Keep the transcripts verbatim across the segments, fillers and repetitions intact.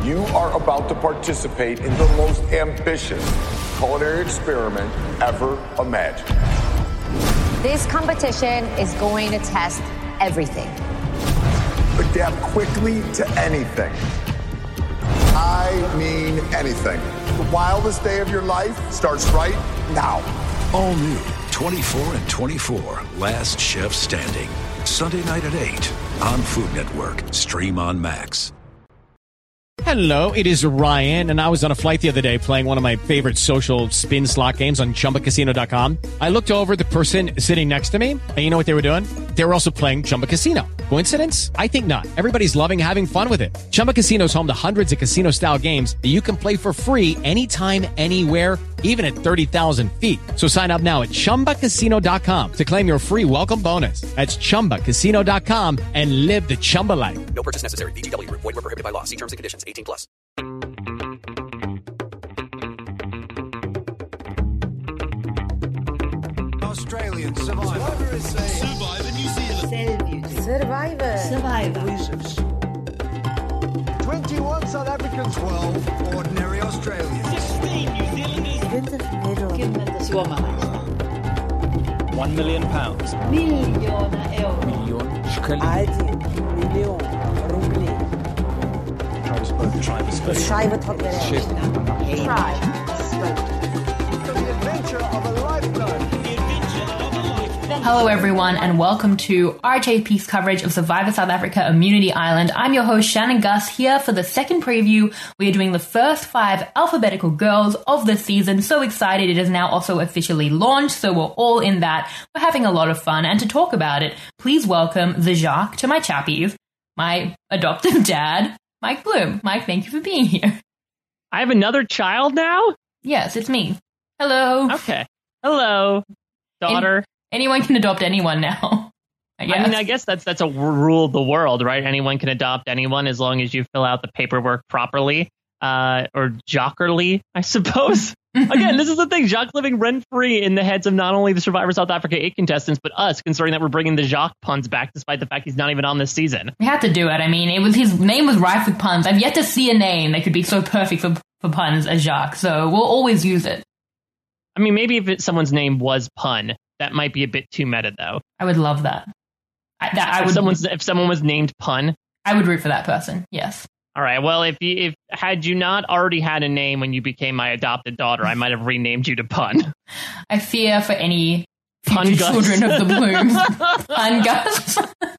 You are about to participate in the most ambitious culinary experiment ever imagined. This competition is going to test everything. Adapt quickly to anything. I mean anything. The wildest day of your life starts right now. All new twenty-four and twenty-four, Last Chef Standing. Sunday night at eight on Food Network. Stream on Max. Hello, it is Ryan, and I was on a flight the other day playing one of my favorite social spin slot games on Chumba Casino dot com. I looked over at the person sitting next to me, and you know what they were doing? They were also playing Chumba Casino. Coincidence? I think not. Everybody's loving having fun with it. Chumba Casino is home to hundreds of casino-style games that you can play for free anytime, anywhere, even at thirty thousand feet. So sign up now at Chumba Casino dot com to claim your free welcome bonus. That's Chumba Casino dot com and live the Chumba life. No purchase necessary. V G W. Void where prohibited by law. See terms and conditions. eighteen plus. Australian Survivor. Survivor New Zealand. Survivor. Survivor. twenty-one South Africans. twelve ordinary Australians. sixteen New Zealanders. One million pounds. Million euro. Million Schkelling. Один миллион рублей. Schreibe hat gerecht. The adventure of a lifetime. Hello everyone and welcome to R J P's coverage of Survivor South Africa Immunity Island. I'm your host Shannon Gus here for the second preview. We are doing the first five alphabetical girls of the season. So excited, it is now also officially launched, so we're all in that. We're having a lot of fun, and to talk about it, please welcome the Jacques to my chappies, my adoptive dad, Mike Bloom. Mike, thank you for being here. I have another child now? Yes, it's me. Hello. Okay. Hello, daughter. In- Anyone can adopt anyone now. I, guess. I mean, I guess that's that's a rule of the world, right? Anyone can adopt anyone as long as you fill out the paperwork properly, uh, or jockerly, I suppose. Again, this is the thing. Jacques living rent-free in the heads of not only the Survivor South Africa eight contestants, but us, considering that we're bringing the Jacques puns back, despite the fact he's not even on this season. We had to do it. I mean, it was his name was rife with puns. I've yet to see a name that could be so perfect for, for puns as Jacques, so we'll always use it. I mean, maybe if it, someone's name was Pun, that might be a bit too meta, though. I would love that. I, that I if would. Someone's, if someone was named Pun, I would root for that person. Yes. All right. Well, if you, if had you not already had a name when you became my adopted daughter, I might have renamed you to Pun. I fear for any future Pun Gus. children of the Blooms. Pun Gus.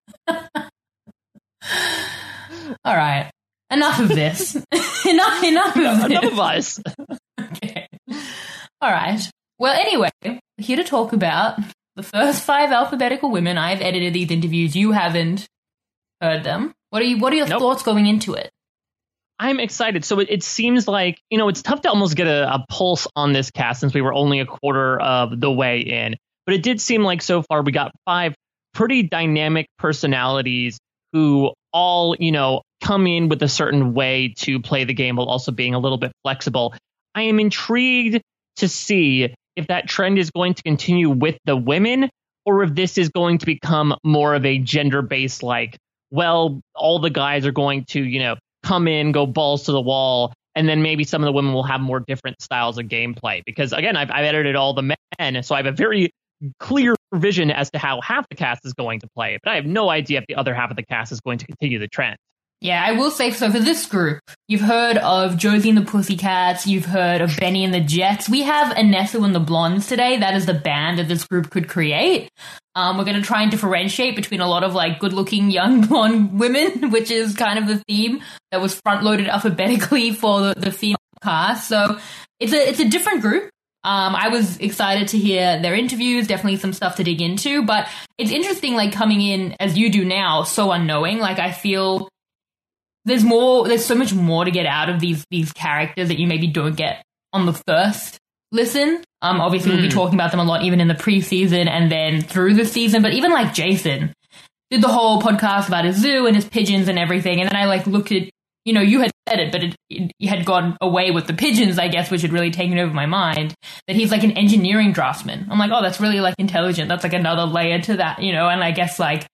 All right. Enough of this. enough. Enough of enough, this. Enough of us. Okay. All right. Well, anyway, we're here to talk about the first five alphabetical women. I've edited these interviews. You haven't heard them. What are you? What are your nope. thoughts going into it? I'm excited. So it, it seems like, you know, it's tough to almost get a, a pulse on this cast since we were only a quarter of the way in. But it did seem like so far we got five pretty dynamic personalities who all, you know, come in with a certain way to play the game while also being a little bit flexible. I am intrigued to see if that trend is going to continue with the women, or if this is going to become more of a gender-based, like, well, all the guys are going to, you know, come in, go balls to the wall, and then maybe some of the women will have more different styles of gameplay. Because, again, I've, I've edited all the men, so I have a very clear vision as to how half the cast is going to play. But I have no idea if the other half of the cast is going to continue the trend. Yeah, I will say, so for this group, you've heard of Josie and the Pussycats, you've heard of Benny and the Jets. We have Anesso and the Blondes today. That is the band that this group could create. Um, we're going to try and differentiate between a lot of, like, good-looking young blonde women, which is kind of the theme that was front-loaded alphabetically for the, the female cast. So it's a, it's a different group. Um, I was excited to hear their interviews, definitely some stuff to dig into, but it's interesting, like, coming in, as you do now, so unknowing. Like, I feel there's more, there's so much more to get out of these these characters that you maybe don't get on the first listen. Um, obviously, mm. we'll be talking about them a lot even in the preseason and then through the season, but even, like, Jason did the whole podcast about his zoo and his pigeons and everything, and then I, like, looked at, you know, you had said it, but it, it, you had gone away with the pigeons, I guess, which had really taken over my mind, that he's, like, an engineering draftsman. I'm like, oh, that's really, like, intelligent. That's, like, another layer to that, you know, and I guess, like,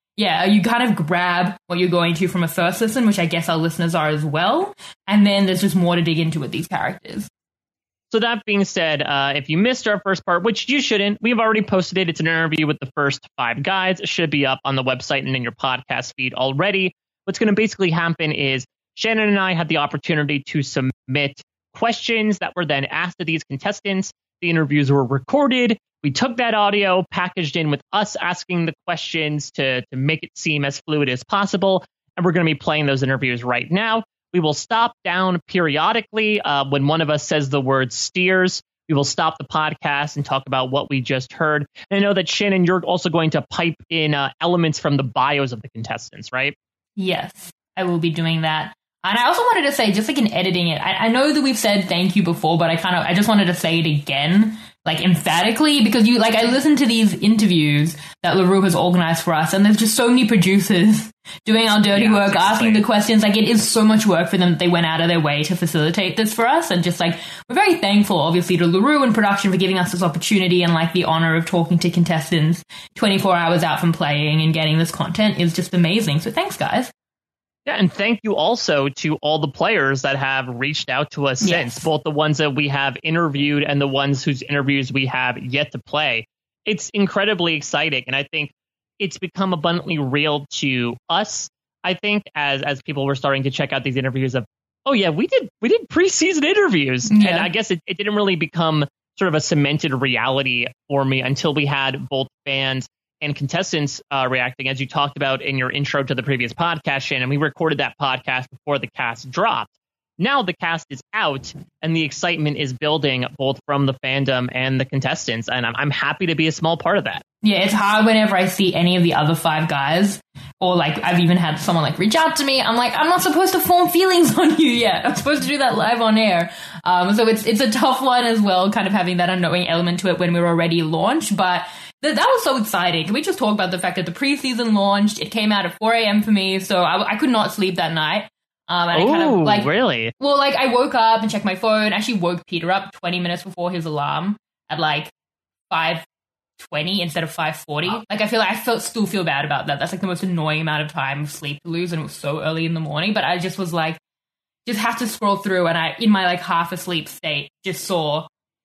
yeah, you kind of grab what you're going to from a first listen, which I guess our listeners are as well. And then there's just more to dig into with these characters. So that being said, uh, if you missed our first part, which you shouldn't, we've already posted it. It's an interview with the first five guys. It should be up on the website and in your podcast feed already. What's going to basically happen is Shannon and I had the opportunity to submit questions that were then asked of these contestants. The interviews were recorded. We took that audio, packaged in with us asking the questions to, to make it seem as fluid as possible. And we're going to be playing those interviews right now. We will stop down periodically uh, when one of us says the word steers. We will stop the podcast and talk about what we just heard. And I know that, Shannon, you're also going to pipe in uh, elements from the bios of the contestants, right? Yes, I will be doing that. And I also wanted to say, just like in editing it, I, I know that we've said thank you before, but I kind of, I just wanted to say it again, like emphatically, because you, like, I listened to these interviews that LaRue has organized for us, and there's just so many producers doing our dirty yeah, work, asking the questions. Like, it is so much work for them that they went out of their way to facilitate this for us. And just like, we're very thankful, obviously, to LaRue and production for giving us this opportunity, and like the honor of talking to contestants twenty-four hours out from playing and getting this content is just amazing. So thanks, guys. Yeah, and thank you also to all the players that have reached out to us yes. since, both the ones that we have interviewed and the ones whose interviews we have yet to play. It's incredibly exciting, and I think it's become abundantly real to us, I think, as as people were starting to check out these interviews of, oh yeah, we did we did preseason interviews. Yeah. And I guess it, it didn't really become sort of a cemented reality for me until we had both fans and contestants uh, reacting, as you talked about in your intro to the previous podcast, Shannon. We recorded that podcast before the cast dropped. Now the cast is out, and the excitement is building both from the fandom and the contestants, and I'm, I'm happy to be a small part of that. Yeah, it's hard whenever I see any of the other five guys, or like I've even had someone like reach out to me. I'm like, I'm not supposed to form feelings on you yet. I'm supposed to do that live on air. Um, so it's it's a tough one as well, kind of having that unknowing element to it when we're already launched, but Th- that was so exciting. Can we just talk about the fact that the preseason launched? It came out at four a.m. for me, so I, I could not sleep that night. Um, and Ooh, I kind of like, really? Well, like I woke up and checked my phone. Actually, woke Peter up twenty minutes before his alarm at like five twenty instead of five forty. Like I feel like I felt still feel bad about that. That's like the most annoying amount of time of sleep to lose, and it was so early in the morning. But I just was like, just have to scroll through, and I, in my like half asleep state, just saw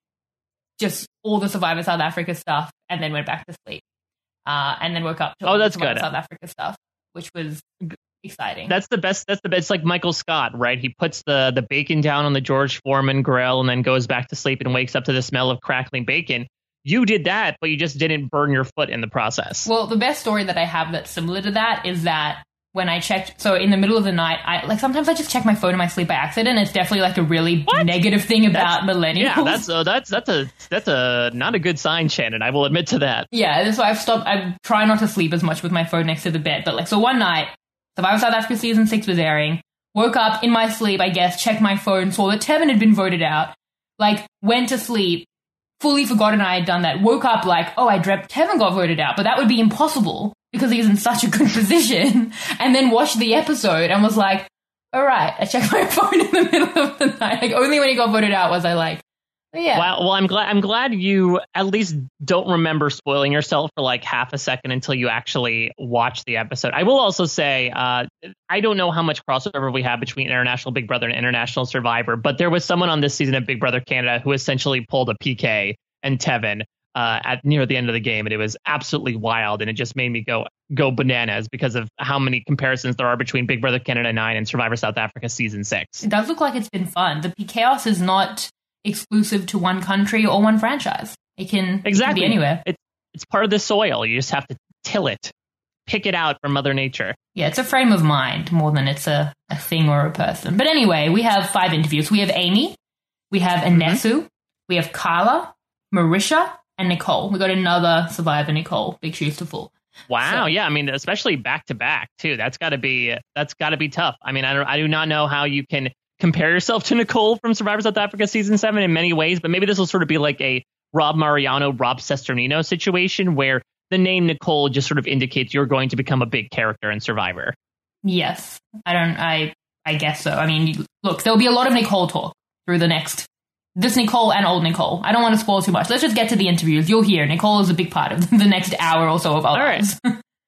just all the Survivor South Africa stuff, and then went back to sleep. Uh, and then woke up to oh, all that's the Survivor good. South Africa stuff, which was exciting. That's the best. That's the best. It's like Michael Scott, right? He puts the, the bacon down on the George Foreman grill and then goes back to sleep and wakes up to the smell of crackling bacon. You did that, but you just didn't burn your foot in the process. Well, the best story that I have that's similar to that is that when I checked, so in the middle of the night, I like sometimes I just check my phone in my sleep by accident. It's definitely like a really what? negative thing about that's, millennials. Yeah, that's uh, that's that's a that's a not a good sign, Shannon. I will admit to that. Yeah, that's why I've stopped. I try not to sleep as much with my phone next to the bed. But like, so one night, Survivor South Africa season six was airing. Woke up in my sleep, I guess, checked my phone, saw that Tevin had been voted out. Like, went to sleep, fully forgotten I had done that. Woke up like, oh, I dreamt Tevin got voted out, but that would be impossible because he's in such a good position. And then watched the episode and was like, all right, I checked my phone in the middle of the night. Like, only when he got voted out was I like, oh, yeah. Wow. Well, I'm glad. I'm glad you at least don't remember spoiling yourself for like half a second until you actually watch the episode. I will also say, uh, I don't know how much crossover we have between International Big Brother and International Survivor, but there was someone on this season of Big Brother Canada who essentially pulled a P K and Tevin uh, at near the end of the game, and it was absolutely wild, and it just made me go go bananas because of how many comparisons there are between Big Brother Canada nine and Survivor South Africa season six. It does look like it's been fun. The P Chaos is not exclusive to one country or one franchise. It can, exactly. it can be anywhere. It, it's part of the soil. You just have to till it, pick it out from Mother Nature. Yeah, it's a frame of mind more than it's a, a thing or a person. But anyway, we have five interviews. We have Amy, we have Anesu, mm-hmm. we have Carla, Marisha, and Nicole. We got another Survivor Nicole. Big shoes to fill. Wow, so. yeah, I mean, especially back to back too. That's got to be that's got to be tough. I mean, I don't, I do not know how you can compare yourself to Nicole from Survivor South Africa season seven in many ways, but maybe this will sort of be like a Rob Mariano, Rob Cesternino situation where the name Nicole just sort of indicates you're going to become a big character in Survivor. Yes, I don't. I I guess so. I mean, look, there'll be a lot of Nicole talk through the next. This Nicole and old Nicole. I don't want to spoil too much. Let's just get to the interviews. You'll hear Nicole is a big part of the next hour or so of ours. All right.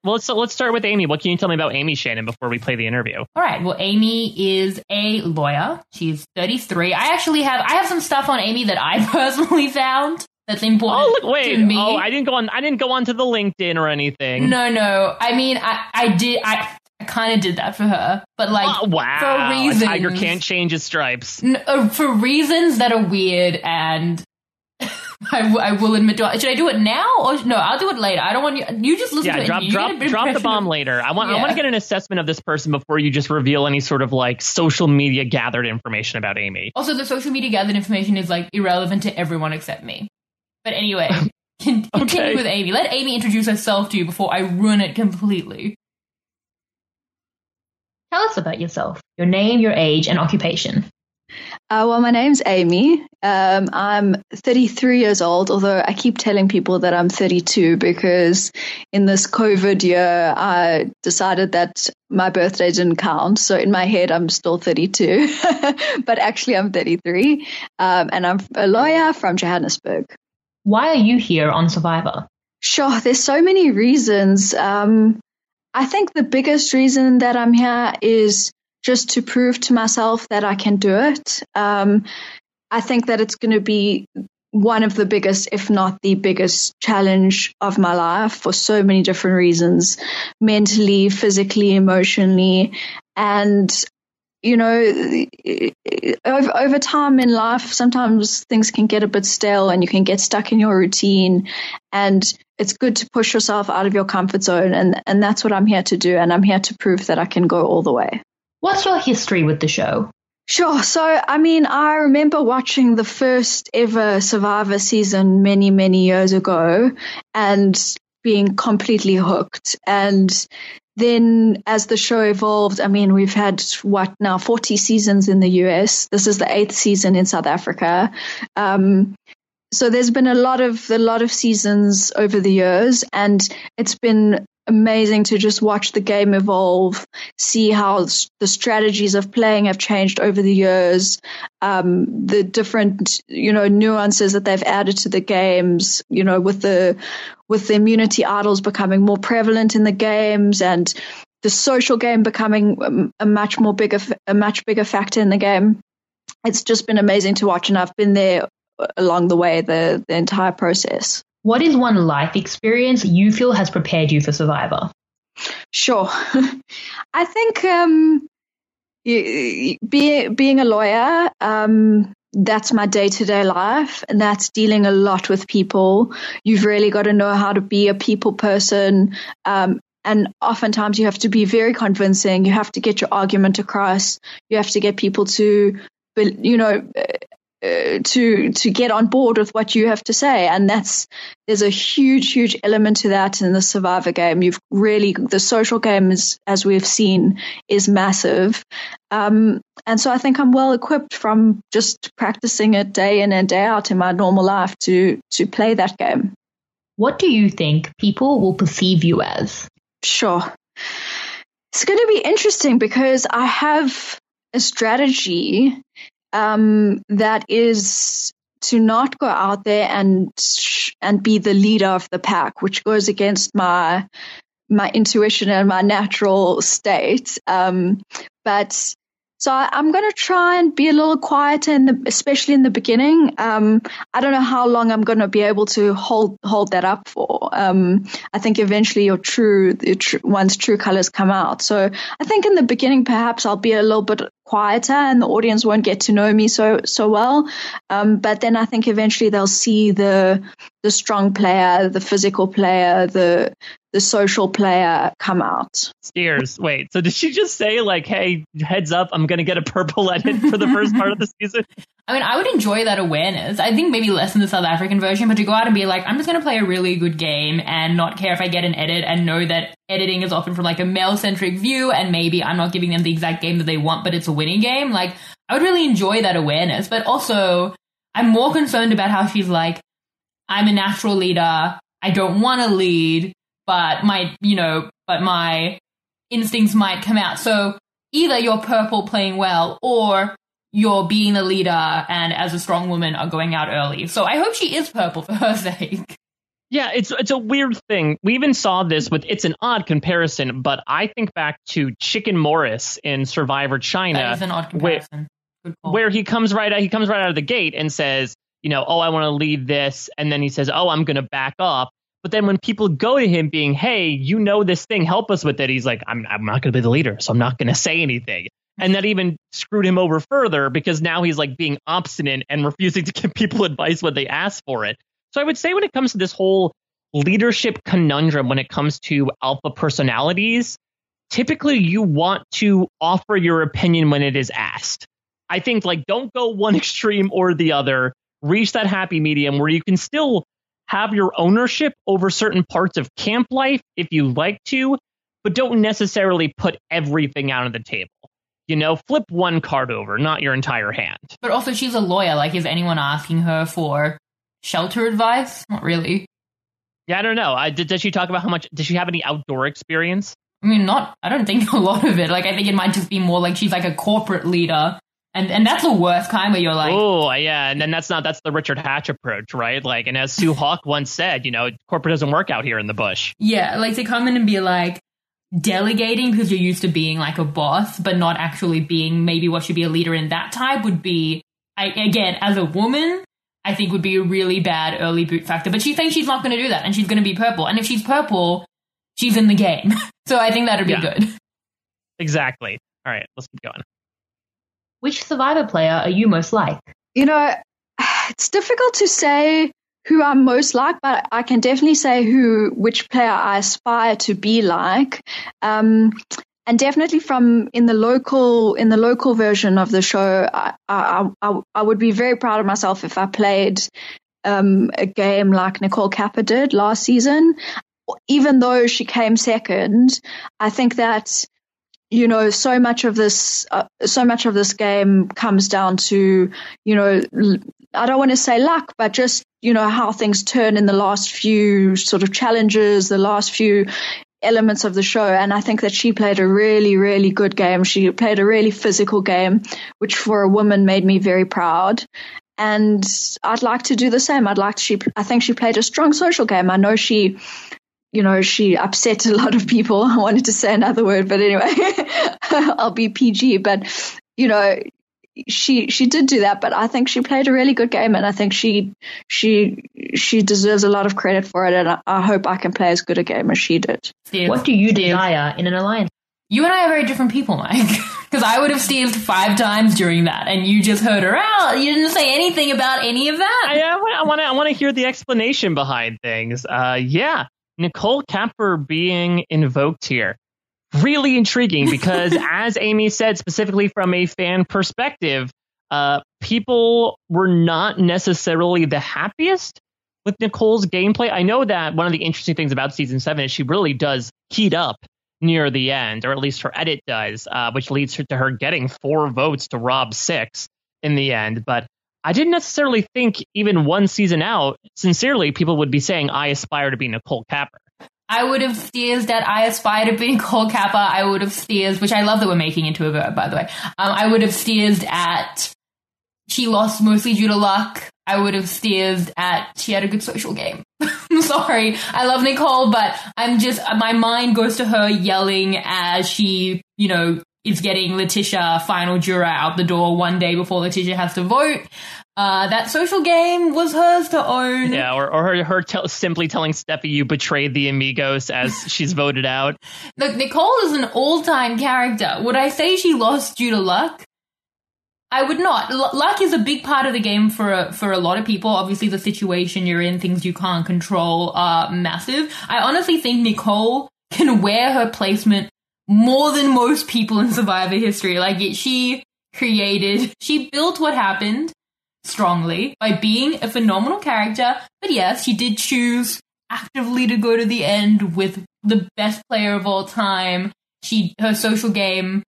Well, let's, let's start with Amy. What can you tell me about Amy, Shannon, before we play the interview? All right. Well, Amy is a lawyer. She's thirty-three. I actually have I have some stuff on Amy that I personally found that's important oh, look, wait. to me. Oh, I didn't go on. I didn't go on to the LinkedIn or anything. No, no. I mean, I, I did. I, I kind of did that for her, but like oh, wow. for reasons. A tiger can't change his stripes. No, uh, for reasons that are weird, and I, w- I will admit. Do I, should I do it now or no? I'll do it later. I don't want you. You just listen yeah, to drop, it. drop, drop the bomb later. I want. Yeah. I want to get an assessment of this person before you just reveal any sort of like social media gathered information about Amy. Also, the social media gathered information is like irrelevant to everyone except me. But anyway, con- continue okay. with Amy. Let Amy introduce herself to you before I ruin it completely. Tell us about yourself, your name, your age, and occupation. Uh, well, my name's Amy. Um, I'm thirty-three years old, although I keep telling people that I'm thirty-two because in this COVID year, I decided that my birthday didn't count. So in my head, I'm still thirty-two, but actually I'm thirty-three. Um, and I'm a lawyer from Johannesburg. Why are you here on Survivor? Sure, there's so many reasons. Um, I think the biggest reason that I'm here is just to prove to myself that I can do it. Um, I think that it's going to be one of the biggest, if not the biggest challenge of my life for so many different reasons, mentally, physically, emotionally. And, you know, over, over time in life, sometimes things can get a bit stale and you can get stuck in your routine. And it's good to push yourself out of your comfort zone. And, and that's what I'm here to do. And I'm here to prove that I can go all the way. What's your history with the show? Sure. So, I mean, I remember watching the first ever Survivor season many, many years ago and being completely hooked. And then as the show evolved, I mean, we've had, what, now forty seasons in the U S. This is the eighth season in South Africa. Um, so there's been a lot of a lot of seasons over the years, and it's been amazing to just watch the game evolve, see how the strategies of playing have changed over the years, um, the different, you know, nuances that they've added to the games, you know, with the with the immunity idols becoming more prevalent in the games and the social game becoming a much more bigger, a much bigger factor in the game. It's just been amazing to watch, and I've been there along the way, the, the entire process. What is one life experience you feel has prepared you for Survivor? Sure. I think um, being, being a lawyer, um, that's my day-to-day life, and that's dealing a lot with people. You've really got to know how to be a people person, um, and oftentimes you have to be very convincing. You have to get your argument across. You have to get people to, you know, Uh, to to get on board with what you have to say, and that's there's a huge huge element to that in the Survivor game. You've really the social game is, as we've seen, is massive, um, and so I think I'm well equipped from just practicing it day in and day out in my normal life to to play that game. What do you think people will perceive you as? Sure, it's going to be interesting because I have a strategy. Um, that is to not go out there and and be the leader of the pack, which goes against my my intuition and my natural state. Um, but so I, I'm going to try and be a little quieter, in the, especially in the beginning. Um, I don't know how long I'm going to be able to hold hold that up for. Um, I think eventually your true, your tr- one's true colors come out. So I think in the beginning, perhaps I'll be a little bit quieter and the audience won't get to know me so so well. Um, but then I think eventually they'll see the the strong player, the physical player, the the social player come out. Steers, wait, so did she just say like, hey, heads up, I'm going to get a purple edit for the first part of the season? I mean, I would enjoy that awareness. I think maybe less in the South African version, but to go out and be like, I'm just going to play a really good game and not care if I get an edit and know that editing is often from like a male-centric view and maybe I'm not giving them the exact game that they want, but it's a winning game. Like, I would really enjoy that awareness. But also, I'm more concerned about how she's like, I'm a natural leader. I don't want to lead, but my, you know, but my instincts might come out. So either you're purple playing well or you're being a leader and as a strong woman are going out early. So I hope she is purple for her sake. Yeah, it's it's a weird thing. We even saw this with, it's an odd comparison, but I think back to Chicken Morris in Survivor China. That is an odd comparison. Where, where he comes right out, he comes right out of the gate and says, you know, oh, I want to leave this. And then he says, oh, I'm going to back up. But then when people go to him being, hey, you know this thing, help us with it. He's like, I'm, I'm not going to be the leader, so I'm not going to say anything. And that even screwed him over further because now he's like being obstinate and refusing to give people advice when they ask for it. So I would say when it comes to this whole leadership conundrum, when it comes to alpha personalities, typically you want to offer your opinion when it is asked. I think like don't go one extreme or the other. Reach that happy medium where you can still have your ownership over certain parts of camp life if you like to, but don't necessarily put everything out on the table. You know, flip one card over, not your entire hand. But also she's a lawyer. Like, is anyone asking her for shelter advice? Not really. Yeah, I don't know. I, did, does she talk about how much, does she have any outdoor experience? I mean, not, I don't think a lot of it. Like, I think it might just be more like she's like a corporate leader. And and that's the worst kind where you're like... Oh, yeah. And then that's not, that's the Richard Hatch approach, right? Like, and as Sue Hawk once said, you know, corporate doesn't work out here in the bush. Yeah, like to come in and be like delegating because you're used to being like a boss, but not actually being maybe what should be a leader in that type would be, I, again, as a woman... I think would be a really bad early boot factor. But she's saying she's not going to do that and she's going to be purple. And if she's purple, she's in the game. So I think that would be yeah. good. Exactly. All right, let's keep going. Which Survivor player are you most like? You know, it's difficult to say who I'm most like, but I can definitely say who, which player I aspire to be like. Um, And definitely from in the local in the local version of the show, I I, I, I would be very proud of myself if I played um, a game like Nicole Kappa did last season. Even though she came second, I think that you know so much of this uh, so much of this game comes down to you know I don't want to say luck, but just you know how things turn in the last few sort of challenges, the last few elements of the show. And I think that she played a really, really good game. She played a really physical game, which for a woman made me very proud. And I'd like to do the same. I'd like to, she, I think she played a strong social game. I know she, you know, she upset a lot of people. I wanted to say another word, but anyway, I'll be P G. But, you know, she she did do that, but I think she played a really good game, and I think she she she deserves a lot of credit for it, and I, I hope I can play as good a game as she did. Steve, what do you Steve. desire in an alliance? You and I are very different people, Mike, because I would have Steved five times during that, and you just heard her out. You didn't say anything about any of that. I, I want to I want to hear the explanation behind things. Uh, yeah, Nicole Kapper being invoked here. Really intriguing because, as Amy said, specifically from a fan perspective, uh, people were not necessarily the happiest with Nicole's gameplay. I know that one of the interesting things about season seven is she really does heat up near the end, or at least her edit does, uh, which leads her to her getting four votes to Rob six in the end. But I didn't necessarily think even one season out, sincerely, people would be saying, I aspire to be Nicole Kapper. I would have steered that I aspire to be Nicole Kappa. I would have steered, which I love that we're making into a verb, by the way. Um, I would have steered at she lost mostly due to luck. I would have steered at she had a good social game. I'm sorry. I love Nicole, but I'm just, my mind goes to her yelling as she, you know, is getting Letitia, final juror, out the door one day before Letitia has to vote. Uh, that social game was hers to own. Yeah, or, or her, her te- simply telling Steffi you betrayed the Amigos as she's voted out. Look, Nicole is an all-time character. Would I say she lost due to luck? I would not. L- luck is a big part of the game for a, for a lot of people. Obviously, the situation you're in, things you can't control are massive. I honestly think Nicole can wear her placement more than most people in Survivor history. Like, it, she created, she built what happened strongly by being a phenomenal character, but yes, she did choose actively to go to the end with the best player of all time. She, her social game,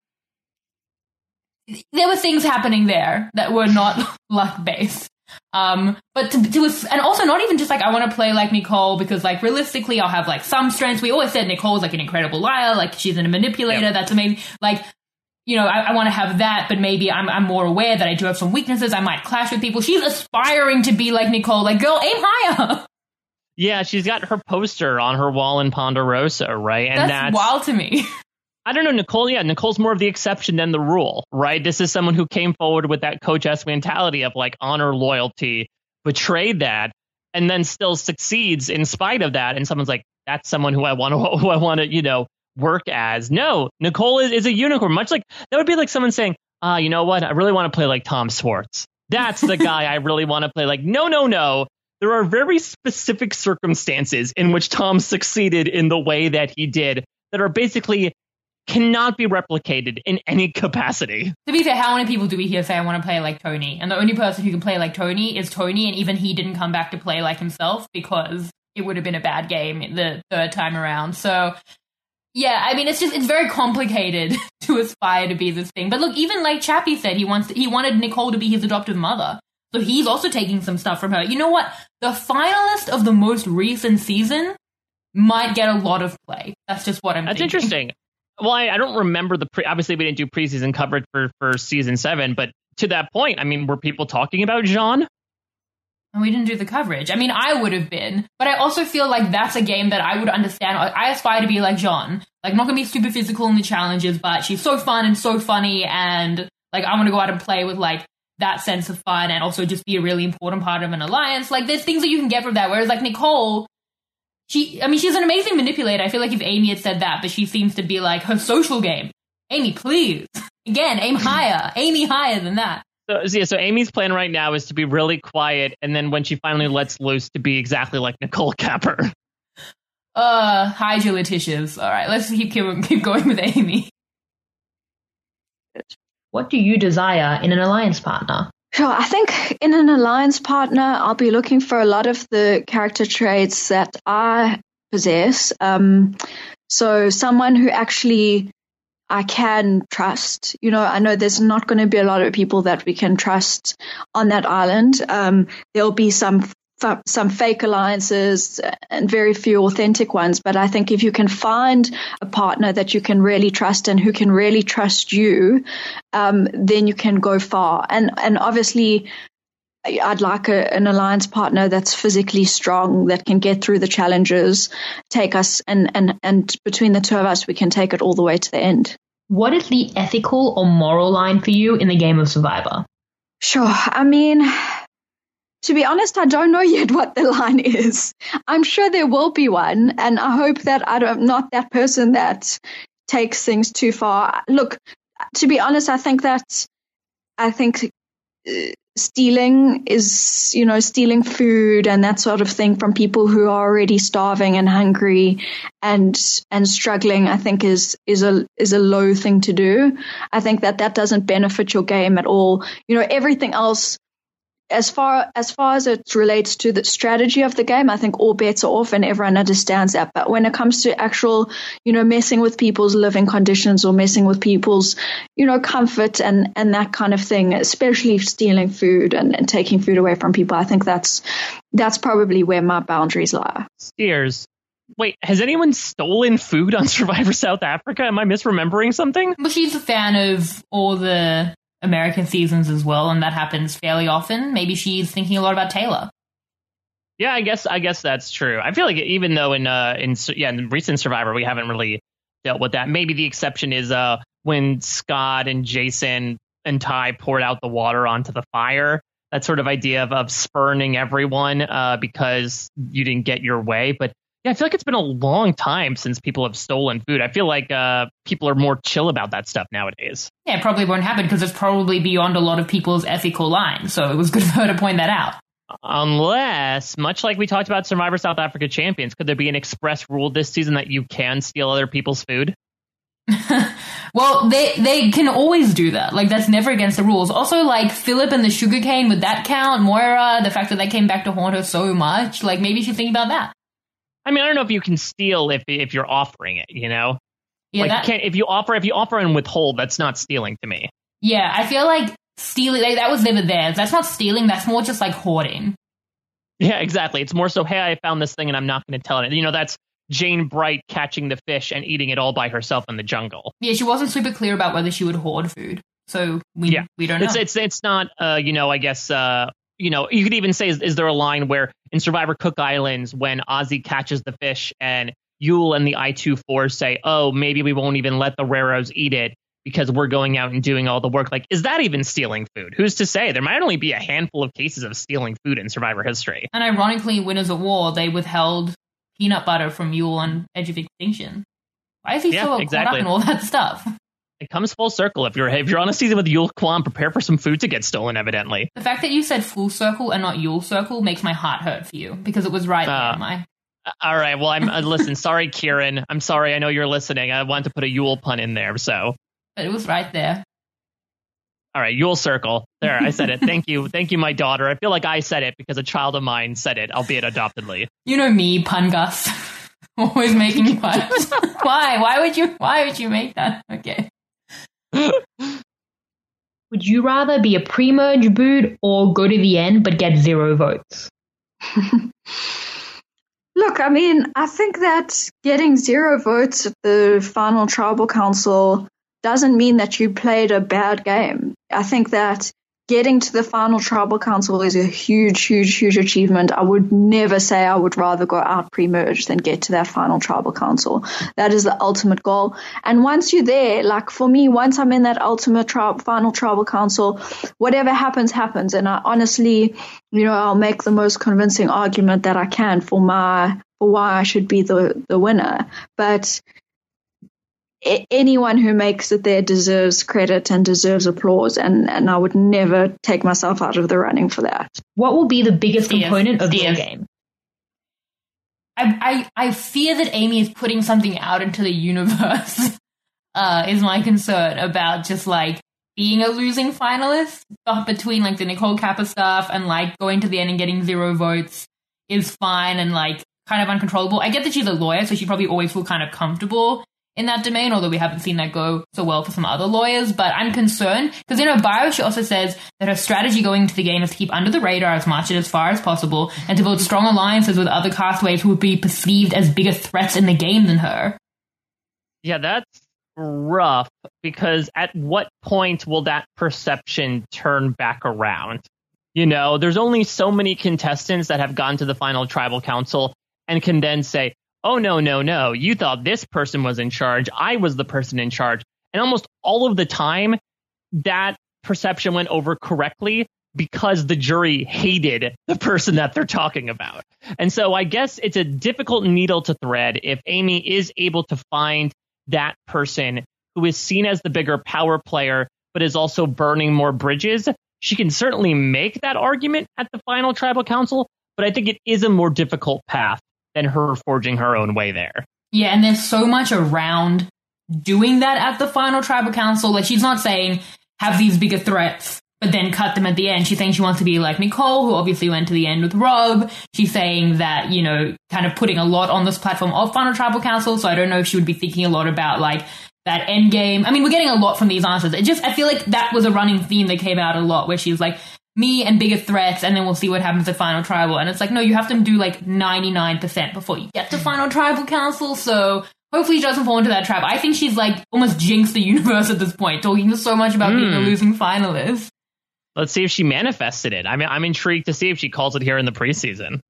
there were things happening there that were not luck based. Um, but to, to, and also not even just like, I want to play like Nicole because like realistically I'll have like some strengths. We always said Nicole's like an incredible liar, like she's a manipulator. Yep. That's amazing. Like, you know, I, I want to have that, but maybe I'm, I'm more aware that I do have some weaknesses. I might clash with people. She's aspiring to be like Nicole. Like, girl, aim higher. Yeah, she's got her poster on her wall in Ponderosa, right? And that's, that's wild to me. I don't know, Nicole. Yeah, Nicole's more of the exception than the rule, right? This is someone who came forward with that coach-esque mentality of like honor, loyalty, betrayed that, and then still succeeds in spite of that. And someone's like, that's someone who I want to, who I want to, you know, work as. No, Nicole is, is a unicorn. Much like that would be like someone saying, ah, uh, you know what? I really want to play like Tom Schwartz. That's the guy I really want to play like. No, no, no. There are very specific circumstances in which Tom succeeded in the way that he did that are basically cannot be replicated in any capacity. To be fair, how many people do we hear say, I want to play like Tony? And the only person who can play like Tony is Tony, and even he didn't come back to play like himself because it would have been a bad game the third time around. So, yeah, I mean, it's just, it's very complicated to aspire to be this thing. But look, even like Chappie said, he wants, he wanted Nicole to be his adoptive mother. So he's also taking some stuff from her. You know what? The finalist of the most recent season might get a lot of play. That's just what I'm That's thinking. Interesting. Well, I, I don't remember the pre. Obviously, we didn't do preseason coverage for, for season seven, but to that point, I mean, were people talking about Jean? And we didn't do the coverage. I mean, I would have been, but I also feel like that's a game that I would understand. I aspire to be like Jean. Like, not gonna be super physical in the challenges, but she's so fun and so funny, and like, I want to go out and play with like that sense of fun, and also just be a really important part of an alliance. Like, there's things that you can get from that. Whereas like Nicole. She, I mean, she's an amazing manipulator. I feel like if Amy had said that, but she seems to be like her social game. Amy, please. Again, aim higher. Amy higher than that. So, yeah, so Amy's plan right now is to be really quiet, and then when she finally lets loose, to be exactly like Nicole Capper. Uh, hide your Letitias. All right, let's keep, keep, keep going with Amy. What do you desire in an alliance partner? Sure. I think in an alliance partner, I'll be looking for a lot of the character traits that I possess. Um, so someone who actually I can trust. You know, I know there's not going to be a lot of people that we can trust on that island. Um, there'll be some some fake alliances and very few authentic ones. But I think if you can find a partner that you can really trust and who can really trust you, um, then you can go far. And and obviously, I'd like a, an alliance partner that's physically strong, that can get through the challenges, take us, and, and, and between the two of us, we can take it all the way to the end. What is the ethical or moral line for you in the game of Survivor? Sure. I mean, to be honest, I don't know yet what the line is. I'm sure there will be one, and I hope that I don't, not that person that takes things too far. Look, to be honest, I think that I think uh, stealing is, you know, stealing food and that sort of thing from people who are already starving and hungry and and struggling, I think is is a is a low thing to do. I think that that doesn't benefit your game at all. You know, everything else. As far as far as it relates to the strategy of the game, I think all bets are off and everyone understands that. But when it comes to actual, you know, messing with people's living conditions or messing with people's, you know, comfort and, and that kind of thing, especially stealing food and, and taking food away from people, I think that's that's probably where my boundaries lie. Steers. Wait, has anyone stolen food on Survivor South Africa? Am I misremembering something? Well, she's a fan of all the American seasons as well, and that happens fairly often. Maybe she's thinking a lot about Taylor. Yeah, I guess I guess that's true. I feel like even though in uh in yeah in recent Survivor we haven't really dealt with that. Maybe the exception is uh when Scott and Jason and Ty poured out the water onto the fire. That sort of idea of, of spurning everyone uh because you didn't get your way. But yeah, I feel like it's been a long time since people have stolen food. I feel like uh, people are more chill about that stuff nowadays. Yeah, it probably won't happen because it's probably beyond a lot of people's ethical lines. So it was good for her to point that out. Unless, much like we talked about Survivor South Africa champions, could there be an express rule this season that you can steal other people's food? Well, they they can always do that. Like, that's never against the rules. Also, like, Philip and the sugarcane, would that count? Moira, the fact that they came back to haunt her so much. Like, maybe she's thinking about that. I mean, I don't know if you can steal if if you're offering it, you know? Yeah, like, that, you can't, if you offer if you offer and withhold, that's not stealing to me. Yeah, I feel like stealing, like, that was never theirs. That's not stealing, that's more just like hoarding. Yeah, exactly. It's more so, hey, I found this thing and I'm not going to tell it. You know, that's Jane Bright catching the fish and eating it all by herself in the jungle. Yeah, she wasn't super clear about whether she would hoard food. So we, yeah. we don't know. It's, it's, it's not, uh, you know, I guess... Uh, You know, you could even say, is, is there a line where in Survivor Cook Islands when Ozzy catches the fish and Yul and the I two four say, oh, maybe we won't even let the Raros eat it because we're going out and doing all the work. Like, is that even stealing food? Who's to say? There might only be a handful of cases of stealing food in Survivor history. And ironically, Winners at War, they withheld peanut butter from Yul on Edge of Extinction. Why is he yeah, so exactly. caught up in all that stuff? It comes full circle. If you're if you're on a season with Yul Kwan, prepare for some food to get stolen, evidently. The fact that you said full circle and not Yul circle makes my heart hurt for you, because it was right uh, there, my... All right, well, I'm uh, listen, sorry, Kieran. I'm sorry, I know you're listening. I wanted to put a Yul pun in there, so... But it was right there. All right, Yule Circle. There, I said it. Thank you. Thank you, my daughter. I feel like I said it because a child of mine said it, albeit adoptedly. You know me, Pun Gus. Always making puns. Why? Why would you why would you make that? Okay. Would you rather be a pre-merge boot or go to the end but get zero votes? Look, I mean, I think that getting zero votes at the final tribal council doesn't mean that you played a bad game. I think that getting to the final tribal council is a huge, huge, huge achievement. I would never say I would rather go out pre-merge than get to that final tribal council. That is the ultimate goal. And once you're there, like for me, once I'm in that ultimate tri- final tribal council, whatever happens, happens. And I honestly, you know, I'll make the most convincing argument that I can for my, for why I should be the, the winner. But anyone who makes it there deserves credit and deserves applause, and, and I would never take myself out of the running for that. What will be the biggest Steve, component of Steve. your game? I, I I fear that Amy is putting something out into the universe, uh, is my concern about just, like, being a losing finalist between, like, the Nicole Kappa stuff and, like, going to the end and getting zero votes is fine and, like, kind of uncontrollable. I get that she's a lawyer, so she probably always feel kind of comfortable in that domain, although we haven't seen that go so well for some other lawyers. But I'm concerned because in her bio, she also says that her strategy going into the game is to keep under the radar as much and as far as possible and to build strong alliances with other castaways who would be perceived as bigger threats in the game than her. Yeah, that's rough, because at what point will that perception turn back around? You know, there's only so many contestants that have gone to the final tribal council and can then say, oh, no, no, no, you thought this person was in charge. I was the person in charge. And almost all of the time, that perception went over correctly because the jury hated the person that they're talking about. And so I guess it's a difficult needle to thread if Amy is able to find that person who is seen as the bigger power player, but is also burning more bridges. She can certainly make that argument at the final tribal council, but I think it is a more difficult path than her forging her own way there. Yeah, and there's so much around doing that at the final tribal council. Like, she's not saying have these bigger threats, but then cut them at the end. She's saying she wants to be like Nicole, who obviously went to the end with Rob. She's saying that, you know, kind of putting a lot on this platform of final tribal council. So I don't know if she would be thinking a lot about, like, that end game. I mean, we're getting a lot from these answers. It just, I feel like that was a running theme that came out a lot, where she's like, me and bigger threats, and then we'll see what happens at final tribal. And it's like, no, you have to do like ninety-nine percent before you get to final tribal council. So hopefully she doesn't fall into that trap. I think she's like almost jinxed the universe at this point, talking so much about mm. being a losing finalist. Let's see if she manifested it. I mean, I'm intrigued to see if she calls it here in the preseason.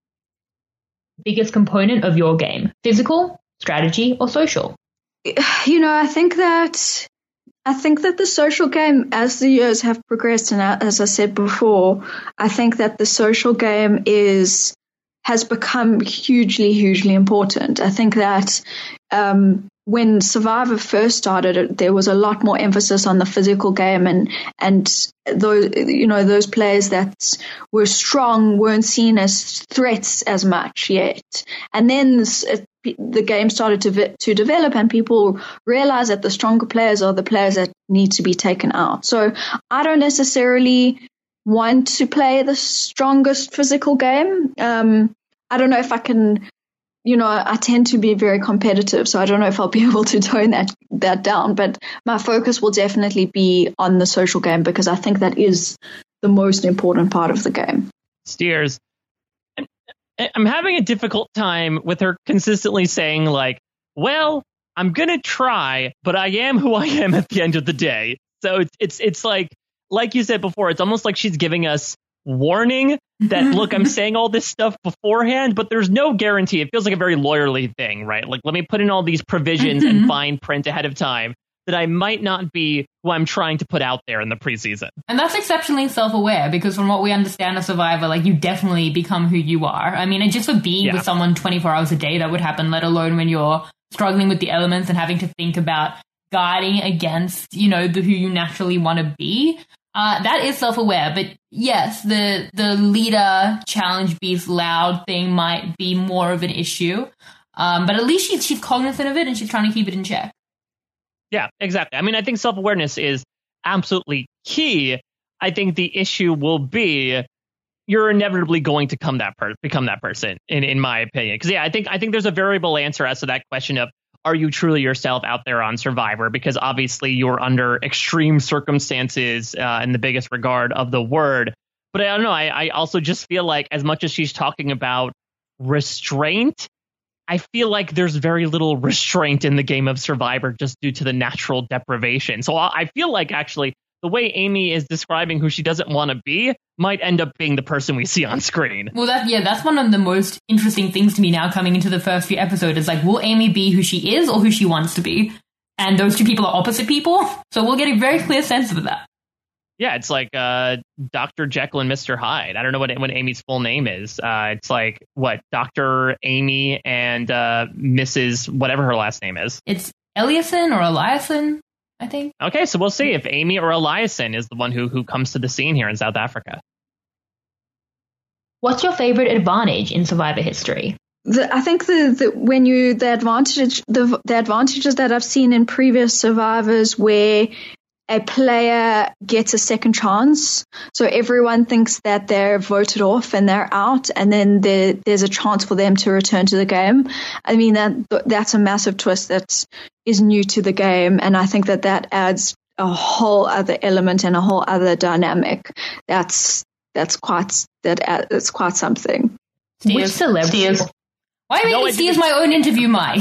Biggest component of your game: physical, strategy, or social? You know, I think that I think that the social game, as the years have progressed, and as I said before, I think that the social game is has become hugely, hugely important. I think that um, when Survivor first started, there was a lot more emphasis on the physical game, and and those you know those players that were strong weren't seen as threats as much yet. And then this, it, the game started to to develop, and people realize that the stronger players are the players that need to be taken out. So I don't necessarily want to play the strongest physical game. Um, I don't know if I can, you know, I tend to be very competitive, so I don't know if I'll be able to tone that, that down. But my focus will definitely be on the social game, because I think that is the most important part of the game. Steers, I'm having a difficult time with her consistently saying, like, well, I'm going to try, but I am who I am at the end of the day. So it's, it's, it's like, like you said before, it's almost like she's giving us warning that, look, I'm saying all this stuff beforehand, but there's no guarantee. It feels like a very lawyerly thing, right? Like, let me put in all these provisions Mm-hmm. and fine print ahead of time that I might not be who I'm trying to put out there in the preseason. And that's exceptionally self-aware, because from what we understand of Survivor, like, you definitely become who you are. I mean, and just for being Yeah. with someone twenty-four hours a day, that would happen, let alone when you're struggling with the elements and having to think about guarding against, you know, the who you naturally want to be. Uh, that is self-aware. But yes, the the leader, challenge beast, loud thing might be more of an issue. Um, but at least she's, she's cognizant of it and she's trying to keep it in check. Yeah, exactly. I mean, I think self-awareness is absolutely key. I think the issue will be you're inevitably going to come that per- become that person, in, in my opinion. Because, yeah, I think I think there's a variable answer as to that question of, are you truly yourself out there on Survivor? Because obviously you're under extreme circumstances uh, in the biggest regard of the word. But I don't know. I, I also just feel like, as much as she's talking about restraint, I feel like there's very little restraint in the game of Survivor just due to the natural deprivation. So I feel like, actually, the way Amy is describing who she doesn't want to be might end up being the person we see on screen. Well, that yeah, that's one of the most interesting things to me now coming into the first few episodes. Is like, will Amy be who she is or who she wants to be? And those two people are opposite people. So we'll get a very clear sense of that. Yeah, it's like uh, Doctor Jekyll and Mister Hyde. I don't know what what Amy's full name is. Uh, it's like, what, Doctor Amy and uh, Missus whatever her last name is. It's Eliason or Eliason, I think. Okay, so we'll see if Amy or Eliason is the one who, who comes to the scene here in South Africa. What's your favorite advantage in Survivor history? The, I think the, the when you the advantage the the advantages that I've seen in previous Survivors where a player gets a second chance. So everyone thinks that they're voted off and they're out, and then there, there's a chance for them to return to the game. I mean, that that's a massive twist that is new to the game, and I think that that adds a whole other element and a whole other dynamic. That's that's quite that that's quite something. Which celebrity? Why are you No, making Steers my own interview, Mike?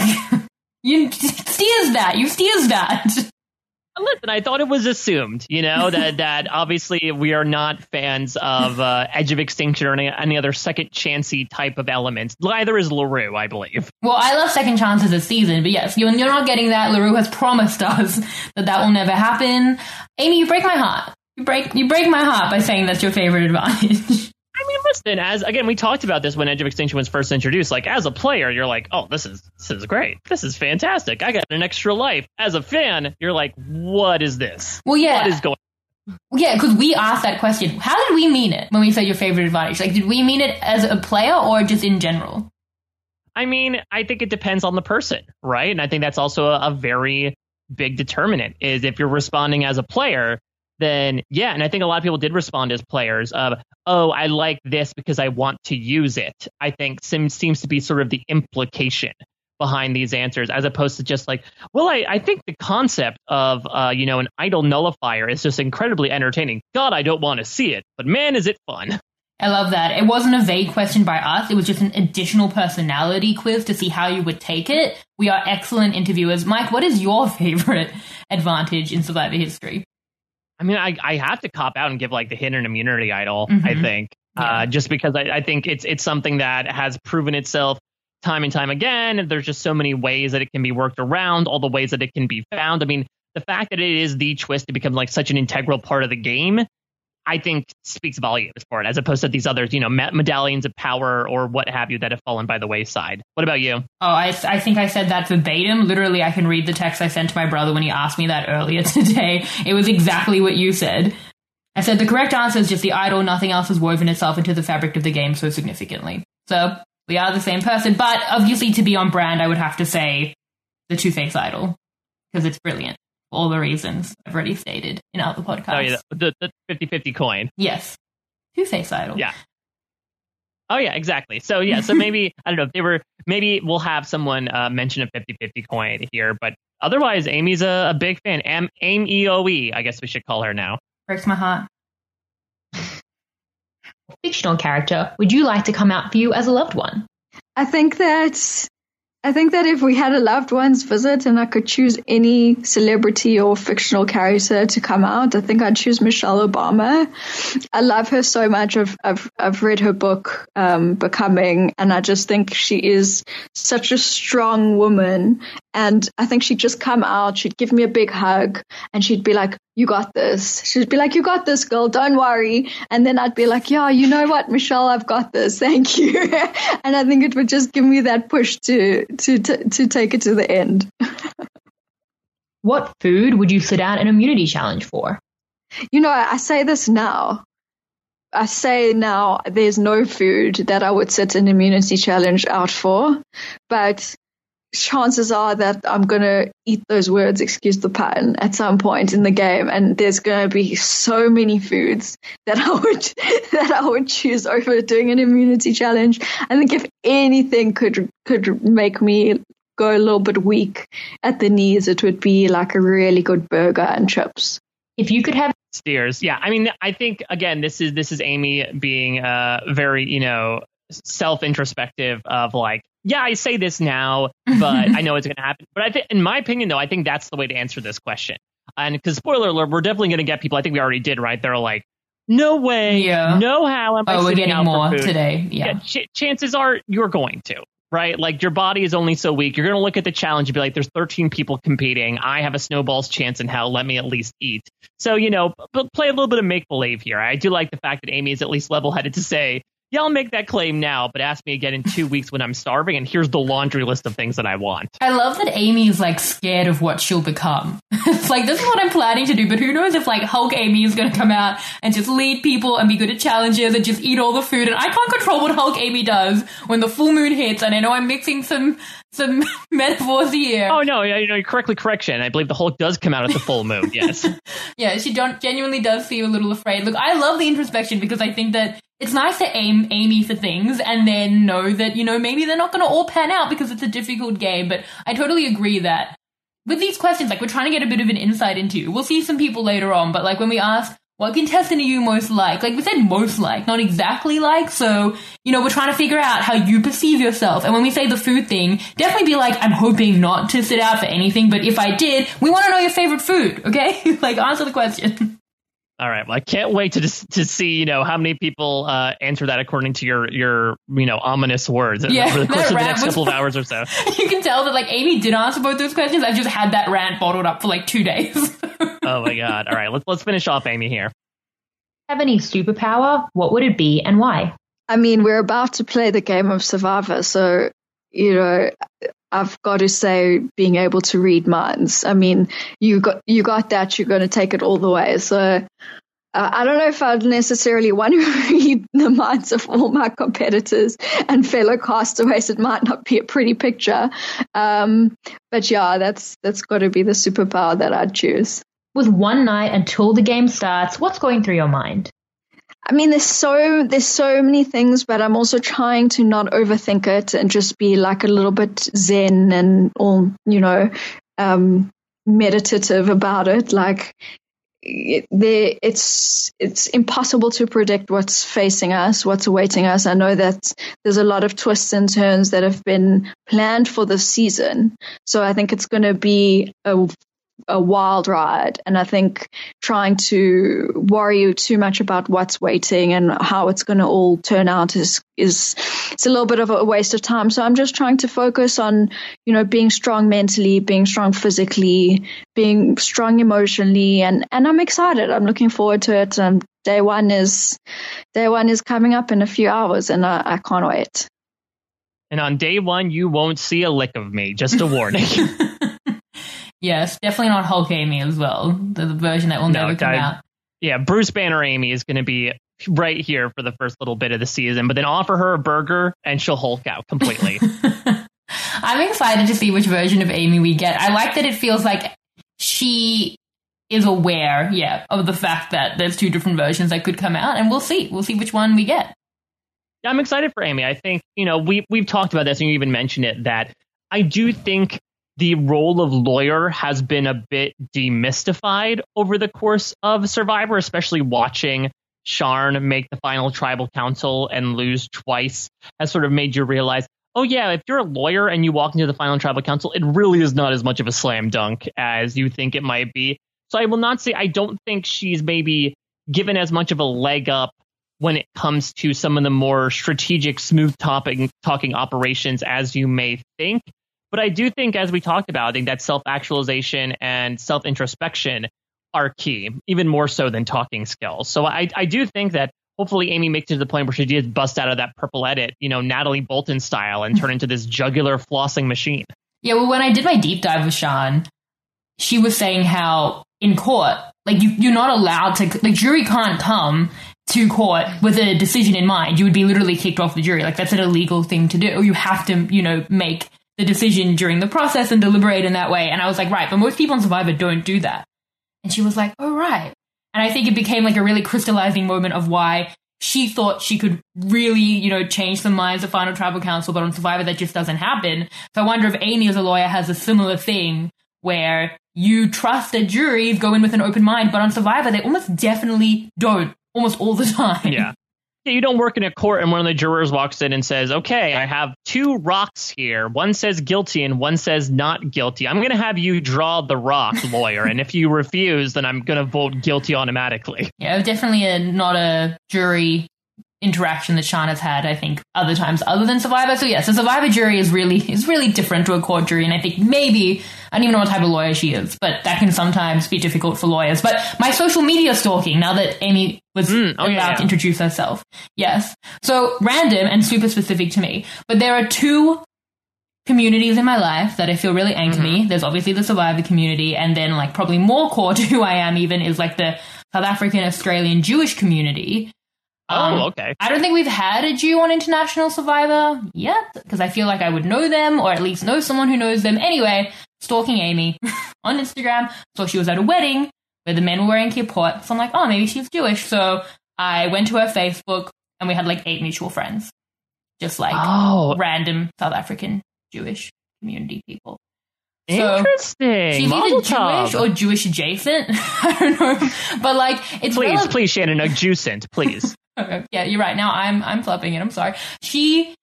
You Steers that. You Steers that. Listen, I thought it was assumed, you know, that, that obviously we are not fans of uh, Edge of Extinction or any, any other second chancey type of elements. Neither is LaRue, I believe. Well, I love second chances this season, but yes, you're, you're not getting that. LaRue has promised us that that will never happen. Amy, you break my heart. You break you break my heart by saying that's your favorite advantage. I mean, listen, as again, we talked about this when Edge of Extinction was first introduced. Like, as a player, you're like, oh, this is this is great. This is fantastic. I got an extra life. As a fan, you're like, what is this? Well, yeah. What is going on? Yeah, because we asked that question. How did we mean it when we said your favorite advantage? Like, did we mean it as a player or just in general? I mean, I think it depends on the person, right? And I think that's also a, a very big determinant, is if you're responding as a player, then yeah, and I think a lot of people did respond as players of, oh, I like this because I want to use it. I think seems seems to be sort of the implication behind these answers, as opposed to just like, well, I, I think the concept of, uh, you know, an idol nullifier is just incredibly entertaining. God, I don't want to see it, but man, is it fun. I love that. It wasn't a vague question by us. It was just an additional personality quiz to see how you would take it. We are excellent interviewers. Mike, what is your favorite advantage in Survivor history? I mean, I, I have to cop out and give like the hidden immunity idol, Mm-hmm. I think, Yeah. uh, just because I, I think it's it's something that has proven itself time and time again. And there's just so many ways that it can be worked around, all the ways that it can be found. I mean, the fact that it is the twist to become like such an integral part of the game, I think speaks volumes for it, as opposed to these others, you know, me- medallions of power or what have you that have fallen by the wayside. What about you? Oh, I, I think I said that verbatim. Literally, I can read the text I sent to my brother when he asked me that earlier today. It was exactly what you said. I said the correct answer is just the idol. Nothing else has woven itself into the fabric of the game so significantly. So we are the same person. But obviously, to be on brand, I would have to say the Two-Face idol, because it's brilliant. All the reasons I've already stated in other podcasts. Oh, yeah, the, the fifty-fifty coin. Yes. Two-Face idol. Yeah. Oh, yeah, exactly. So, yeah, so maybe, I don't know, if they were, maybe we'll have someone uh, mention a fifty-fifty coin here, but otherwise, Amy's a, a big fan. Am, Aim E O E, I guess we should call her now. Breaks my heart. Fictional character would you like to come out for you as a loved one? I think that I think that if we had a loved ones visit and I could choose any celebrity or fictional character to come out, I think I'd choose Michelle Obama. I love her so much. I've I've, I've read her book, um, Becoming, and I just think she is such a strong woman. And I think she'd just come out, she'd give me a big hug, and she'd be like, "You got this." She'd be like, "You got this, girl. Don't worry." And then I'd be like, "Yeah, you know what, Michelle, I've got this. Thank you." And I think it would just give me that push to to to, to take it to the end. What food would you sit out an immunity challenge for? You know, I, I say this now. I say now there's no food that I would sit an immunity challenge out for, but chances are that I'm going to eat those words, excuse the pun, at some point in the game, and there's going to be so many foods that I would that I would choose over doing an immunity challenge. I think if anything could could make me go a little bit weak at the knees, it would be like a really good burger and chips. If you could have steers, yeah. I mean, I think again, this is this is Amy being uh very, you know, self-introspective of like, yeah, I say this now, but I know it's going to happen. But I think, in my opinion, though, I think that's the way to answer this question. And because spoiler alert, we're definitely going to get people. I think we already did, right? They're like, no way, yeah. no how am I oh, we're sitting getting out more for food today. Yeah, yeah ch- chances are you're going to, right? Like your body is only so weak. You're going to look at the challenge and be like, there's thirteen people competing. I have a snowball's chance in hell. Let me at least eat. So, you know, p- play a little bit of make believe here. I do like the fact that Amy is at least level headed to say, yeah, I'll make that claim now, but ask me again in two weeks when I'm starving, and here's the laundry list of things that I want. I love that Amy is, like, scared of what she'll become. It's like, this is what I'm planning to do, but who knows if, like, Hulk Amy is going to come out and just lead people and be good at challenges and just eat all the food, and I can't control what Hulk Amy does when the full moon hits, and I know I'm mixing some some metaphors here. Oh, no, you know, you're correctly correction. I believe the Hulk does come out at the full moon, yes. Yeah, she don't, genuinely does seem a little afraid. Look, I love the introspection because I think that it's nice to aim Amy for things and then know that, you know, maybe they're not going to all pan out because it's a difficult game. But I totally agree that with these questions, like, we're trying to get a bit of an insight into. We'll see some people later on, but, like, when we ask, what contestant are you most like? Like, we said most like, not exactly like. So, you know, we're trying to figure out how you perceive yourself. And when we say the food thing, definitely be like, I'm hoping not to sit out for anything, but if I did, we want to know your favorite food, okay? Like, answer the question. All right. Well, I can't wait to to see, you know, how many people uh, answer that according to your, your you know, ominous words yeah, over the course of the next was, couple of hours or so. You can tell that, like, Amy did answer both those questions. I've just had that rant bottled up for, like, two days. Oh, my God. All right. Let's, let's finish off Amy here. Have any superpower? What would it be and why? I mean, we're about to play the game of Survivor, so, you know, I've got to say being able to read minds. I mean, you got you got that, you're going to take it all the way. So uh, I don't know if I'd necessarily want to read the minds of all my competitors and fellow castaways. It might not be a pretty picture. Um, but yeah, that's that's got to be the superpower that I'd choose. With one night until the game starts, what's going through your mind? I mean, there's so there's so many things, but I'm also trying to not overthink it and just be like a little bit zen and all, you know, um, meditative about it. Like, it, there, it's it's impossible to predict what's facing us, what's awaiting us. I know that there's a lot of twists and turns that have been planned for this season, so I think it's going to be a a wild ride, and I think trying to worry too much about what's waiting and how it's going to all turn out is is it's a little bit of a waste of time. So I'm just trying to focus on, you know, being strong mentally, being strong physically, being strong emotionally, and and I'm excited. I'm looking forward to it. Um, day one is day one is coming up in a few hours, and I, I can't wait. And on day one, you won't see a lick of me. Just a warning. Yes, definitely not Hulk Amy as well. The, the version that will no, never come I, out. Yeah, Bruce Banner Amy is going to be right here for the first little bit of the season, but then offer her a burger and she'll Hulk out completely. I'm excited to see which version of Amy we get. I like that it feels like she is aware, yeah, of the fact that there's two different versions that could come out, and we'll see. We'll see which one we get. Yeah, I'm excited for Amy. I think, you know, we, we've talked about this, and you even mentioned it, that I do think the role of lawyer has been a bit demystified over the course of Survivor, especially watching Sharn make the final tribal council and lose twice has sort of made you realize, oh yeah, if you're a lawyer and you walk into the Final Tribal Council, it really is not as much of a slam dunk as you think it might be. So I will not say I don't think she's maybe given as much of a leg up when it comes to some of the more strategic, smooth talking, talking operations as you may think. But I do think, as we talked about, I think that self-actualization and self-introspection are key, even more so than talking skills. So I, I do think that hopefully Amy makes it to the point where she does bust out of that purple edit, you know, Natalie Bolton style, and turn into this jugular flossing machine. Yeah, well, when I did my deep dive with Sean, she was saying how in court, like you, you're not allowed to, like jury can't come to court with a decision in mind. You would be literally kicked off the jury. Like that's an illegal thing to do. You have to, you know, make the decision during the process and deliberate in that way. And I was like, right, but most people on Survivor don't do that. And she was like, oh, right. And I think it became like a really crystallizing moment of why she thought she could really, you know, change the minds of Final Tribal Council, but on Survivor that just doesn't happen. So I wonder if Amy as a lawyer has a similar thing where you trust that juries go in with an open mind, but on Survivor they almost definitely don't, almost all the time. Yeah. Yeah, you don't work in a court and one of the jurors walks in and says, okay, I have two rocks here. One says guilty and one says not guilty. I'm going to have you draw the rock, lawyer. And if you refuse, then I'm going to vote guilty automatically. Yeah, definitely a, not a jury interaction that Sean has had, I think, other times other than Survivor. So yes, the Survivor jury is really is really different to a court jury. And I think maybe, I don't even know what type of lawyer she is, but that can sometimes be difficult for lawyers. But my social media stalking, now that Amy was mm, oh, allowed yeah, yeah. to introduce herself. Yes. So random and super specific to me. But there are two communities in my life that I feel really anchor mm-hmm. me. There's obviously the Survivor community, and then like probably more core to who I am even is like the South African Australian Jewish community. Um, oh, okay. I don't think we've had a Jew on International Survivor yet, because I feel like I would know them, or at least know someone who knows them. Anyway, stalking Amy on Instagram, saw she was at a wedding where the men were wearing kippot, so I'm like, oh, maybe she's Jewish. So I went to her Facebook, and we had like eight mutual friends. Just like oh. random South African Jewish community people. Interesting. So she's either Jewish or Jewish adjacent. I don't know. But like, it's Please, rel- please, Shannon, adjacent, please. Okay. Yeah, you're right. Now I'm I'm flipping it. I'm sorry. She,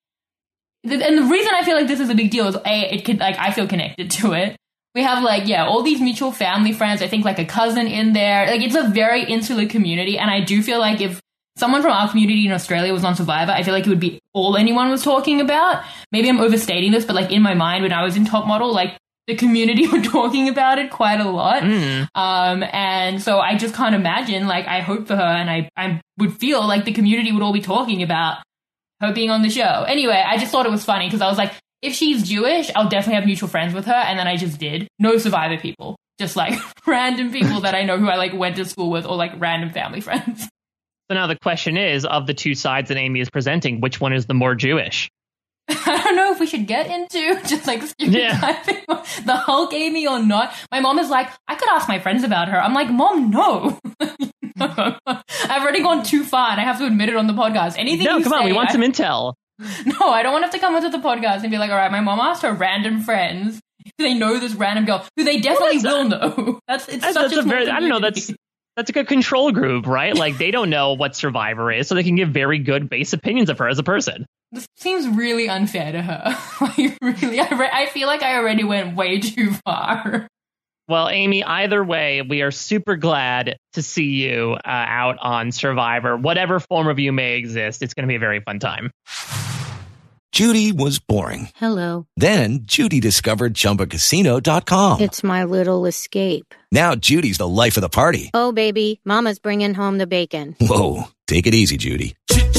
th- and the reason I feel like this is a big deal is a it could like I feel connected to it. We have like yeah all these mutual family friends. I think like a cousin in there. Like it's a very insular community, and I do feel like if someone from our community in Australia was on Survivor, I feel like it would be all anyone was talking about. Maybe I'm overstating this, but like in my mind when I was in Top Model, like the community were talking about it quite a lot. Mm. Um, and so I just can't imagine, like, I hope for her and I, I would feel like the community would all be talking about her being on the show. Anyway, I just thought it was funny because I was like, if she's Jewish, I'll definitely have mutual friends with her. And then I just did. No Survivor people. Just like random people that I know who I like went to school with or like random family friends. So now the question is, of the two sides that Amy is presenting, which one is the more Jewish? I don't know if we should get into just like stereotyping yeah. the Hulk Amy or not. My mom is like, I could ask my friends about her. I'm like, Mom, no. no. I've already gone too far and I have to admit it on the podcast. Anything No, you come say, on, we want I... some intel. No, I don't want to have to come onto the podcast and be like, all right, my mom asked her random friends if they know this random girl, who they definitely well, will know. That's it's that's, such that's a, a very, community. I don't know, that's that's a good control group, right? Like they don't know what Survivor is, so they can give very good base opinions of her as a person. This seems really unfair to her. Like, really, I, re- I feel like I already went way too far. Well, Amy, either way, we are super glad to see you uh, out on Survivor. Whatever form of you may exist, it's going to be a very fun time. Judy was boring. Hello. Then Judy discovered Chumba Casino dot com. It's my little escape. Now Judy's the life of the party. Oh, baby, mama's bringing home the bacon. Whoa, take it easy, Judy.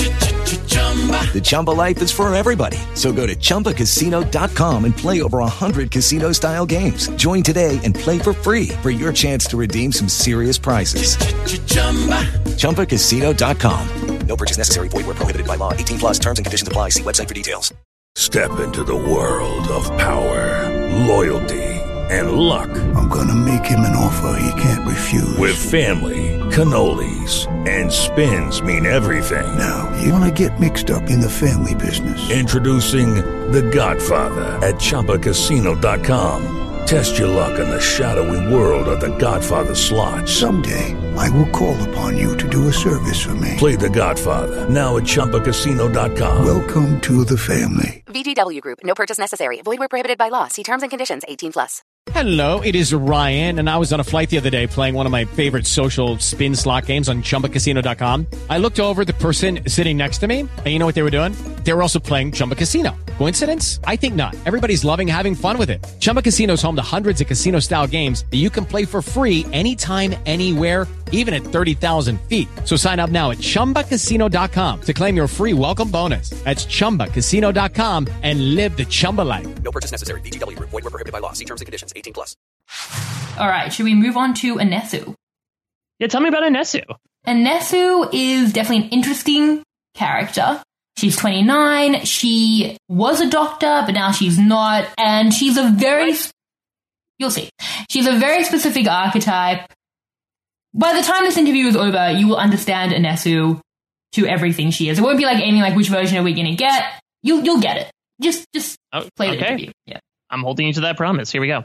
The Chumba life is for everybody. So go to Chumba Casino dot com and play over one hundred casino-style games. Join today and play for free for your chance to redeem some serious prizes. Chumba Casino dot com. No purchase necessary. Void where prohibited by law. eighteen plus terms and conditions apply. See website for details. Step into the world of power, loyalty, and luck. I'm going to make him an offer he can't refuse. With family, cannolis, and spins mean everything. Now, you want to get mixed up in the family business. Introducing The Godfather at Chumba Casino dot com. Test your luck in the shadowy world of The Godfather slot. Someday, I will call upon you to do a service for me. Play The Godfather, now at Chumba Casino dot com. Welcome to the family. V G W Group. No purchase necessary. Void where prohibited by law. See terms and conditions. eighteen plus. Hello, it is Ryan, and I was on a flight the other day playing one of my favorite social spin slot games on Chumba Casino dot com. I looked over at the person sitting next to me, and you know what they were doing? They were also playing Chumba Casino. Coincidence? I think not. Everybody's loving having fun with it. Chumba Casino is home to hundreds of casino-style games that you can play for free anytime, anywhere, even at thirty thousand feet. So sign up now at Chumba Casino dot com to claim your free welcome bonus. That's Chumba Casino dot com and live the Chumba life. No purchase necessary. V G W Group. Void where prohibited by law. See terms and conditions. eighteen plus. All right, should we move on to Anesu? Yeah, tell me about Anesu. Anesu is definitely an interesting character. She's twenty-nine. She was a doctor, but now she's not. And she's a very... You'll see. She's a very specific archetype. By the time this interview is over, you will understand Anesu to everything she is. It won't be like aiming like, which version are we going to get? You'll, you'll get it. Just, just oh, play the okay. interview. Yeah. I'm holding you to that promise. Here we go.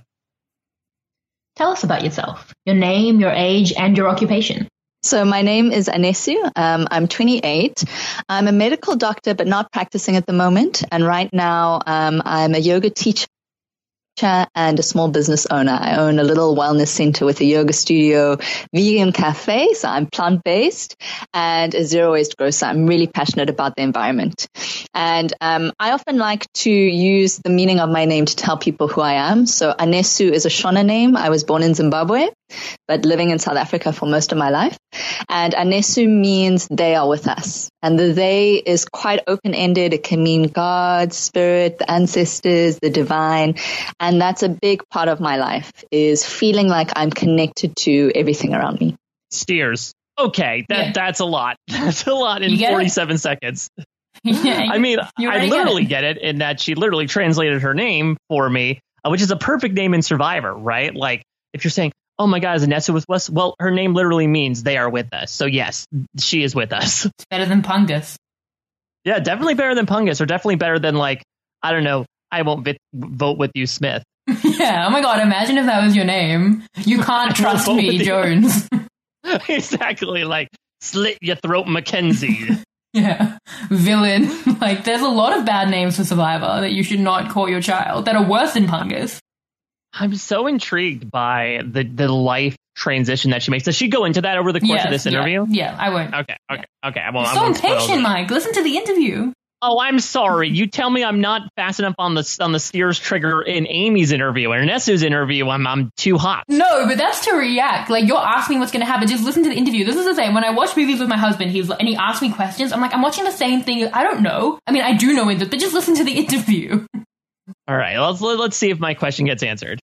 Tell us about yourself, your name, your age, and your occupation. So my name is Anesu. Um, I'm twenty-eight. I'm a medical doctor, but not practicing at the moment. And right now, um, I'm a yoga teacher and a small business owner. I own a little wellness center with a yoga studio, vegan cafe, so I'm plant-based, and a zero-waste grocer. I'm really passionate about the environment. And um, I often like to use the meaning of my name to tell people who I am. So Anesu is a Shona name. I was born in Zimbabwe, but living in South Africa for most of my life. And Anesu means they are with us. And the they is quite open-ended. It can mean God, spirit, the ancestors, the divine. And that's a big part of my life, is feeling like I'm connected to everything around me. Steers. Okay, that yeah. that's a lot. That's a lot in forty-seven it? seconds. Yeah, I mean, I literally get it. get it in that she literally translated her name for me, uh, which is a perfect name in Survivor, right? Like, if you're saying, oh my God, is Anesu with us? Well, her name literally means they are with us. So yes, she is with us. It's better than Pungus. Yeah, definitely better than Pungus, or definitely better than, like, I don't know, I won't vi- vote with you, Smith. Yeah, oh my God, imagine if that was your name. You can't trust me, Jones. Exactly, like, slit your throat, Mackenzie. Yeah, villain. Like, there's a lot of bad names for Survivor that you should not call your child that are worse than Pungus. I'm so intrigued by the, the life transition that she makes. Does she go into that over the course yes, of this interview? Yeah, yeah I won't. Okay, okay, yeah. okay. Well, You're so impatient, Mike. Listen to the interview. Oh, I'm sorry. You tell me I'm not fast enough on the on the steers trigger in Amy's interview. In Anesu's interview, I'm I'm too hot. No, but that's to react. Like, you're asking what's going to happen. Just listen to the interview. This is the same. When I watch movies with my husband, he's and he asks me questions. I'm like, I'm watching the same thing. I don't know. I mean, I do know it, but just listen to the interview. All right, let's let's see if my question gets answered.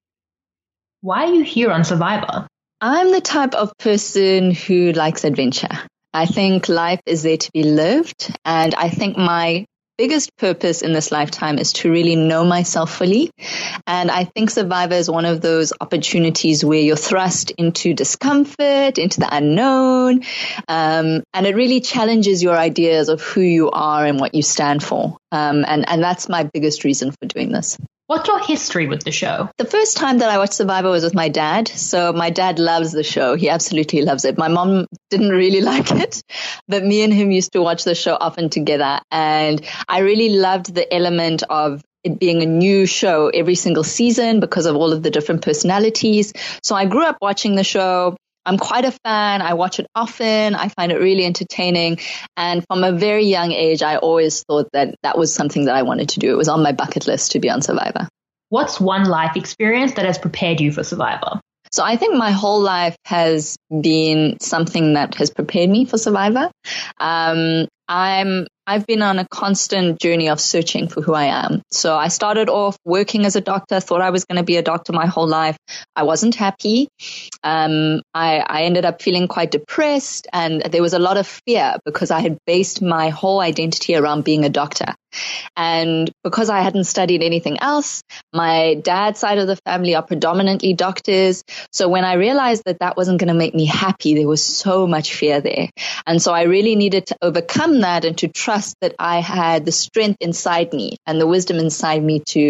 Why are you here on Survivor? I'm the type of person who likes adventure. I think life is there to be lived, and I think my biggest purpose in this lifetime is to really know myself fully. And I think Survivor is one of those opportunities where you're thrust into discomfort, into the unknown, um, and it really challenges your ideas of who you are and what you stand for. Um, and, and that's my biggest reason for doing this. What's your history with the show? The first time that I watched Survivor was with my dad. So my dad loves the show. He absolutely loves it. My mom didn't really like it, but me and him used to watch the show often together. And I really loved the element of it being a new show every single season because of all of the different personalities. So I grew up watching the show. I'm quite a fan. I watch it often. I find it really entertaining. And from a very young age, I always thought that that was something that I wanted to do. It was on my bucket list to be on Survivor. What's one life experience that has prepared you for Survivor? So I think my whole life has been something that has prepared me for Survivor. Um, I'm I've been on a constant journey of searching for who I am. So I started off working as a doctor, thought I was going to be a doctor my whole life. I wasn't happy. Um, I, I ended up feeling quite depressed, and there was a lot of fear because I had based my whole identity around being a doctor. And because I hadn't studied anything else, my dad's side of the family are predominantly doctors. So when I realized that that wasn't going to make me happy, there was so much fear there. And so I really needed to overcome that and to trust that I had the strength inside me and the wisdom inside me to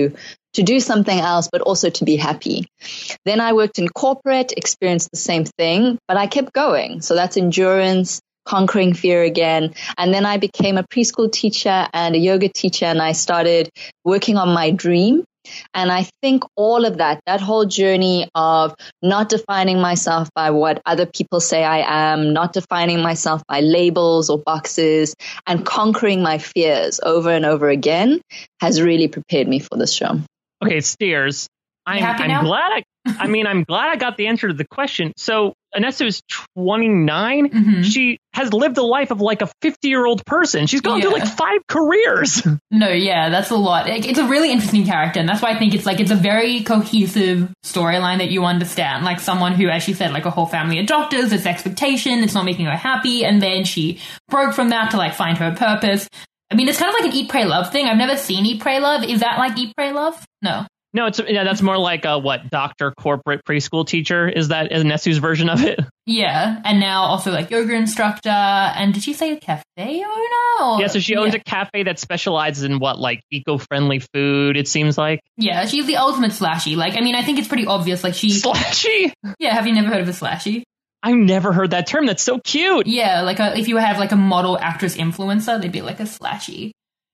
to do something else, but also to be happy. Then I worked in corporate, experienced the same thing, but I kept going. So that's endurance, conquering fear again. And then I became a preschool teacher and a yoga teacher, and I started working on my dream. And I think all of that, that whole journey of not defining myself by what other people say I am, not defining myself by labels or boxes, and conquering my fears over and over again has really prepared me for this show. Okay, Steers, I'm, I'm glad I, I mean, I'm glad I got the answer to the question. So Anesu is twenty-nine. Mm-hmm. She has lived a life of like a fifty-year-old person. She's gone Yeah. through like five careers. No, yeah, that's a lot. It- It's a really interesting character, and that's why I think it's like it's a very cohesive storyline that you understand. Like someone who, as she said, like a whole family of doctors, it's expectation, it's not making her happy, and then she broke from that to like find her purpose. I mean, it's kind of like an Eat, Pray, Love thing. I've never seen Eat, Pray, Love. Is that like Eat, Pray, Love? No. No, it's yeah, that's more like a what doctor, corporate, preschool teacher. Is that Anesu's version of it? Yeah, and now also like yoga instructor. And did she say a cafe owner? Or, Yeah, so she owns yeah. a cafe that specializes in what, like eco-friendly food. It seems like Yeah, she's the ultimate slashy. Like, I mean, I think it's pretty obvious. Like, she slashy. Yeah, have you never heard of a slashy? I've never heard that term. That's so cute. Yeah, like a, if you have like a model actress influencer, they'd be like a slashy.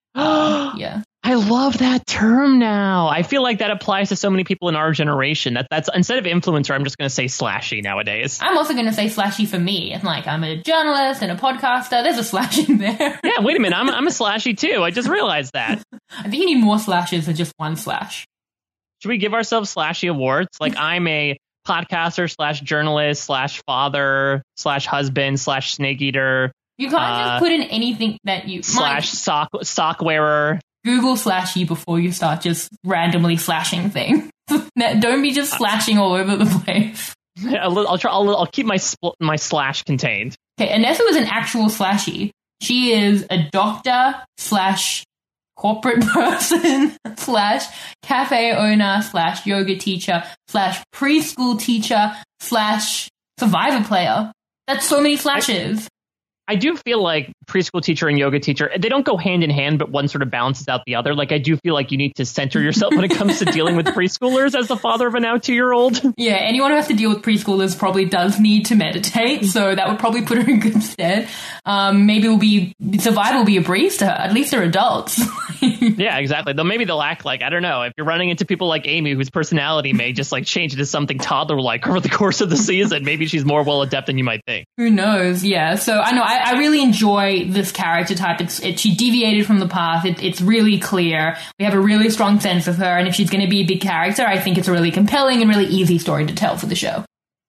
Um, yeah. I love that term now. I feel like that applies to so many people in our generation. That that's instead of influencer, I'm just going to say slashy nowadays. I'm also going to say slashy for me. It's like I'm a journalist and a podcaster. There's a slash in there. Yeah, wait a minute. I'm I'm a slashy too. I just realized that. I think you need more slashes than just one slash. Should we give ourselves slashy awards? Like I'm a podcaster slash journalist slash father slash husband slash snake eater. You can't uh, just put in anything that you slash sock sock wearer. Google slashy before you start just randomly slashing things. Don't be just slashing all over the place. I'll, I'll try. I'll, I'll keep my spl- my slash contained. Okay, Anessa is an actual slashy. She is a doctor slash corporate person slash cafe owner slash yoga teacher slash preschool teacher slash survivor player. That's so many slashes. I do feel like preschool teacher and yoga teacher, they don't go hand in hand, but one sort of balances out the other. Like, I do feel like you need to center yourself when it comes to dealing with preschoolers as the father of a now two-year-old. Yeah, anyone who has to deal with preschoolers probably does need to meditate, so that would probably put her in good stead. Um, maybe will be survival will be a breeze to her. At least they're adults. Yeah, exactly. Though maybe they'll act like, I don't know, if you're running into people like Amy, whose personality may just like change into something toddler-like over the course of the season, maybe she's more well-adept than you might think. Who knows? Yeah. So I know I, I really enjoy this character type. It's it, she deviated from the path. It, it's really clear. We have a really strong sense of her, and if she's going to be a big character, I think it's a really compelling and really easy story to tell for the show.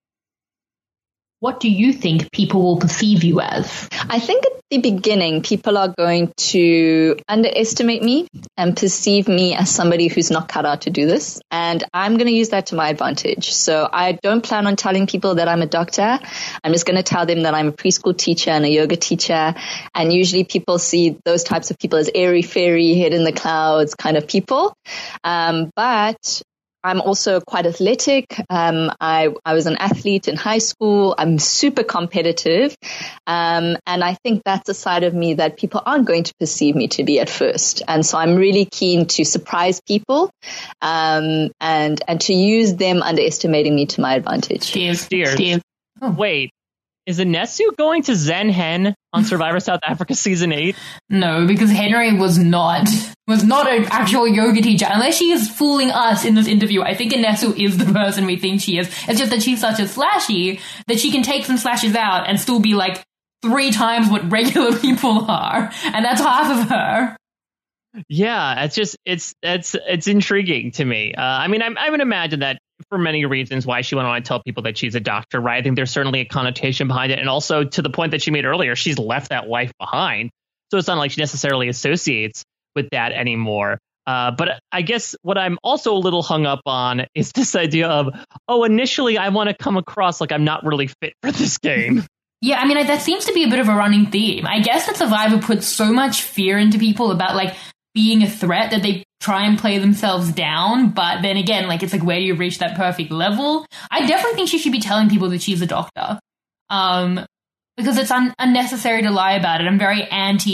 What do you think people will perceive you as? I think at the beginning, people are going to underestimate me and perceive me as somebody who's not cut out to do this. And I'm going to use that to my advantage. So I don't plan on telling people that I'm a doctor. I'm just going to tell them that I'm a preschool teacher and a yoga teacher. And usually people see those types of people as airy fairy, head in the clouds kind of people. Um, but I'm also quite athletic. Um, I, I was an athlete in high school. I'm super competitive. Um, and I think that's a side of me that people aren't going to perceive me to be at first. And so I'm really keen to surprise people um, and, and to use them underestimating me to my advantage. Steve, Steve. Steve. Oh. Wait, is Anesu going to Zen Hen on Survivor South Africa season eight? No, because Henry was not was not an actual yoga teacher. Unless she is fooling us in this interview, I think Anesu is the person we think she is. It's just that she's such a slashy that she can take some slashes out and still be like three times what regular people are, and that's half of her. Yeah, it's just it's it's it's intriguing to me. Uh, I mean, I, I would imagine that for many reasons why she went on to tell people that she's a doctor, right? I think there's certainly a connotation behind it, and also to the point that she made earlier, she's left that life behind, so it's not like she necessarily associates with that anymore. Uh, but I guess what I'm also a little hung up on is this idea of, oh, initially I want to come across like I'm not really fit for this game. Yeah, I mean, that seems to be a bit of a running theme. I guess that Survivor puts so much fear into people about, like, being a threat that they try and play themselves down. But then again, like, it's like, where do you reach that perfect level? I definitely think she should be telling people that she's a doctor. Um, because it's un- unnecessary to lie about it. I'm very anti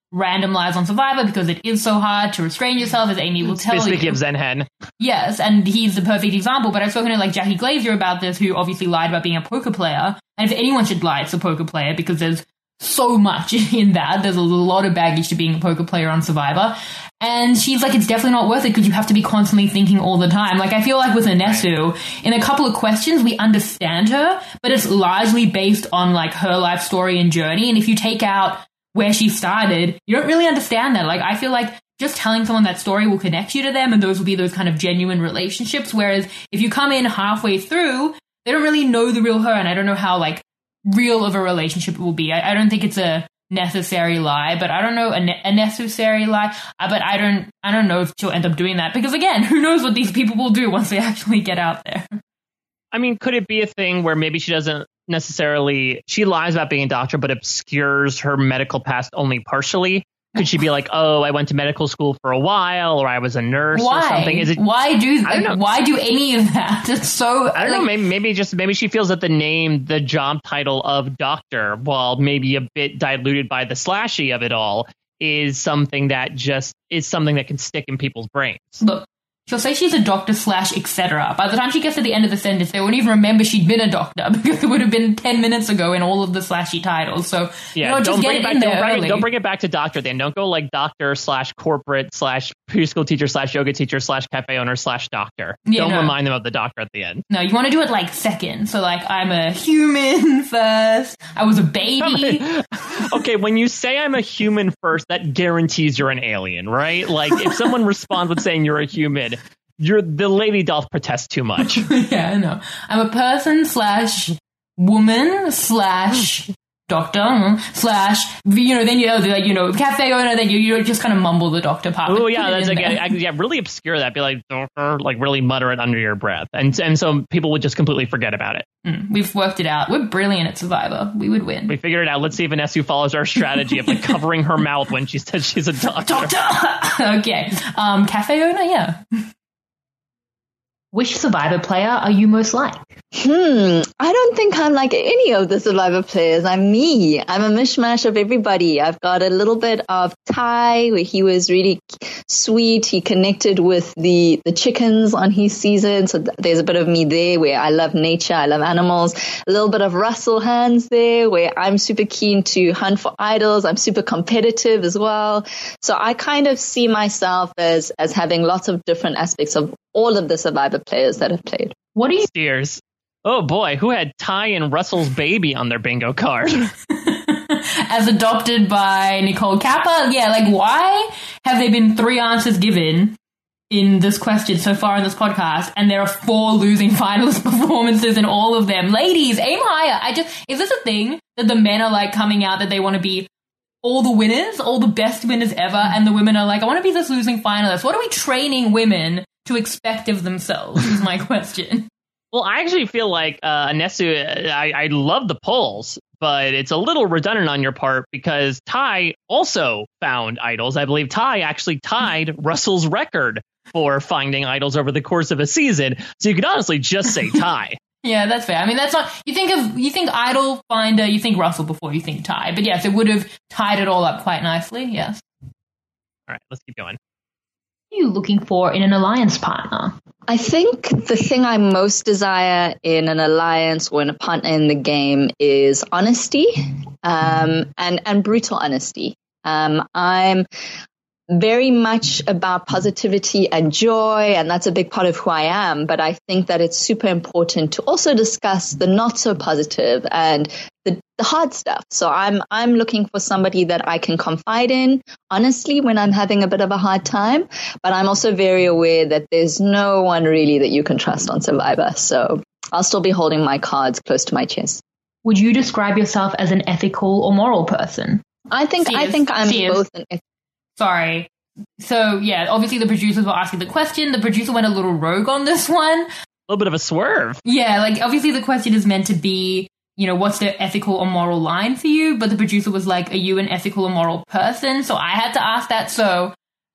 random lives on Survivor because it is so hard to restrain yourself, as Amy will tell you. Speaking of Zen Hen. Yes, and he's the perfect example, but I've spoken to like Jackie Glazier about this, who obviously lied about being a poker player, and if anyone should lie, it's a poker player, because there's so much in that. There's a lot of baggage to being a poker player on Survivor. And she's like, it's definitely not worth it because you have to be constantly thinking all the time. Like, I feel like with Anesu, in a couple of questions, we understand her, but it's largely based on like her life story and journey. And if you take out where she started, you don't really understand that. Like, I feel like just telling someone that story will connect you to them, and those will be those kind of genuine relationships. Whereas if you come in halfway through, they don't really know the real her, and I don't know how like real of a relationship it will be. I, I don't think it's a necessary lie, but I don't know a, ne- a necessary lie. Uh, but I don't, I don't know if she'll end up doing that, because again, who knows what these people will do once they actually get out there. I mean, could it be a thing where maybe she doesn't necessarily, she lies about being a doctor, but obscures her medical past only partially? Could she be like, oh, I went to medical school for a while, or I was a nurse why? or something? Is it, why do I don't know. Why do any of that? It's so I don't like, know. Maybe, maybe just maybe she feels that the name, the job title of doctor, while maybe a bit diluted by the slashy of it all, is something that just is something that can stick in people's brains. Look, she'll say she's a doctor slash et cetera. By the time she gets to the end of the sentence, they won't even remember she'd been a doctor, because it would have been ten minutes ago in all of the slashy titles. So, yeah, you know, don't just bring get it it back. in Don't there bring, early. it, don't bring it back to doctor. Then don't go like doctor slash corporate slash preschool teacher slash yoga teacher slash cafe owner slash doctor. Yeah, don't no. remind them of the doctor at the end. No, you want to do it like second. So like, I'm a human first. I was a baby. Okay, when you say I'm a human first, that guarantees you're an alien, right? Like, if someone responds with saying you're a human, you're the lady doth protest too much. Yeah, I know. I'm a person slash woman slash doctor slash, you know, then you know, like, you know, cafe owner, then you, you just kind of mumble the doctor part. Oh Put yeah, it that's in like, there. I, yeah, really obscure that. Be like, "Doctor," like really mutter it under your breath, and and so people would just completely forget about it. Mm, we've worked it out. We're brilliant at Survivor. We would win. We figured it out. Let's see if Anesu follows our strategy of like covering her mouth when she says she's a doctor. Doctor. Okay. Um, cafe owner. Yeah. Which Survivor player are you most like? Hmm. I don't think I'm like any of the Survivor players. I'm me. I'm a mishmash of everybody. I've got a little bit of Ty, where he was really sweet. He connected with the, the chickens on his season. So th- there's a bit of me there where I love nature. I love animals. A little bit of Russell Hands there, where I'm super keen to hunt for idols. I'm super competitive as well. So I kind of see myself as, as having lots of different aspects of all of the Survivor players that have played. What do you steers? Oh boy, who had Ty and Russell's baby on their bingo card? As adopted by Nicole Kappa. Yeah, like, why have there been three answers given in this question so far in this podcast, and there are four losing finalist performances in all of them? Ladies, aim higher. I just, is this a thing that the men are like coming out that they want to be all the winners, all the best winners ever, and the women are like, I want to be this losing finalist? What are we training women to expect of themselves, is my question. Well, I actually feel like uh, Anesu, I, I love the polls, but it's a little redundant on your part, because Ty also found idols. I believe Ty actually tied Russell's record for finding idols over the course of a season. So you could honestly just say Ty. Yeah, that's fair. I mean, that's not, you think of, you think idol finder, you think Russell before you think Ty. But yes, it would have tied it all up quite nicely. Yes. All right, let's keep going. What are you looking for in an alliance partner? I think the thing I most desire in an alliance or in a partner in the game is honesty, um, and, and brutal honesty. Um, I'm very much about positivity and joy, and that's a big part of who I am. But I think that it's super important to also discuss the not so positive and the, the hard stuff. So I'm I'm looking for somebody that I can confide in, honestly, when I'm having a bit of a hard time. But I'm also very aware that there's no one really that you can trust on Survivor. So I'll still be holding my cards close to my chest. Would you describe yourself as an ethical or moral person? I think She I is. think I'm She is. both an ethical. Sorry. So, yeah, obviously the producers were asking the question. The producer went a little rogue on this one. A little bit of a swerve. Yeah, like, obviously the question is meant to be, you know, what's the ethical or moral line for you? But the producer was like, are you an ethical or moral person? So I had to ask that. So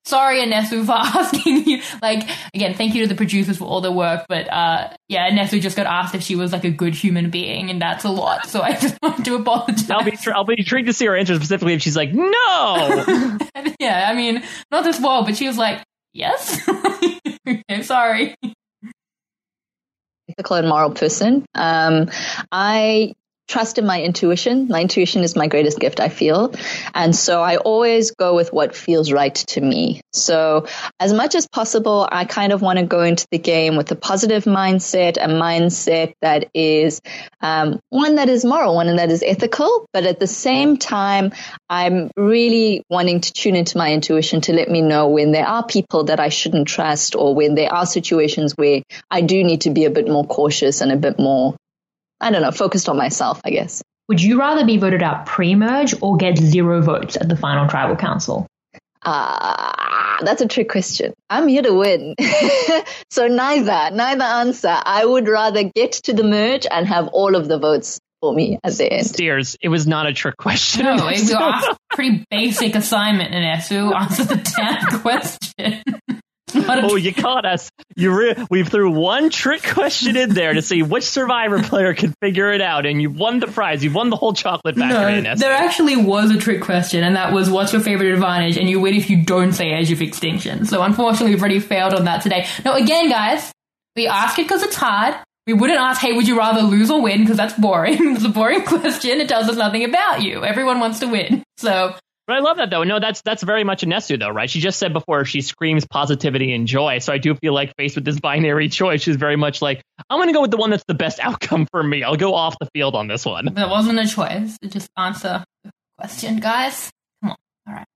sorry, Anesu, for asking you. Like, again, thank you to the producers for all the work. But uh, yeah, Anesu just got asked if she was like a good human being, and that's a lot. So I just want to apologize. I'll be tr- I'll be intrigued to see her answer specifically if she's like, no. Yeah, I mean, not this well, but she was like, yes. Okay, sorry. Ethical and moral person. Um, I trust in my intuition. My intuition is my greatest gift, I feel. And so I always go with what feels right to me. So as much as possible, I kind of want to go into the game with a positive mindset, a mindset that is um, one that is moral, one that is ethical. But at the same time, I'm really wanting to tune into my intuition to let me know when there are people that I shouldn't trust, or when there are situations where I do need to be a bit more cautious and a bit more, I don't know, focused on myself, I guess. Would you rather be voted out pre-merge or get zero votes at the final tribal council? Ah, uh, that's a trick question. I'm here to win. So neither, neither answer. I would rather get to the merge and have all of the votes for me at the end. Steers, it was not a trick question. No, it was a pretty basic assignment, Anesu. Answer the damn question. Oh, you caught us. You re- we threw one trick question in there to see which Survivor player could figure it out, and you won the prize. You won the whole chocolate factory. No, there actually was a trick question, and that was, what's your favorite advantage? And you win if you don't say Edge of Extinction. So unfortunately, we've already failed on that today. No, again, guys, we ask it because it's hard. We wouldn't ask, hey, would you rather lose or win? Because that's boring. It's a boring question. It tells us nothing about you. Everyone wants to win. So... But I love that, though. No, that's that's very much Anesu, though, right? She just said before she screams positivity and joy. So I do feel like faced with this binary choice, she's very much like, I'm going to go with the one that's the best outcome for me. I'll go off the field on this one. That wasn't a choice. Just answer the question, guys. Come on. All right.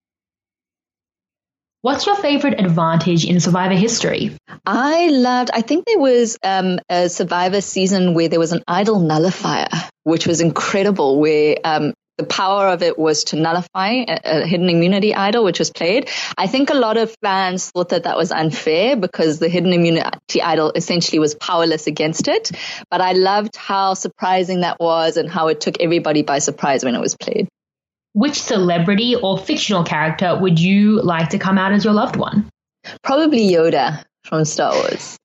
What's your favorite advantage in Survivor history? I loved, I think there was um, a Survivor season where there was an idol nullifier, which was incredible, where um, the power of it was to nullify a, a hidden immunity idol, which was played. I think a lot of fans thought that that was unfair because the hidden immunity idol essentially was powerless against it. But I loved how surprising that was and how it took everybody by surprise when it was played. Which celebrity or fictional character would you like to come out as your loved one? Probably Yoda from Star Wars.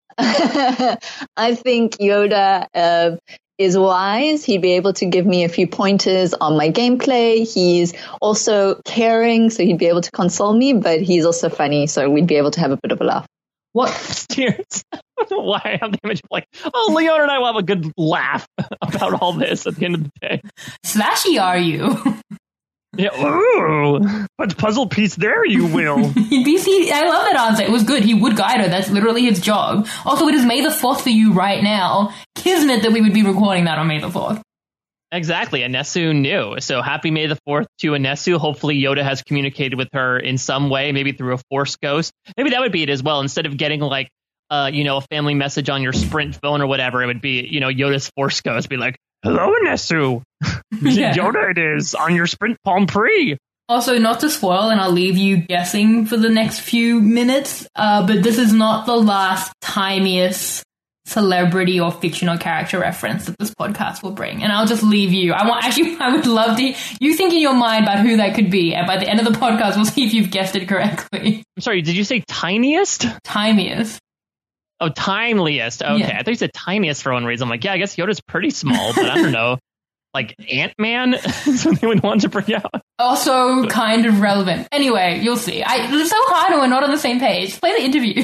I think Yoda uh, is wise. He'd be able to give me a few pointers on my gameplay. He's also caring, so he'd be able to console me, but he's also funny, so we'd be able to have a bit of a laugh. What? Steers? I don't know why I have the image of like, oh, Leona and I will have a good laugh about all this at the end of the day. Slashy are you? Yeah, ooh, but puzzle piece there, you will. B C, I love that answer. It was good. He would guide her. That's literally his job. Also, it is May the fourth for you right now. Kismet that we would be recording that on May the fourth. Exactly. Anesu knew. So happy May the fourth to Anesu. Hopefully Yoda has communicated with her in some way, maybe through a Force Ghost. Maybe that would be it as well. Instead of getting like, uh, you know, a family message on your Sprint phone or whatever, it would be, you know, Yoda's Force Ghost. Be like, hello, Anesu. Yeah. Yoda it is on your Sprint Palm Pre. Also, not to spoil, and I'll leave you guessing for the next few minutes, uh, but this is not the last timiest celebrity or fictional character reference that this podcast will bring. And I'll just leave you. I want actually, I would love to you think in your mind about who that could be, and by the end of the podcast, we'll see if you've guessed it correctly. I'm sorry, did you say tiniest? Timiest. Oh, timeliest. Okay, yeah. I thought you said tiniest for one reason. I'm like, yeah, I guess Yoda's pretty small, but I don't know. Like Ant-Man? Something we want to bring out. Also kind of relevant. Anyway, you'll see. I, it's so hard when we're not on the same page. Play the interview.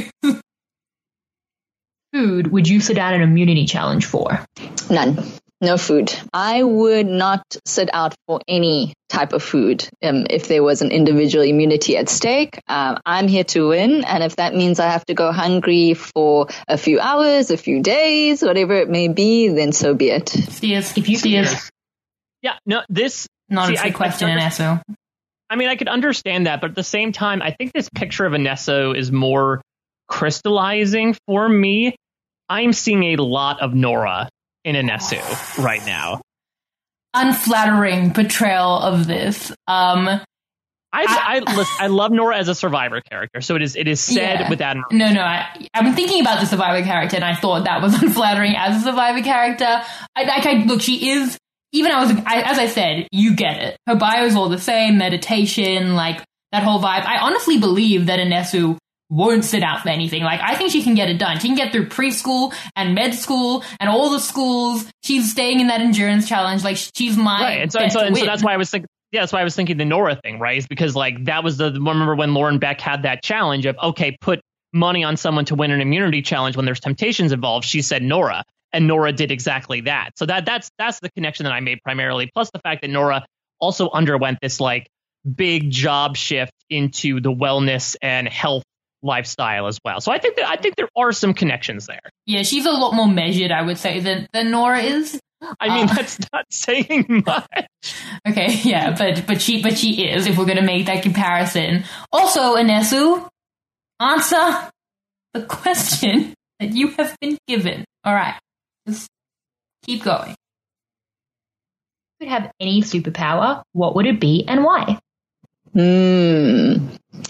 Food would you sit out an immunity challenge for? None. No food. I would not sit out for any type of food um, if there was an individual immunity at stake. Um, I'm here to win, and if that means I have to go hungry for a few hours, a few days, whatever it may be, then so be it. Steers, if you Steers. Yeah, no, this... Not see, a trick question, Anesu. I mean, I could understand that, but at the same time, I think this picture of Anesu is more crystallizing for me. I'm seeing a lot of Nora in Anesu right now. Unflattering portrayal of this. Um, I I, I, listen, I love Nora as a Survivor character, so it is it is said yeah. with admiration. No, no, I, I've been thinking about the Survivor character, and I thought that was unflattering as a Survivor character. I, like, I look, she is. Even I was, I, as I said, you get it. Her bio is all the same. Meditation, like that whole vibe. I honestly believe that Anesu won't sit out for anything. Like, I think she can get it done. She can get through preschool and med school and all the schools. She's staying in that endurance challenge. Like, she's my right. And so, and so, and so that's why I was thinking. Yeah, that's why I was thinking the Nora thing, right? Is because like that was the remember when Lauren Beck had that challenge of okay, put money on someone to win an immunity challenge when there's temptations involved. She said Nora, and Nora did exactly that. So that that's that's the connection that I made primarily. Plus the fact that Nora also underwent this like big job shift into the wellness and health lifestyle as well. So I think that I think there are some connections there. Yeah, she's a lot more measured, I would say, than than Nora is. I mean, uh, that's not saying much. Okay, yeah, but but she but she is, if we're going to make that comparison. Also, Anesu, answer the question that you have been given. All right, just keep going. If you could have any superpower, what would it be and why? Hmm.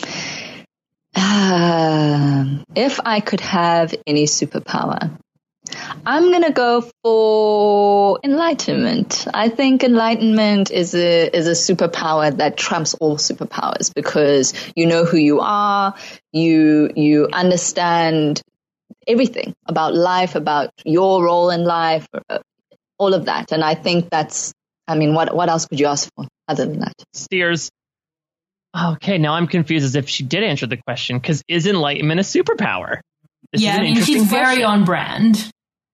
Uh, if I could have any superpower, I'm going to go for enlightenment. I think enlightenment is a is a superpower that trumps all superpowers because you know who you are, you you understand everything about life, about your role in life, all of that. And I think that's, I mean, what what else could you ask for other than that? Steers. Okay, now I'm confused as if she did answer the question because is enlightenment a superpower? This yeah, is an I mean, interesting she's very question. on brand.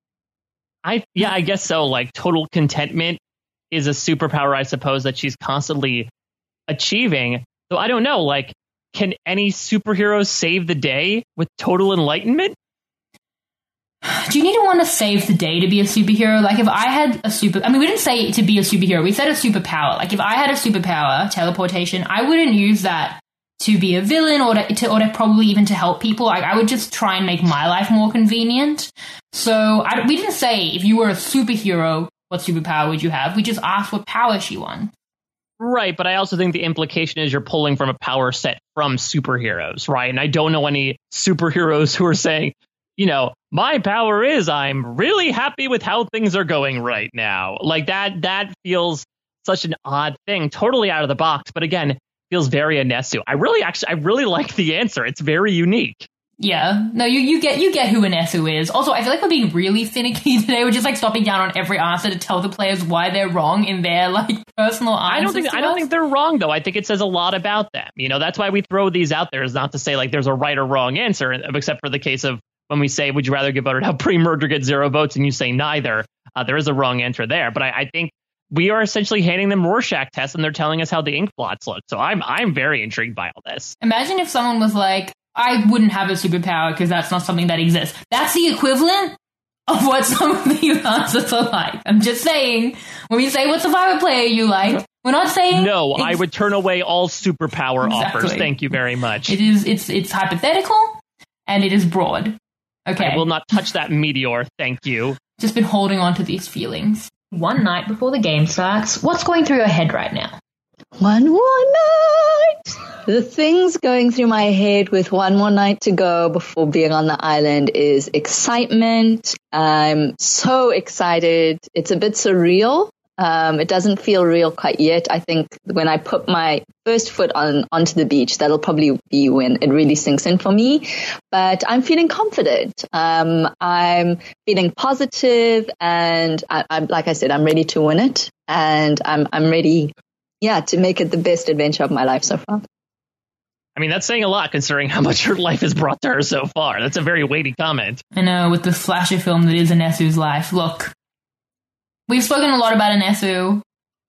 I yeah, I guess so. Like total contentment is a superpower, I suppose, that she's constantly achieving. So I don't know, like, can any superhero save the day with total enlightenment? Do you need to want to save the day to be a superhero? Like, if I had a super... I mean, we didn't say to be a superhero. We said a superpower. Like, if I had a superpower, teleportation, I wouldn't use that to be a villain or to, to or to probably even to help people. Like, I would just try and make my life more convenient. So I, we didn't say if you were a superhero, what superpower would you have? We just asked what power she won. Right, but I also think the implication is you're pulling from a power set from superheroes, right? And I don't know any superheroes who are saying, you know, my power is I'm really happy with how things are going right now. Like that, that feels such an odd thing, totally out of the box. But again, feels very Anesu. I really actually, I really like the answer. It's very unique. Yeah, no, you, you get you get who Anesu is. Also, I feel like we're being really finicky today. We're just like stopping down on every answer to tell the players why they're wrong in their like personal answers. I don't think to I don't us. think they're wrong though. I think it says a lot about them. You know, that's why we throw these out there, is not to say like there's a right or wrong answer, except for the case of when we say, would you rather get voted out pre-merger, get zero votes, and you say neither. Uh, there is a wrong answer there, but I, I think we are essentially handing them Rorschach tests, and they're telling us how the ink blots look. So I'm I'm very intrigued by all this. Imagine if someone was like, I wouldn't have a superpower because that's not something that exists. That's the equivalent of what some of these answers are like. I'm just saying, when we say what Survivor player you like, we're not saying... No, I would turn away all superpower Exactly. offers. Thank you very much. It is, it's, it's hypothetical, and it is broad. Okay. I will not touch that meteor, thank you. Just been holding on to these feelings. One night before the game starts, what's going through your head right now? One more night. The things going through my head with one more night to go before being on the island is excitement. I'm so excited. It's a bit surreal. Um, it doesn't feel real quite yet. I think when I put my first foot on onto the beach, that'll probably be when it really sinks in for me. But I'm feeling confident. Um, I'm feeling positive, and I, I'm like I said, I'm ready to win it, and I'm I'm ready. Yeah, to make it the best adventure of my life so far. I mean, that's saying a lot considering how much her life has brought to her so far. That's a very weighty comment. I know, with the slasher film that is Anesu's life. Look, we've spoken a lot about Anesu.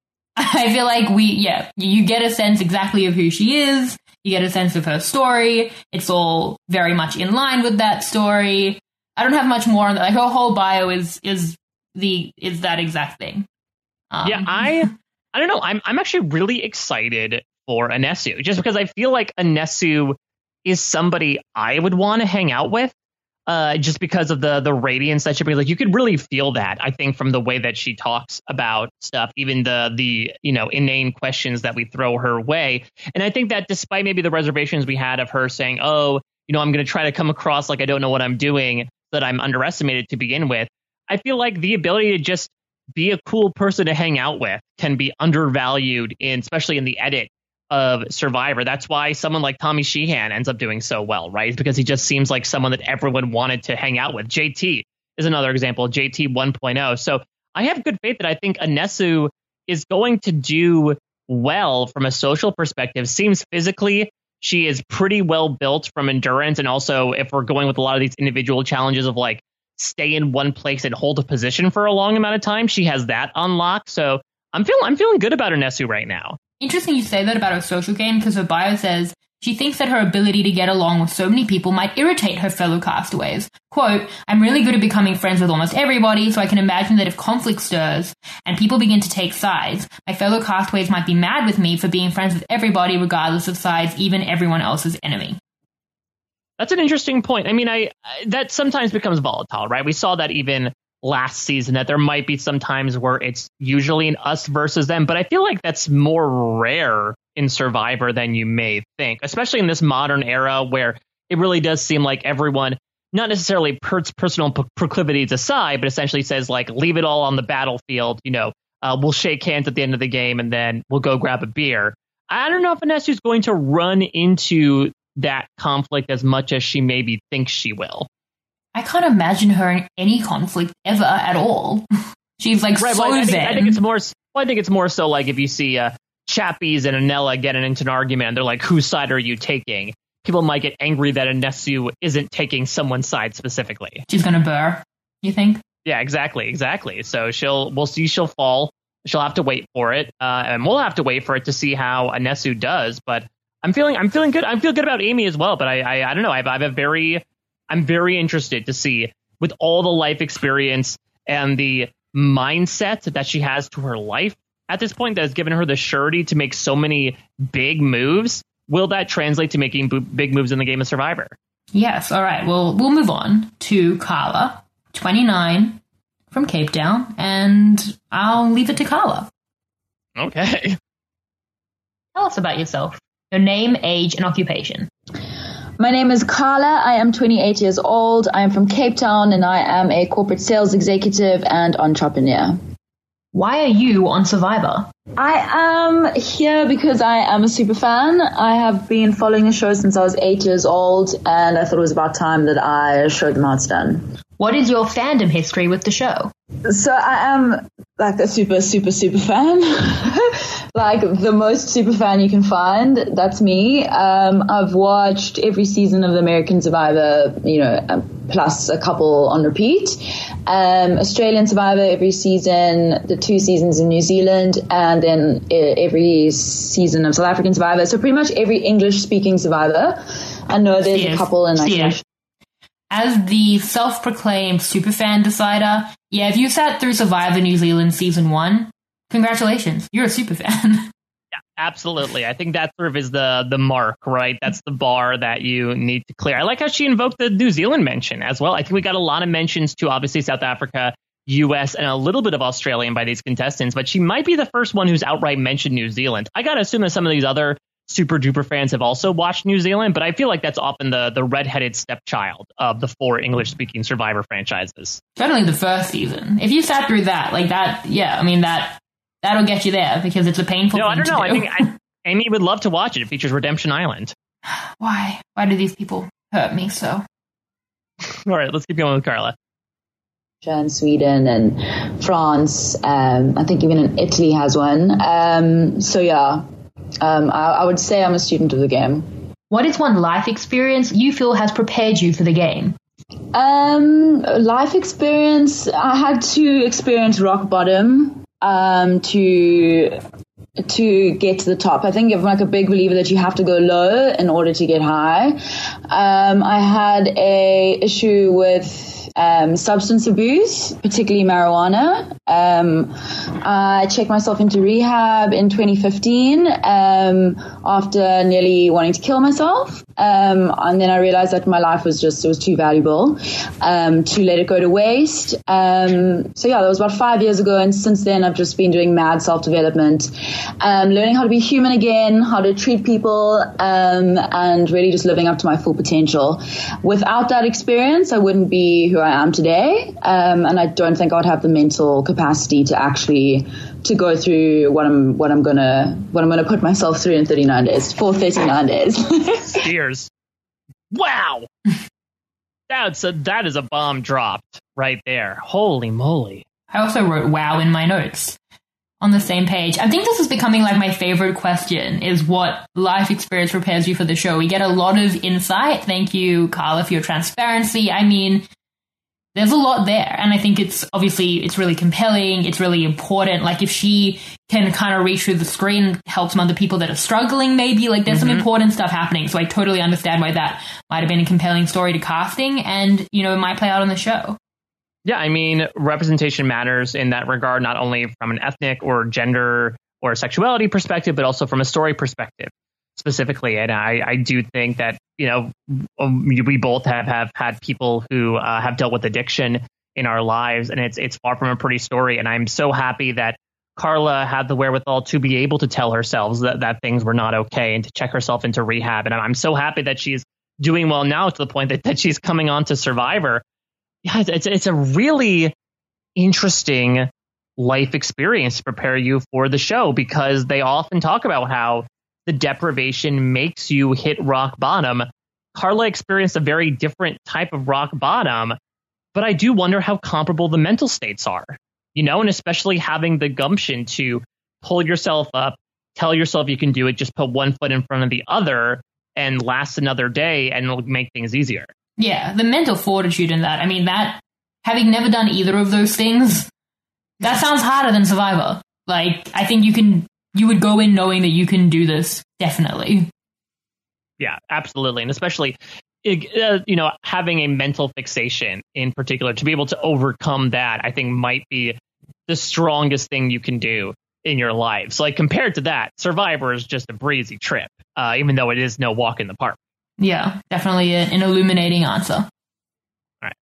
I feel like we, yeah, you get a sense exactly of who she is. You get a sense of her story. It's all very much in line with that story. I don't have much more on that. Like, her whole bio is is the is that exact thing. Um, yeah, I... I don't know. I'm I'm actually really excited for Anesu, just because I feel like Anesu is somebody I would want to hang out with, uh, just because of the the radiance that she brings. Like, you could really feel that, I think, from the way that she talks about stuff, even the the you know inane questions that we throw her way. And I think that despite maybe the reservations we had of her saying, "Oh, you know, I'm going to try to come across like I don't know what I'm doing, that I'm underestimated to begin with," I feel like the ability to just be a cool person to hang out with can be undervalued, in especially in the edit of Survivor. That's why someone like Tommy Sheehan ends up doing so well, right? It's because he just seems like someone that everyone wanted to hang out with. J T is another example, J T one point oh. So I have good faith that I think Anesu is going to do well from a social perspective. Seems physically she is pretty well built from endurance. And also, if we're going with a lot of these individual challenges of like stay in one place and hold a position for a long amount of time, she has that unlocked. So I'm feeling I'm feeling good about Anesu right now. Interesting you say that about her social game, because her bio says she thinks that her ability to get along with so many people might irritate her fellow castaways. Quote, I'm really good at becoming friends with almost everybody, so I can imagine that if conflict stirs and people begin to take sides, my fellow castaways might be mad with me for being friends with everybody regardless of sides, even everyone else's enemy. That's an interesting point. I mean, I that sometimes becomes volatile, right? We saw that even last season, that there might be some times where it's usually an us versus them, but I feel like that's more rare in Survivor than you may think, especially in this modern era where it really does seem like everyone, not necessarily per- personal p- proclivities aside, but essentially says like, leave it all on the battlefield. You know, uh, we'll shake hands at the end of the game and then we'll go grab a beer. I don't know if Anesu's going to run into that conflict as much as she maybe thinks she will. I can't imagine her in any conflict ever at all. She's like right, so well, I, think, zen. I think it's more. Well, I think it's more so like if you see uh, Chappies and Anela getting into an argument, and they're like, "Whose side are you taking?" People might get angry that Anesu isn't taking someone's side specifically. She's gonna burr. You think? Yeah, exactly, exactly. So she'll. We'll see. She'll fall. She'll have to wait for it, uh, and we'll have to wait for it to see how Anesu does. But I'm feeling. I'm feeling good. I feel good about Amy as well. But I. I, I don't know. I have, I have a very. I'm very interested to see, with all the life experience and the mindset that she has to her life at this point that has given her the surety to make so many big moves, will that translate to making bo- big moves in the game of Survivor? Yes. All right. Well, we'll move on to Carla, twenty-nine, from Cape Town, and I'll leave it to Carla. Okay. Tell us about yourself. Your name, age, and occupation. My name is Carla. I am twenty-eight years old. I am from Cape Town, and I am a corporate sales executive and entrepreneur. Why are you on Survivor? I am here because I am a super fan. I have been following the show since I was eight years old, and I thought it was about time that I showed them how it's done. What is your fandom history with the show? So I am like a super, super, super fan. Like the most super fan you can find. That's me. Um, I've watched every season of American Survivor, you know, plus a couple on repeat. Um, Australian Survivor every season, the two seasons in New Zealand, and then every season of South African Survivor. So pretty much every English-speaking Survivor. I know there's She a is. couple in like. She is. As the self-proclaimed superfan decider, yeah, if you sat through Survivor New Zealand season one, congratulations, you're a superfan. Yeah, absolutely. I think that sort of is the the mark, right? That's the bar that you need to clear. I like how she invoked the New Zealand mention as well. I think we got a lot of mentions to obviously South Africa, U S, and a little bit of Australian by these contestants, but she might be the first one who's outright mentioned New Zealand. I got to assume that some of these other super duper fans have also watched New Zealand, but I feel like that's often the the redheaded stepchild of the four English speaking Survivor franchises. Certainly the first season. If you sat through that, like that, yeah, I mean, that that'll get you there because it's a painful No, thing I don't know. to do. I think I, Amy would love to watch it. It features Redemption Island. Why? Why do these people hurt me so? All right, let's keep going with Carla. And Sweden and France. Um, I think even in Italy has one. Um, so yeah, um, I, I would say I'm a student of the game. What is one life experience you feel has prepared you for the game? Um, life experience. I had to experience rock bottom um, to to get to the top. I think I'm like a big believer that you have to go low in order to get high. Um, I had a issue with Um, substance abuse, particularly marijuana. Um, I checked myself into rehab in twenty fifteen um, after nearly wanting to kill myself. Um, and then I realized that my life was just, it was too valuable um, to let it go to waste. Um, so yeah, that was about five years ago. And since then, I've just been doing mad self-development, um, learning how to be human again, how to treat people, um, and really just living up to my full potential. Without that experience, I wouldn't be who I am today. Um, and I don't think I would have the mental capacity to actually to go through what I'm what I'm gonna what I'm gonna put myself through in thirty-nine days for thirty-nine days. Cheers! Wow, that's a that is a bomb dropped right there. Holy moly! I also wrote "wow" in my notes on the same page. I think this is becoming like my favorite question: is what life experience prepares you for the show? We get a lot of insight. Thank you, Carla, for your transparency. I mean, there's a lot there, and I think it's obviously it's really compelling. It's really important. Like if she can kind of reach through the screen, help some other people that are struggling, maybe like there's mm-hmm. some important stuff happening. So I totally understand why that might have been a compelling story to casting, and you know, it might play out on the show. Yeah, I mean, representation matters in that regard, not only from an ethnic or gender or sexuality perspective, but also from a story perspective specifically. And I, I do think that, you know, we both have, have had people who uh, have dealt with addiction in our lives, and it's it's far from a pretty story. And I'm so happy that Carla had the wherewithal to be able to tell herself that, that things were not okay and to check herself into rehab. And I'm so happy that she's doing well now to the point that, that she's coming on to Survivor. Yeah, it's it's a really interesting life experience to prepare you for the show, because they often talk about how the deprivation makes you hit rock bottom. Carla experienced a very different type of rock bottom, but I do wonder how comparable the mental states are, you know, and especially having the gumption to pull yourself up, tell yourself you can do it, just put one foot in front of the other and last another day, and it'll make things easier. Yeah, the mental fortitude in that. I mean, that, having never done either of those things, that sounds harder than Survivor. Like, I think you can, you would go in knowing that you can do this, definitely. Yeah, absolutely. And especially, uh, you know, having a mental fixation in particular, to be able to overcome that, I think might be the strongest thing you can do in your life. So, like, compared to that, Survivor is just a breezy trip, uh, even though it is no walk in the park. Yeah, definitely an illuminating answer. All right.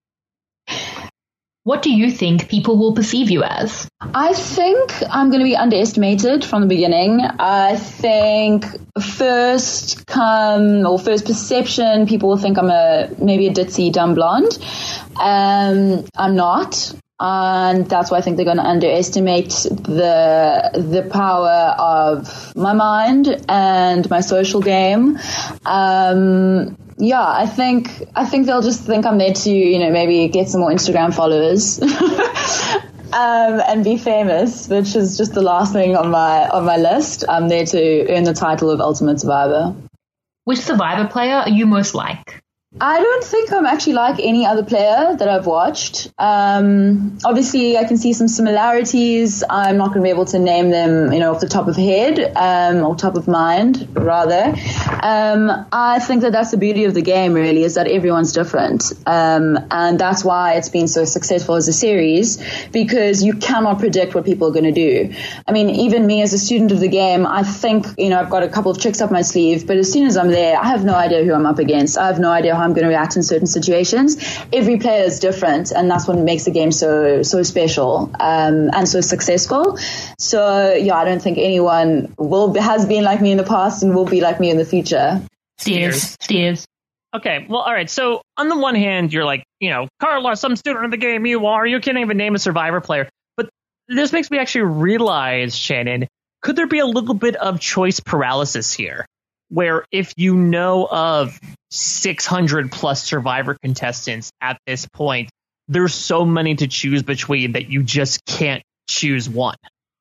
What do you think people will perceive you as? I think I'm going to be underestimated from the beginning. I think first come or first perception, people will think I'm a maybe a ditzy dumb blonde. Um, I'm not. And that's why I think they're going to underestimate the the power of my mind and my social game. Um, yeah, I think I think they'll just think I'm there to, you know, maybe get some more Instagram followers um, and be famous, which is just the last thing on my on my list. I'm there to earn the title of Ultimate Survivor. Which Survivor player are you most like? I don't think I'm actually like any other player that I've watched. Um, obviously, I can see some similarities. I'm not going to be able to name them, you know, off the top of head, um, or top of mind, rather. Um, I think that that's the beauty of the game, really, is that everyone's different. Um, and that's why it's been so successful as a series, because you cannot predict what people are going to do. I mean, even me as a student of the game, I think, you know, I've got a couple of tricks up my sleeve, but as soon as I'm there, I have no idea who I'm up against. I have no idea how I'm going to react in certain situations. Every player is different, and that's what makes the game so so special um, and so successful. So yeah, I don't think anyone will has been like me in the past and will be like me in the future. Steers, steers. Okay, well, all right. So on the one hand, you're like, you know, Carla, some student of the game you are. You can't even name a Survivor player. But this makes me actually realize, Shannon, could there be a little bit of choice paralysis here? Where if you know of six hundred plus Survivor contestants at this point, there's so many to choose between that you just can't choose one.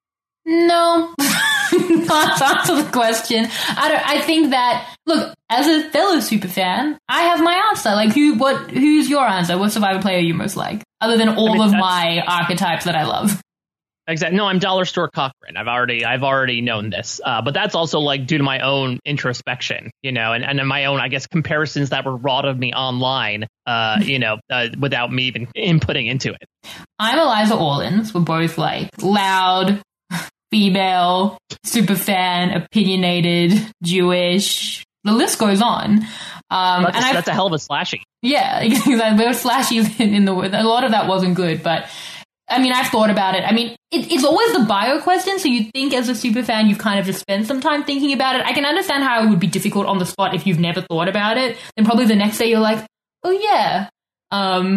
No, not to answer the question. I don't. I think that, look, as a fellow super fan, I have my answer. Like, who? What? Who's your answer? What Survivor player are you most like? Other than all I mean, of my archetypes that I love. Exactly. No, I'm Dollar Store Cochran. I've already, I've already known this, uh, but that's also like due to my own introspection, you know, and, and my own, I guess, comparisons that were wrought of me online, uh, you know, uh, without me even inputting into it. I'm Eliza Orlins. We're both like loud, female, super fan, opinionated, Jewish. The list goes on. Um, that's, and a, that's a hell of a slashy. Yeah, exactly. There were slashies in, in the a lot of that wasn't good, but. I mean, I've thought about it. I mean, it, it's always the bio question, so you think as a super fan, you've kind of just spent some time thinking about it. I can understand how it would be difficult on the spot if you've never thought about it. Then probably the next day you're like, oh, yeah. Um,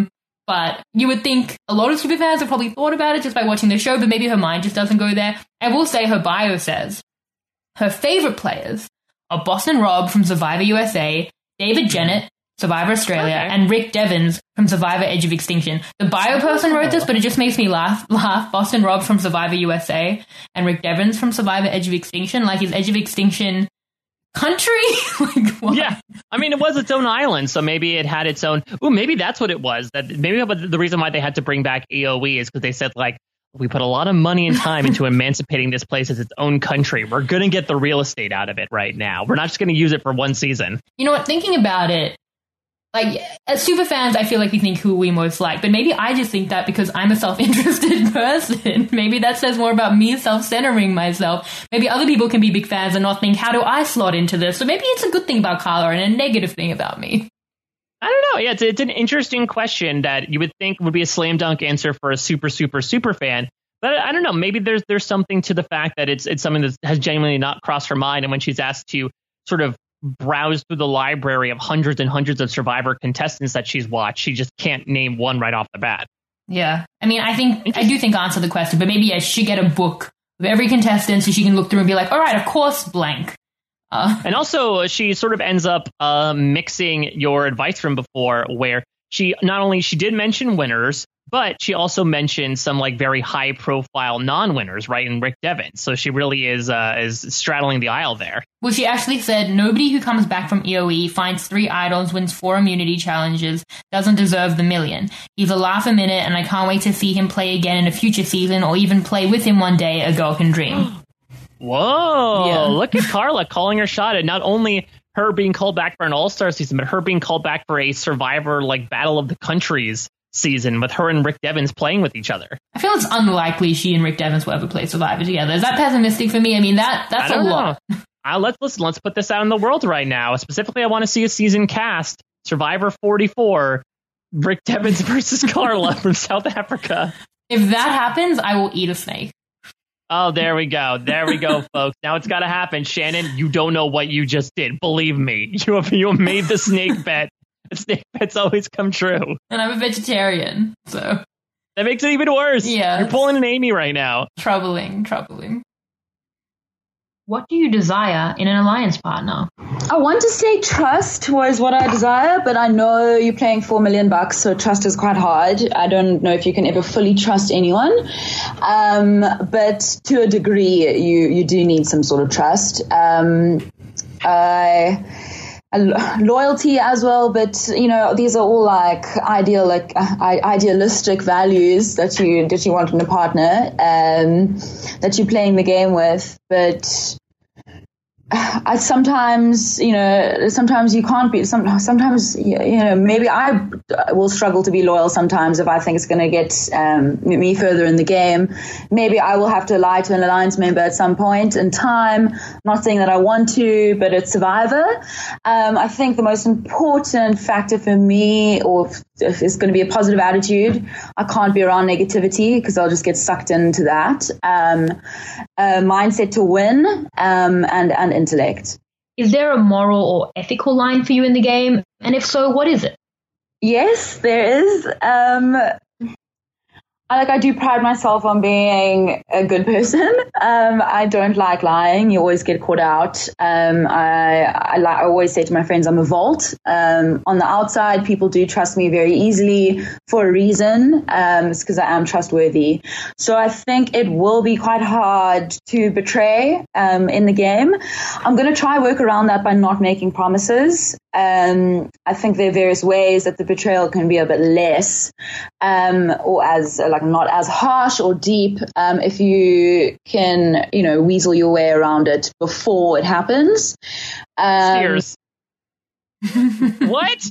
But you would think a lot of superfans have probably thought about it just by watching the show, but maybe her mind just doesn't go there. I will say her bio says her favorite players are Boston Rob from Survivor U S A, David Jennett, Survivor Australia, okay. and Rick Devens from Survivor Edge of Extinction. The bio person wrote this, but it just makes me laugh. Laugh. Boston Rob from Survivor U S A and Rick Devens from Survivor Edge of Extinction. Like, is Edge of Extinction country? Like, what? Yeah, I mean, it was its own island, so maybe it had its own. Ooh, maybe that's what it was. That maybe the reason why they had to bring back A O E is because they said, like, we put a lot of money and time into emancipating this place as its own country. We're going to get the real estate out of it right now. We're not just going to use it for one season. You know what? Thinking about it, like, as super fans, I feel like we think who we most like, but maybe I just think that because I'm a self-interested person. Maybe that says more about me self-centering myself. Maybe other people can be big fans and not think, how do I slot into this? So maybe it's a good thing about Carla and a negative thing about me. I don't know. Yeah, it's, it's an interesting question that you would think would be a slam dunk answer for a super, super, super fan. But I don't know. Maybe there's there's something to the fact that it's it's something that has genuinely not crossed her mind. And when she's asked to sort of browse through the library of hundreds and hundreds of Survivor contestants that she's watched, she just can't name one right off the bat. Yeah. I mean, I think I do think answer the question, but maybe yeah, she get a book of every contestant so she can look through and be like, all right, of course, blank. Uh, and also, she sort of ends up uh, mixing your advice from before, where she not only she did mention winners, but she also mentioned some like very high profile non-winners, right? And Rick Devens. So she really is uh, is straddling the aisle there. Well, she actually said nobody who comes back from E O E, finds three idols, wins four immunity challenges, doesn't deserve the million. He's a laugh a minute, and I can't wait to see him play again in a future season or even play with him one day. A girl can dream. Whoa, yeah. Look at Carla calling her shot at not only her being called back for an all-star season, but her being called back for a Survivor like Battle of the Countries season with her and Rick Devens playing with each other. I feel it's unlikely she and Rick Devens will ever play Survivor together. Is that pessimistic for me? I mean, that that's a lot. Uh, let's listen. Let's put this out in the world right now. Specifically, I want to see a season cast: Survivor forty-four, Rick Devens versus Carla from South Africa. If that happens, I will eat a snake. Oh, there we go. There we go, folks. Now it's got to happen. Shannon, you don't know what you just did. Believe me, you have you have made the snake bet. Snake bets always come true. And I'm a vegetarian, so that makes it even worse. Yeah. You're pulling an Amy right now. Troubling, troubling. What do you desire in an alliance partner? I want to say trust was what I desire, but I know you're playing four million bucks, so trust is quite hard. I don't know if you can ever fully trust anyone. Um, but to a degree, you, you do need some sort of trust. Um, I... loyalty as well, but you know, these are all like ideal, like uh, idealistic values that you that you want in a partner, um, that you're playing the game with. But I sometimes, you know, sometimes you can't be. Some, sometimes, you know, maybe I will struggle to be loyal sometimes if I think it's going to get um, me further in the game. Maybe I will have to lie to an alliance member at some point in time. I'm not saying that I want to, but it's Survivor. Um, I think the most important factor for me, or if it's going to be a positive attitude, I can't be around negativity because I'll just get sucked into that. Um, a mindset to win, um, and and intellect. Is there a moral or ethical line for you in the game? And if so, what is it? Yes, there is. Um, I like I do pride myself on being a good person. Um, I don't like lying. You always get caught out. Um, I I, li- I always say to my friends, I'm a vault. Um, on the outside, people do trust me very easily for a reason. Um, it's because I am trustworthy. So I think it will be quite hard to betray um, in the game. I'm going to try work around that by not making promises. Um, I think there are various ways that the betrayal can be a bit less, um, or as like not as harsh or deep, um, if you can, you know, weasel your way around it before it happens. Um, Cheers. What?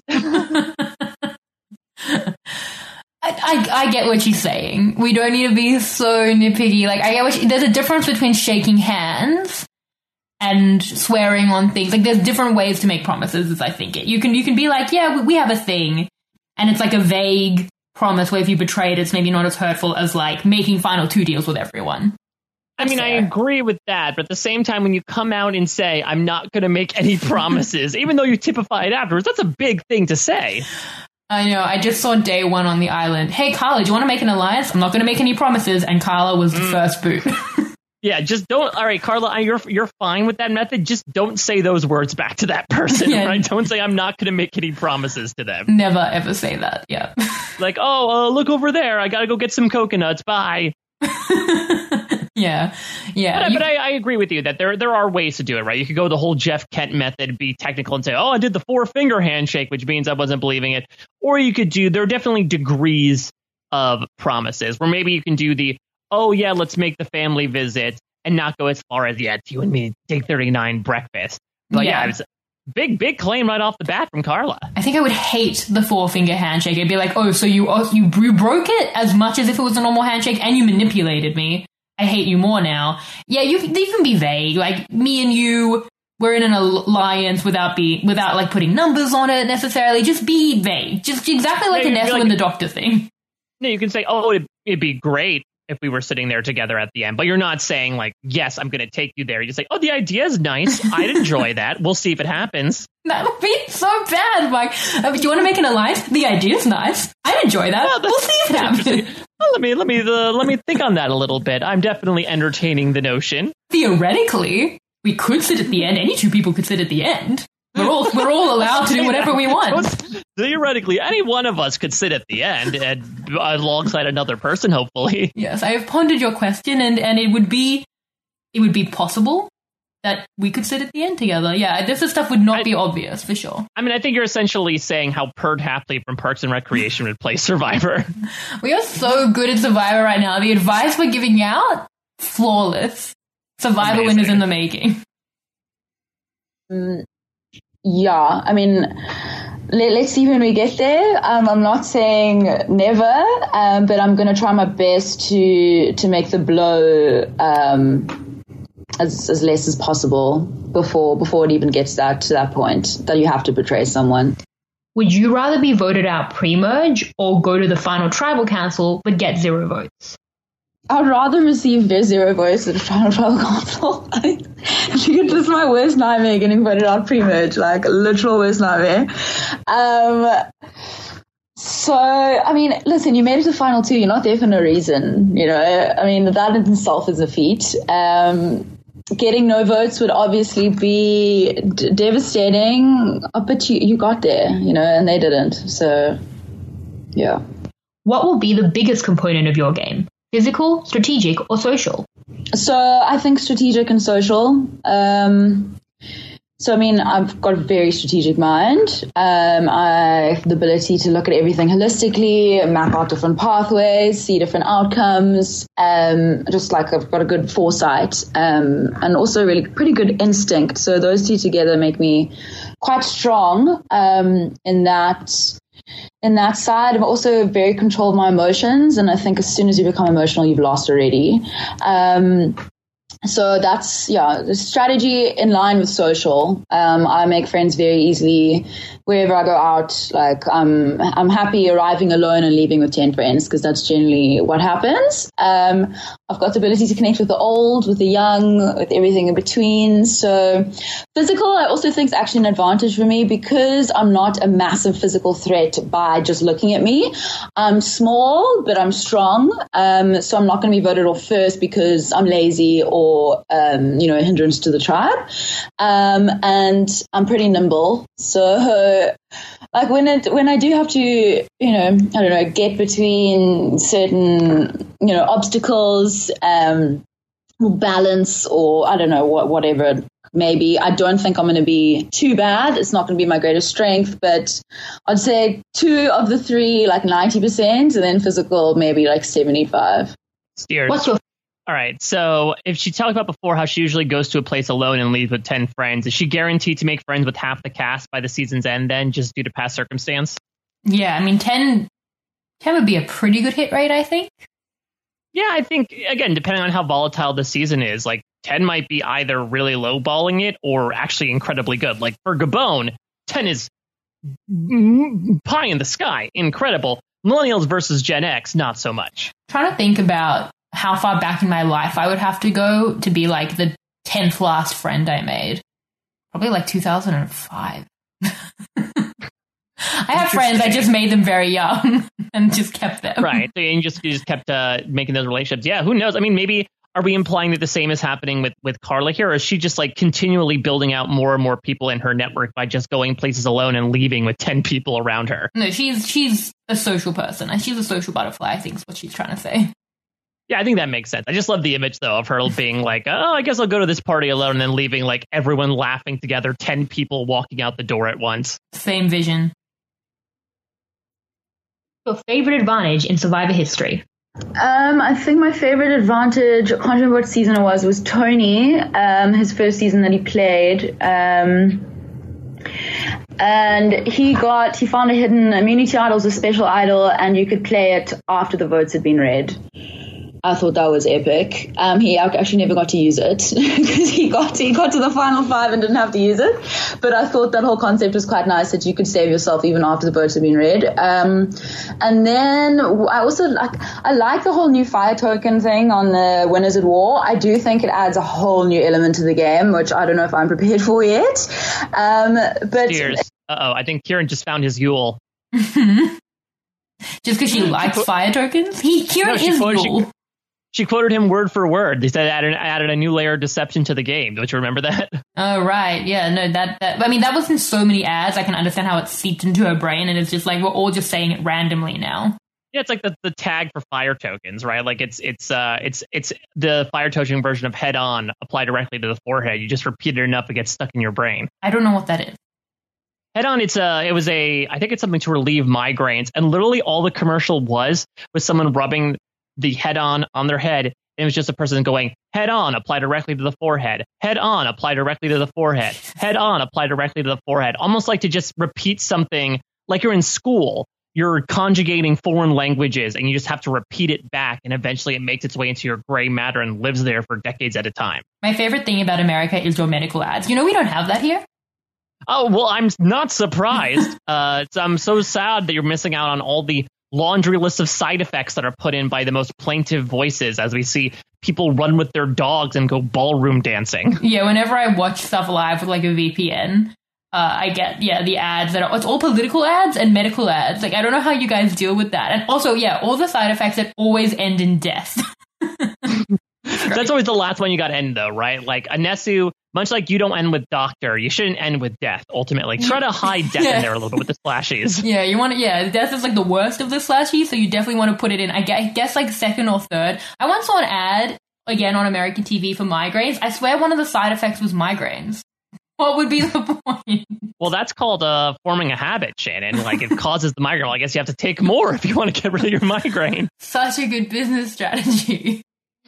I, I, I get what she's saying. We don't need to be so nitpicky. Like, I get what she, there's a difference between shaking hands and swearing on things. Like, there's different ways to make promises, as I think it. You can you can be like, yeah, we, we have a thing, and it's like a vague promise where if you betray it, it's maybe not as hurtful as like making final two deals with everyone. I mean, I agree with that, but at the same time, when you come out and say, I'm not going to make any promises, even though you typify it afterwards, that's a big thing to say. I know. I just saw day one on the island. Hey, Carla, do you want to make an alliance? I'm not going to make any promises. And Carla was the mm. first boot. Yeah, just don't. All right, Carla, you're you're fine with that method. Just don't say those words back to that person, yeah. right? Don't say I'm not going to make any promises to them. Never ever say that. Yeah. Like, oh, uh, look over there. I got to go get some coconuts. Bye. yeah, yeah. But, you, but I, I agree with you that there there are ways to do it, right? You could go the whole Jeff Kent method, be technical, and say, oh, I did the four finger handshake, which means I wasn't believing it. Or you could do. There are definitely degrees of promises where maybe you can do the, oh, yeah, let's make the family visit and not go as far as, yeah, it's you and me, Dig thirty-nine breakfast. But yeah, yeah it was a big, big claim right off the bat from Carla. I think I would hate the four finger handshake. It'd be like, oh, so you, oh, you you broke it as much as if it was a normal handshake and you manipulated me. I hate you more now. Yeah, you, you can be vague. Like, me and you, we're in an alliance without be without like putting numbers on it necessarily. Just be vague. Just exactly like yeah, Anessa like, and the doctor thing. No, you can say, oh, it'd, it'd be great if we were sitting there together at the end. But you're not saying like, yes, I'm going to take you there. You just say, oh, the idea is nice. I'd enjoy that. We'll see if it happens. That would be so bad, Mike. Uh, do you want to make an alliance? The idea is nice. I'd enjoy that. Well, we'll see if it happens. Well, let me let me uh, let me think on that a little bit. I'm definitely entertaining the notion. Theoretically, we could sit at the end. Any two people could sit at the end. We're all we're all allowed to do whatever we want. Theoretically, any one of us could sit at the end and alongside another person, hopefully. Yes, I have pondered your question, and, and it would be it would be possible that we could sit at the end together. Yeah, this stuff would not I, be obvious for sure. I mean, I think you're essentially saying how Perd Hapley from Parks and Recreation would play Survivor. We are so good at Survivor right now. The advice we're giving out, flawless. Survivor Amazing. Winners in the making. Mm. Yeah, I mean, let, let's see when we get there. Um, I'm not saying never, um, but I'm going to try my best to to make the blow um, as as less as possible before before it even gets that to that point that you have to betray someone. Would you rather be voted out pre-merge or go to the final tribal council but get zero votes? I'd rather receive zero votes at a final tribal council. It's just my worst nightmare getting voted out pre-merge, like literal worst nightmare. Um, so, I mean, listen, you made it to final two. You're not there for no reason, you know. I mean, that in itself is a feat. Um, getting no votes would obviously be d- devastating, but you, you got there, you know, and they didn't. So, yeah. What will be the biggest component of your game? Physical, strategic, or social? So I think strategic and social. Um, so, I mean, I've got a very strategic mind. Um, I have the ability to look at everything holistically, map out different pathways, see different outcomes. Um, just like I've got a good foresight um, and also really pretty good instinct. So those two together make me quite strong um, in that In that side. I'm also very control of my emotions, and I think as soon as you become emotional, you've lost already. Um, so that's, yeah, the strategy in line with social. Um, I make friends very easily wherever I go out. Like, I'm, I'm happy arriving alone and leaving with ten friends because that's generally what happens. Um, I've got the ability to connect with the old, with the young, with everything in between. So physical, I also think is actually an advantage for me because I'm not a massive physical threat by just looking at me. I'm small, but I'm strong. Um, so I'm not going to be voted off first because I'm lazy or, um, you know, a hindrance to the tribe. Um, and I'm pretty nimble. So like when it when I do have to, you know, I don't know, get between certain, you know, obstacles, um, balance, or I don't know what whatever maybe, I don't think I'm going to be too bad. It's not going to be my greatest strength, but I'd say two of the three, like ninety percent, and then physical maybe like seventy-five. Steers. What's your All right, so if she talked about before how she usually goes to a place alone and leaves with ten friends, is she guaranteed to make friends with half the cast by the season's end then, just due to past circumstance? Yeah, I mean, ten, ten would be a pretty good hit rate, I think. Yeah, I think, again, depending on how volatile the season is, like, ten might be either really lowballing it or actually incredibly good. Like, for Gabon, ten is pie in the sky, incredible. Millennials versus Gen X, not so much. I'm trying to think about how far back in my life I would have to go to be like the tenth last friend I made. Probably like two thousand five. I have friends. I just made them very young and just kept them. Right. So you just you just kept uh, making those relationships. Yeah. Who knows? I mean, maybe are we implying that the same is happening with with Carla here, or is she just like continually building out more and more people in her network by just going places alone and leaving with ten people around her? No, she's she's a social person. And she's a social butterfly, I think is what she's trying to say. Yeah, I think that makes sense. I just love the image, though, of her being like, oh, I guess I'll go to this party alone, and then leaving like everyone laughing together, ten people walking out the door at once. Same vision. Your favorite advantage in Survivor history? Um, I think my favorite advantage, I can't remember what season it was, was Tony, um, his first season that he played. Um, and he got, he found a hidden immunity idol, a special idol, and you could play it after the votes had been read. I thought that was epic. Um, he actually never got to use it because he got he got to the final five and didn't have to use it. But I thought that whole concept was quite nice, that you could save yourself even after the votes have been read. Um, and then I also like I like the whole new fire token thing on the Winners at War. I do think it adds a whole new element to the game, which I don't know if I'm prepared for yet. Um, but Cheers. Uh-oh, I think Kieran just found his Yule. Just because she likes fire tokens? He Kieran No, she is quoted- Yule. she- She quoted him word for word. They said added, added a new layer of deception to the game. Don't you remember that? Oh, right. Yeah, no, that, that, I mean, that was in so many ads. I can understand how it seeped into her brain, and it's just like, we're all just saying it randomly now. Yeah, it's like the, the tag for fire tokens, right? Like it's it's uh it's it's the fire token version of head on applied directly to the forehead. You just repeat it enough, it gets stuck in your brain. I don't know what that is. Head on, it's a, it was a, I think it's something to relieve migraines, and literally all the commercial was was someone rubbing the head on on their head. It was just a person going, head on, apply directly to the forehead. Head on, apply directly to the forehead. Head on, apply directly to the forehead. Almost like to just repeat something like you're in school. You're conjugating foreign languages and you just have to repeat it back. And eventually it makes its way into your gray matter and lives there for decades at a time. My favorite thing about America is your medical ads. You know, we don't have that here. Oh, well, I'm not surprised. uh, it's, I'm so sad that you're missing out on all the laundry list of side effects that are put in by the most plaintive voices as we see people run with their dogs and go ballroom dancing. Yeah, whenever I watch stuff live with like a V P N, uh, I get, yeah, the ads that are, it's all political ads and medical ads. Like, I don't know how you guys deal with that. And also, yeah, all the side effects that always end in death. That's always the last one you got to end, though, right? Like, Anesu, much like you don't end with doctor, you shouldn't end with death, ultimately. Try to hide death Yeah. in there a little bit with the slashies. Yeah, you want to, yeah, death is like the worst of the slashy, so you definitely want to put it in, I gue- I guess, like second or third. I once saw an ad, again, on American T V for migraines. I swear one of the side effects was migraines. What would be the point? Well, that's called uh, forming a habit, Shannon. Like, it causes the migraine. Well, I guess you have to take more if you want to get rid of your migraine. Such a good business strategy.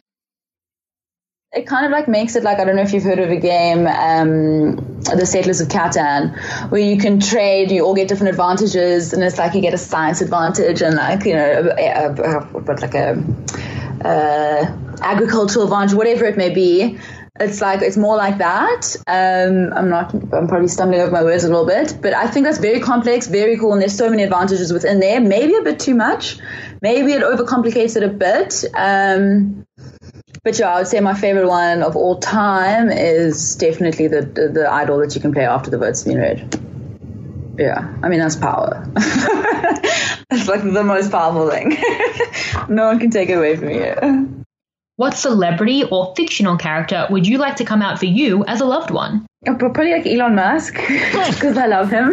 It kind of like makes it like, I don't know if you've heard of a game, um, the Settlers of Catan, where you can trade, you all get different advantages, and it's like you get a science advantage and like, you know, a, a, a, but like a uh, agricultural advantage, whatever it may be. It's like, it's more like that. Um, I'm not, I'm probably stumbling over my words a little bit, but I think that's very complex, very cool, and there's so many advantages within there. Maybe a bit too much. Maybe it overcomplicates it a bit. Um, But yeah, I would say my favorite one of all time is definitely the, the the idol that you can play after the vote's been read. Yeah, I mean, that's power. It's like the most powerful thing. No one can take it away from you. What celebrity or fictional character would you like to come out for you as a loved one? Oh, probably like Elon Musk, because I love him.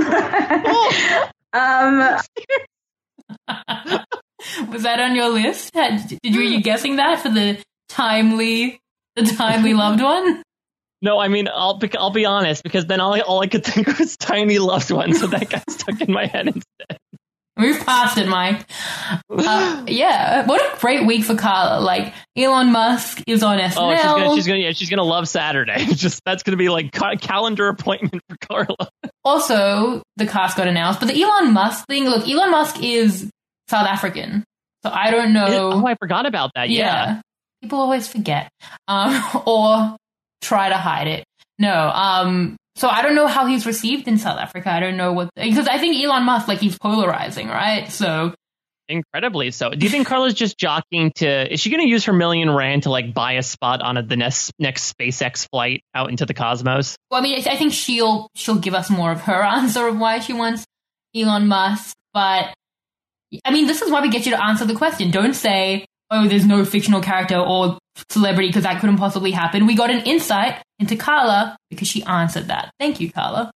um, Was that on your list? Had, did you, were you guessing that for the timely, the timely loved one? No, I mean, I'll be, I'll be honest, because then all I, all I could think was tiny loved one, so that got stuck in my head instead. We've passed it, Mike. Uh, yeah, what a great week for Carla. Like, Elon Musk is on S N L. Oh, she's gonna, she's gonna, yeah, she's gonna love Saturday. Just that's gonna be like ca- calendar appointment for Carla. Also, the cast got announced, but the Elon Musk thing. Look, Elon Musk is South African, so I don't know. It, oh, I forgot about that. Yeah, yeah. People always forget, um, or try to hide it. No, um. So I don't know how he's received in South Africa. I don't know what, because I think Elon Musk, like, he's polarizing, right? So incredibly so. Do you think Carla's just jockeying to? Is she going to use her million rand to like buy a spot on a, the next next SpaceX flight out into the cosmos? Well, I mean, I think she'll she'll give us more of her answer of why she wants Elon Musk, but I mean, this is why we get you to answer the question. Don't say, oh, there's no fictional character or celebrity because that couldn't possibly happen. We got an insight into Carla because she answered that. Thank you, Carla.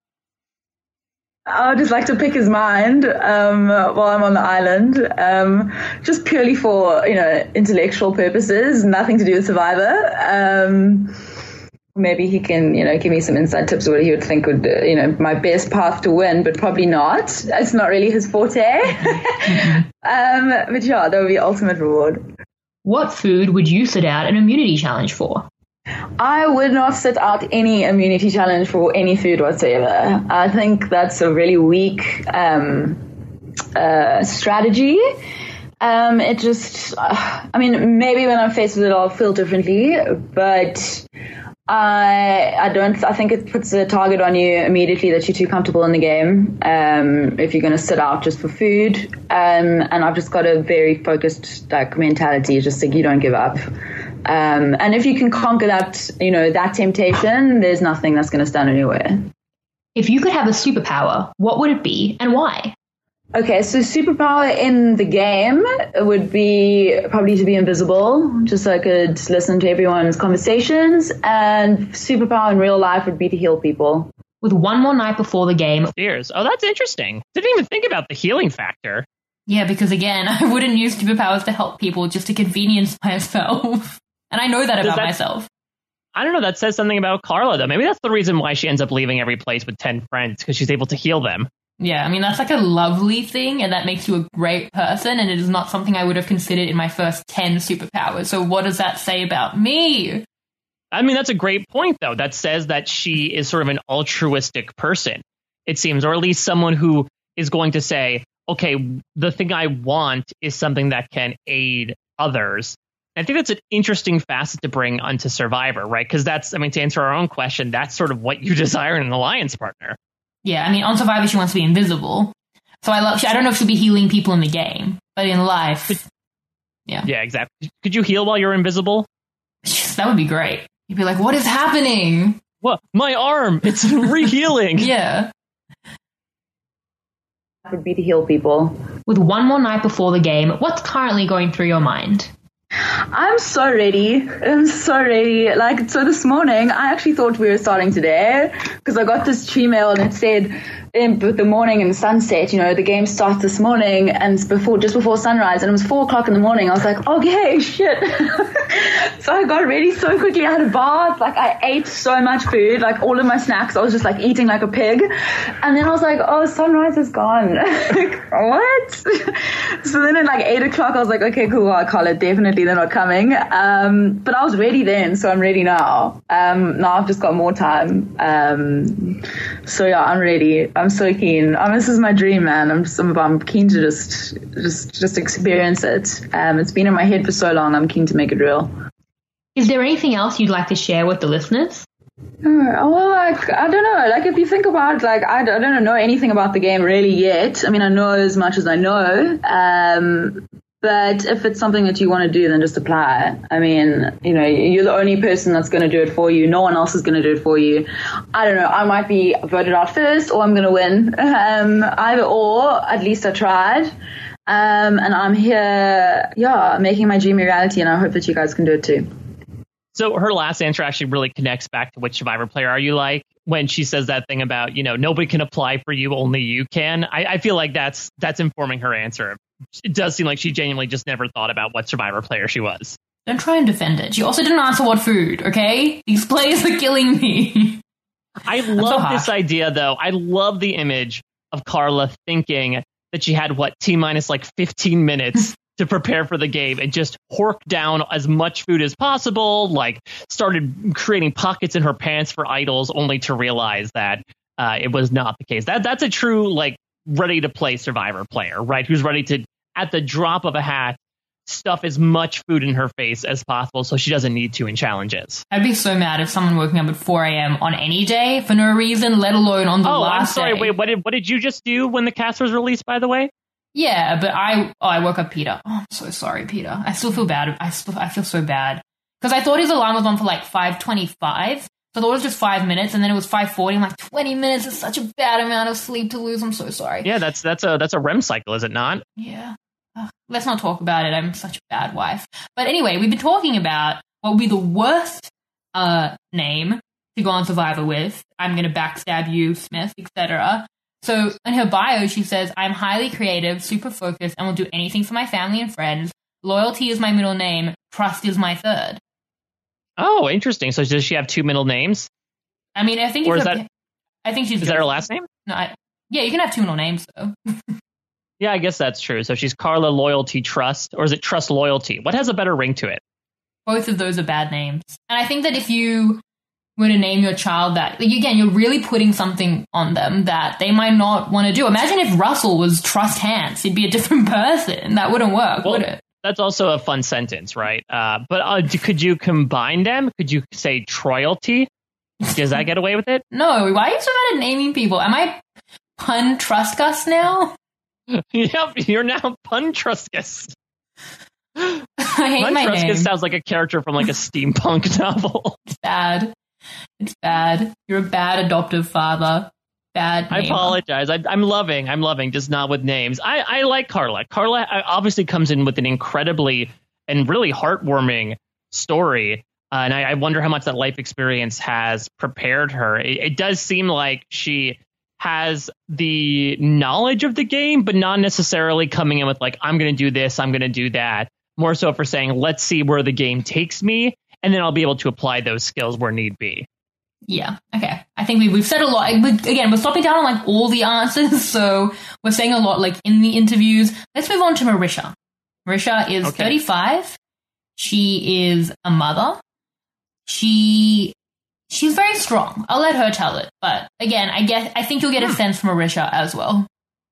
I would just like to pick his mind um, while I'm on the island, um, just purely for, you know, intellectual purposes, nothing to do with Survivor. Um, maybe he can, you know, give me some inside tips of what he would think would, uh, you know, my best path to win, but probably not. It's not really his forte. um, but yeah, that would be ultimate reward. What food would you sit out an immunity challenge for? I would not sit out any immunity challenge for any food whatsoever. I think that's a really weak um, uh, strategy. Um, it just, uh, I mean, maybe when I'm faced with it, I'll feel differently, but I, I don't, I think it puts a target on you immediately that you're too comfortable in the game. Um, if you're going to sit out just for food. Um, and I've just got a very focused like mentality, just like you don't give up. Um, and if you can conquer that, you know, that temptation, there's nothing that's going to stand anywhere. If you could have a superpower, what would it be and why? Okay, so superpower in the game would be probably to be invisible, just so I could listen to everyone's conversations. And superpower in real life would be to heal people. With one more night before the game. Fears. Oh, that's interesting. Didn't even think about the healing factor. Yeah, because again, I wouldn't use superpowers to help people, just to convenience myself. And I know that about that, myself. I don't know. That says something about Carla, though. Maybe that's the reason why she ends up leaving every place with ten friends, because she's able to heal them. Yeah, I mean, that's like a lovely thing, and that makes you a great person, and it is not something I would have considered in my first ten superpowers. So what does that say about me? I mean, that's a great point, though. That says that she is sort of an altruistic person, it seems, or at least someone who is going to say, okay, the thing I want is something that can aid others. I think that's an interesting facet to bring onto Survivor, right? Because that's, I mean, to answer our own question, that's sort of what you desire in an alliance partner. Yeah, I mean, on Survivor, she wants to be invisible. So I love, I don't know if she'll be healing people in the game, but in life, Could, yeah. Yeah, exactly. Could you heal while you're invisible? That would be great. You'd be like, what is happening? What? My arm, it's re-healing. Yeah. That would be to heal people. With one more night before the game, what's currently going through your mind? I'm so ready. I'm so ready. Like, so this morning, I actually thought we were starting today because I got this Gmail and it said in the morning and sunset, you know, the game starts this morning and it's before, just before sunrise, and it was four o'clock in the morning. I was like, okay, shit. So I got ready so quickly. I had a bath. Like, I ate so much food, like all of my snacks. I was just like eating like a pig. And then I was like, oh, sunrise is gone. Like, what? So then at like eight o'clock, I was like, okay, cool. I'll call it. Definitely they're not coming. Um, but I was ready then, so I'm ready now. Um, now I've just got more time. Um, so yeah, I'm ready. I'm so keen. Um, this is my dream, man. I'm just, I'm, I'm keen to just, just, just experience it. Um, it's been in my head for so long. I'm keen to make it real. Is there anything else you'd like to share with the listeners? Oh, well, like, I don't know. Like, if you think about it, like, I, I don't know anything about the game really yet. I mean, I know as much as I know. Um, but if it's something that you want to do, then just apply. I mean, you know, you're the only person that's going to do it for you. No one else is going to do it for you. I don't know. I might be voted out first or I'm going to win. Um, either or, at least I tried. Um, and I'm here, yeah, making my dream a reality, and I hope that you guys can do it too. So her last answer actually really connects back to which Survivor player are you like, when she says that thing about, you know, nobody can apply for you, only you can. I, I feel like that's that's informing her answer. It does seem like she genuinely just never thought about what Survivor player she was. Don't try and defend it. She also didn't answer what food, okay? These players are killing me. I love so this idea, though. I love the image of Carla thinking that she had, what, T-minus like fifteen minutes to prepare for the game and just hork down as much food as possible, like started creating pockets in her pants for idols, only to realize that uh, it was not the case. That That's a true, like, ready to play Survivor player, right? Who's ready to, at the drop of a hat, stuff as much food in her face as possible so she doesn't need to in challenges. I'd be so mad if someone woke me up at four a.m. on any day for no reason, let alone on the oh, last I'm sorry, day. wait, what did, what did you just do when the cast was released, by the way? Yeah, but I oh, I woke up Peter. Oh, I'm so sorry, Peter. I still feel bad. I still I feel so bad. Because I thought his alarm was on for like five twenty-five. So I thought it was just five minutes, and then it was five forty. I'm like, twenty minutes is such a bad amount of sleep to lose. I'm so sorry. Yeah, that's that's a that's a R E M cycle, is it not? Yeah. Ugh, let's not talk about it. I'm such a bad wife. But anyway, we've been talking about what would be the worst uh, name to go on Survivor with. I'm going to backstab you, Smith, et cetera. So in her bio, she says, I'm highly creative, super focused, and will do anything for my family and friends. Loyalty is my middle name. Trust is my third. Oh, interesting. So does she have two middle names? I mean, I think or it's is a, that, I think she's is that her last name? No, I, yeah, you can have two middle names though. Yeah, I guess that's true. So she's Carla Loyalty Trust, or is it Trust Loyalty? What has a better ring to it? Both of those are bad names. And I think that if you were to name your child that, like, again, you're really putting something on them that they might not want to do. Imagine if Russell was Trust Hans. He'd be a different person. That wouldn't work, well, would it? That's also a fun sentence, right? Uh, but uh, could you combine them? Could you say Troyalty? Does that get away with it? No. Why are you so bad at naming people? Am I Pun Trustgus now? Yep, you're now Pun Trustgus. I hate Pun my Trustgus name. sounds like a character from like a steampunk novel. It's bad. It's bad. You're a bad adoptive father. Bad I namer. apologize. I, I'm loving. I'm loving, just not with names. I, I like Carla. Carla obviously comes in with an incredibly and really heartwarming story. Uh, and I, I wonder how much that life experience has prepared her. It, it does seem like she has the knowledge of the game, but not necessarily coming in with like, I'm going to do this, I'm going to do that. More so for saying, let's see where the game takes me, and then I'll be able to apply those skills where need be. Yeah, okay. I think we, we've said a lot. Again, we're stopping down on like all the answers, so we're saying a lot like in the interviews. Let's move on to Marisha. Marisha is Okay. thirty-five. She is a mother. She she's very strong. I'll let her tell it. But again, I guess I think you'll get a sense from Marisha as well.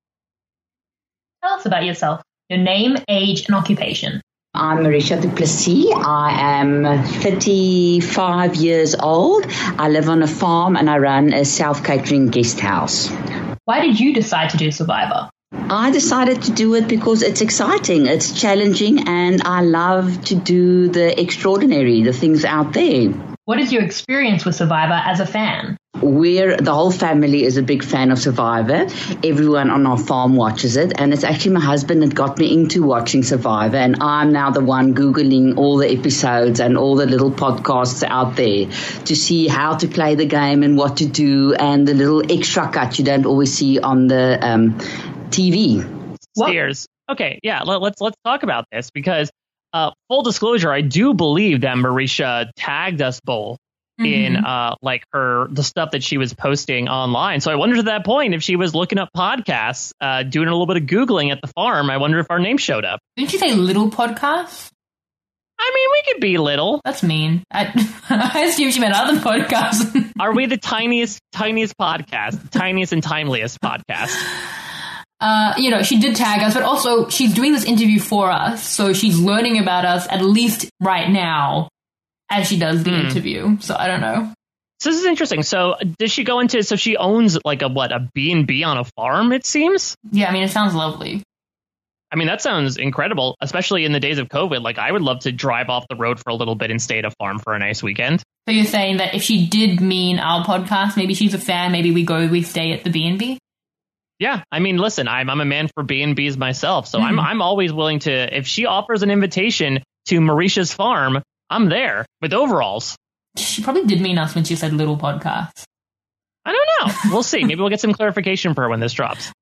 Tell us about yourself. Your name, age, and occupation. I'm Marisha Duplessis. I am thirty-five years old. I live on a farm and I run a self-catering guest house. Why did you decide to do Survivor? I decided to do it because it's exciting, it's challenging, and I love to do the extraordinary, the things out there. What is your experience with Survivor as a fan? We're, the whole family is a big fan of Survivor. Everyone on our farm watches it. And it's actually my husband that got me into watching Survivor. And I'm now the one Googling all the episodes and all the little podcasts out there to see how to play the game and what to do and the little extra cut you don't always see on the um, T V. Steers. Okay, yeah, let, let's let's talk about this because uh, full disclosure, I do believe that Marisha tagged us both in uh, like her the stuff that she was posting online. So I wondered at that point if she was looking up podcasts, uh, doing a little bit of Googling at the farm. I wonder if our name showed up. Didn't you say little podcast? I mean, we could be little. That's mean. I, I assume she meant other podcasts. Are we the tiniest, tiniest podcast, tiniest and timeliest podcast? Uh, you know, she did tag us, but also she's doing this interview for us, so she's learning about us at least right now as she does the Hmm. interview. So I don't know. So this is interesting. So does she go into, so she owns like a, what, a B and B on a farm, it seems? Yeah, I mean, it sounds lovely. I mean, that sounds incredible, especially in the days of COVID. Like, I would love to drive off the road for a little bit and stay at a farm for a nice weekend. So you're saying that if she did mean our podcast, maybe she's a fan, maybe we go, we stay at the B and B? Yeah, I mean, listen, I'm I'm a man for B and B's myself, so I'm I'm always willing to, if she offers an invitation to Marisha's farm, I'm there with overalls. She probably did mean us when she said little podcast. I don't know. We'll see. Maybe we'll get some clarification for her when this drops.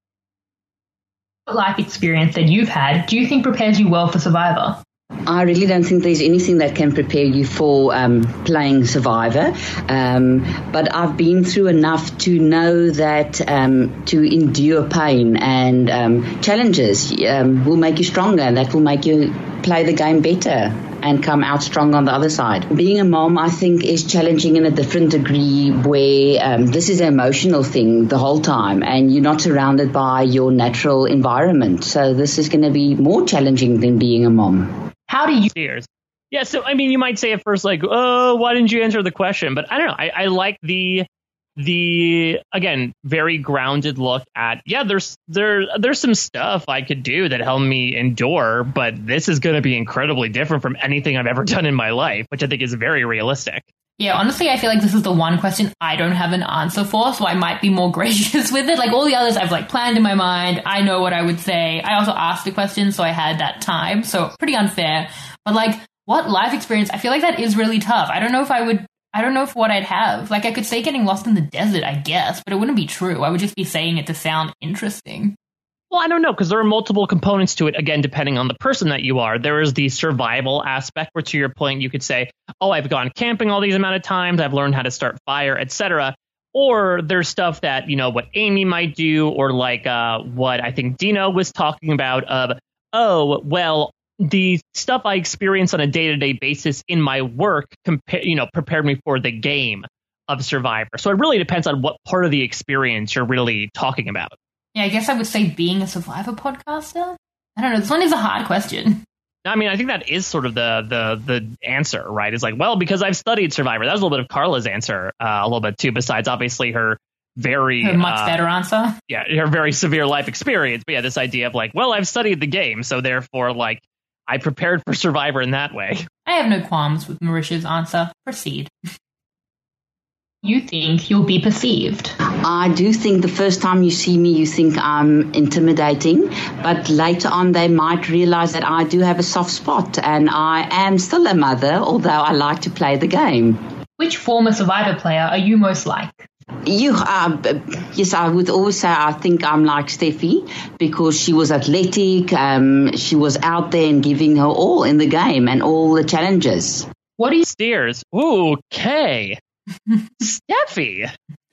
What life experience that you've had do you think prepares you well for Survivor? I really don't think there's anything that can prepare you for um, playing Survivor. Um, but I've been through enough to know that um, to endure pain and um, challenges um, will make you stronger. And that will make you play the game better and come out strong on the other side. Being a mom, I think, is challenging in a different degree where um, this is an emotional thing the whole time and you're not surrounded by your natural environment. So this is going to be more challenging than being a mom. How do you... Cheers. Yeah, so, I mean, you might say at first, like, oh, why didn't you answer the question? But I don't know. I, I like the, the again, very grounded look at, yeah, there's there there's some stuff I could do that help me endure, but this is going to be incredibly different from anything I've ever done in my life, which I think is very realistic. Yeah, honestly, I feel like this is the one question I don't have an answer for, so I might be more gracious with it. Like all the others I've like planned in my mind. I know what I would say. I also asked the question, so I had that time. So pretty unfair. But like, what life experience? I feel like that is really tough. I don't know if I would, I don't know if what I'd have. Like I could say getting lost in the desert, I guess, but it wouldn't be true. I would just be saying it to sound interesting. Well, I don't know, because there are multiple components to it, again, depending on the person that you are. There is the survival aspect, where to your point, you could say, oh, I've gone camping all these amount of times, I've learned how to start fire, et cetera. Or there's stuff that, you know, what Amy might do, or like uh, what I think Dino was talking about of, oh, well, the stuff I experience on a day-to-day basis in my work, compa- you know, prepared me for the game of Survivor. So it really depends on what part of the experience you're really talking about. Yeah, I guess I would say being a Survivor podcaster. I don't know. This one is a hard question. I mean, I think that is sort of the the the answer, right? It's like, well, because I've studied Survivor. That was a little bit of Carla's answer, uh, a little bit too. Besides, obviously, her very her much uh, better answer. Yeah, her very severe life experience. But yeah, this idea of like, well, I've studied the game, so therefore, like, I prepared for Survivor in that way. I have no qualms with Marisha's answer. Proceed. You think you'll be perceived? I do think the first time you see me, you think I'm intimidating, but later on they might realize that I do have a soft spot and I am still a mother, although I like to play the game. Which former Survivor player are you most like? You, uh, yes, I would always say I think I'm like Steffi because she was athletic, um, she was out there and giving her all in the game and all the challenges. What are you steers? Ooh, okay. Steffi.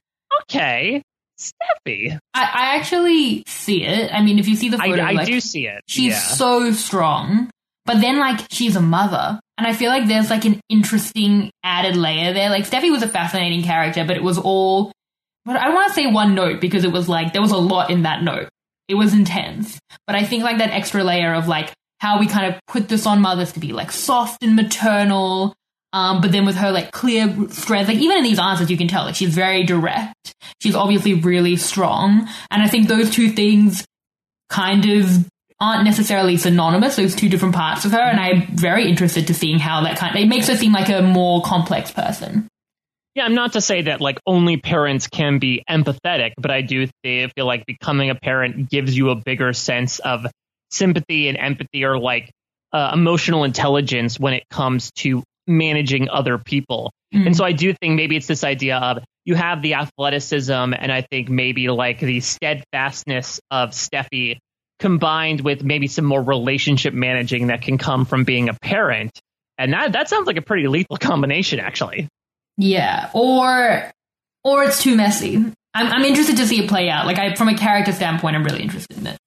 Okay. Steffi. I, I actually see it. I mean, if you see the photo, I, I like, do see it. She's yeah. so strong, but then like she's a mother, and I feel like there's like an interesting added layer there. Like Steffi was a fascinating character, but it was all. But I don't want to say one note because it was like there was a lot in that note. It was intense, but I think like that extra layer of like how we kind of put this on mothers to be like soft and maternal. Um, but then with her like clear strength, like even in these answers, you can tell like she's very direct. She's obviously really strong. And I think those two things kind of aren't necessarily synonymous, those two different parts of her. And I'm very interested to seeing how that kind of, it makes her seem like a more complex person. Yeah, I'm not to say that like only parents can be empathetic, but I do feel like becoming a parent gives you a bigger sense of sympathy and empathy, or like uh, emotional intelligence when it comes to managing other people. Mm. And so I do think maybe it's this idea of you have the athleticism, and I think maybe like the steadfastness of Steffi combined with maybe some more relationship managing that can come from being a parent. And that that sounds like a pretty lethal combination, actually. Yeah, or or it's too messy. I'm I'm interested to see it play out. Like I, from a character standpoint, I'm really interested in it.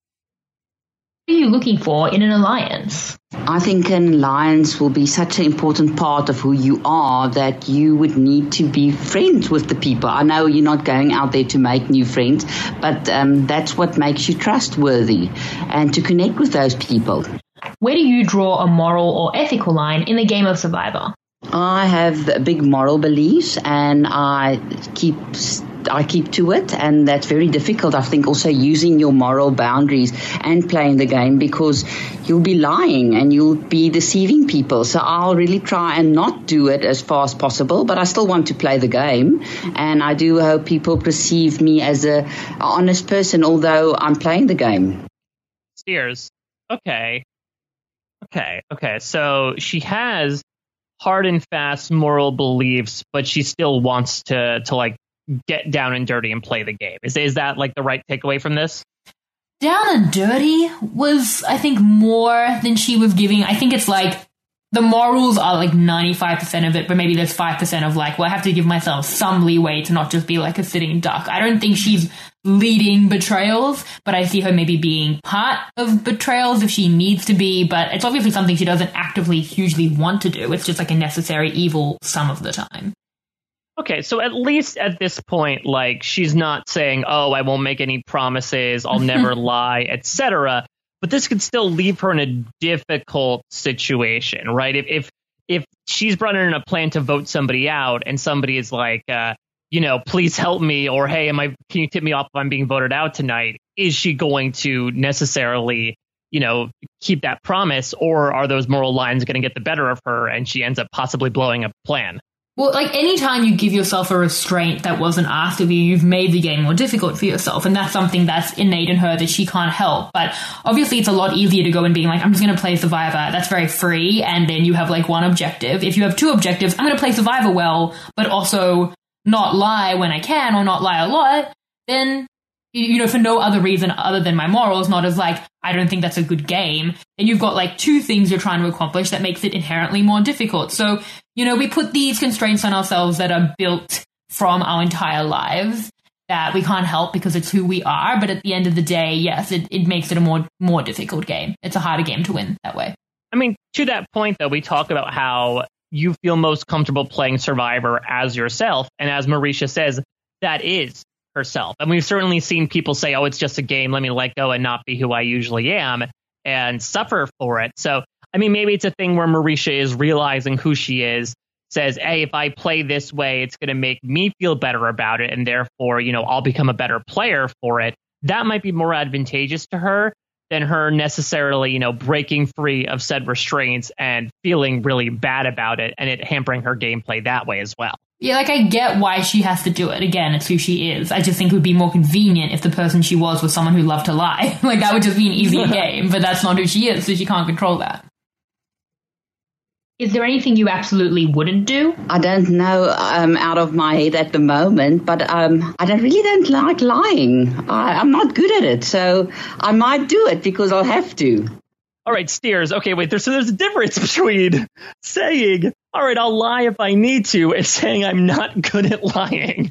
What are you looking for in an alliance? I think an alliance will be such an important part of who you are that you would need to be friends with the people. I know you're not going out there to make new friends, but um, that's what makes you trustworthy, and to connect with those people. Where do you draw a moral or ethical line in the game of Survivor? I have big moral beliefs, and I keep I keep to it, and that's very difficult. I think also using your moral boundaries and playing the game, because you'll be lying and you'll be deceiving people. So I'll really try and not do it as far as possible, but I still want to play the game, and I do hope people perceive me as a, a honest person, although I'm playing the game. Steers. Okay. Okay. Okay. So she has hard and fast moral beliefs, but she still wants to to like get down and dirty and play the game. Is is that like the right takeaway from this? Down and dirty was, I think, more than she was giving. I think it's like the morals are like ninety-five percent of it, but maybe there's five percent of like, well, I have to give myself some leeway to not just be like a sitting duck. I don't think she's leading betrayals, but I see her maybe being part of betrayals if she needs to be, but it's obviously something she doesn't actively hugely want to do. It's just like a necessary evil some of the time. Okay, so at least at this point, like, she's not saying, oh, I won't make any promises, I'll never lie, et cetera. But this could still leave her in a difficult situation, right? If if if she's brought in a plan to vote somebody out, and somebody is like, uh, you know, please help me, or hey, am I? Can you tip me off if I'm being voted out tonight? Is she going to necessarily, you know, keep that promise, or are those moral lines going to get the better of her, and she ends up possibly blowing up a plan? Well, like anytime you give yourself a restraint that wasn't asked of you, you've made the game more difficult for yourself. And that's something that's innate in her that she can't help. But obviously it's a lot easier to go and being like, I'm just going to play Survivor. That's very free. And then you have like one objective. If you have two objectives, I'm going to play Survivor well, but also not lie when I can or not lie a lot, then, you know, for no other reason other than my morals, not as like, I don't think that's a good game. And you've got like two things you're trying to accomplish that makes it inherently more difficult. So, you know, we put these constraints on ourselves that are built from our entire lives that we can't help because it's who we are. But at the end of the day, yes, it, it makes it a more, more difficult game. It's a harder game to win that way. I mean, to that point, though, we talk about how you feel most comfortable playing Survivor as yourself. And as Marisha says, that is herself. And we've certainly seen people say, oh, it's just a game. Let me let go and not be who I usually am and suffer for it. So, I mean, maybe it's a thing where Marisha is realizing who she is, says, hey, if I play this way, it's going to make me feel better about it. And therefore, you know, I'll become a better player for it. That might be more advantageous to her than her necessarily, you know, breaking free of said restraints and feeling really bad about it and it hampering her gameplay that way as well. Yeah, like, I get why she has to do it. Again, it's who she is. I just think it would be more convenient if the person she was was someone who loved to lie. Like, that would just be an easier game, but that's not who she is, so she can't control that. Is there anything you absolutely wouldn't do? I don't know um, out of my head at the moment, but um, I don't really don't like lying. I, I'm not good at it, so I might do it because I'll have to. All right, Steers. Okay, wait, there's, so there's a difference between saying, all right, I'll lie if I need to, and saying I'm not good at lying.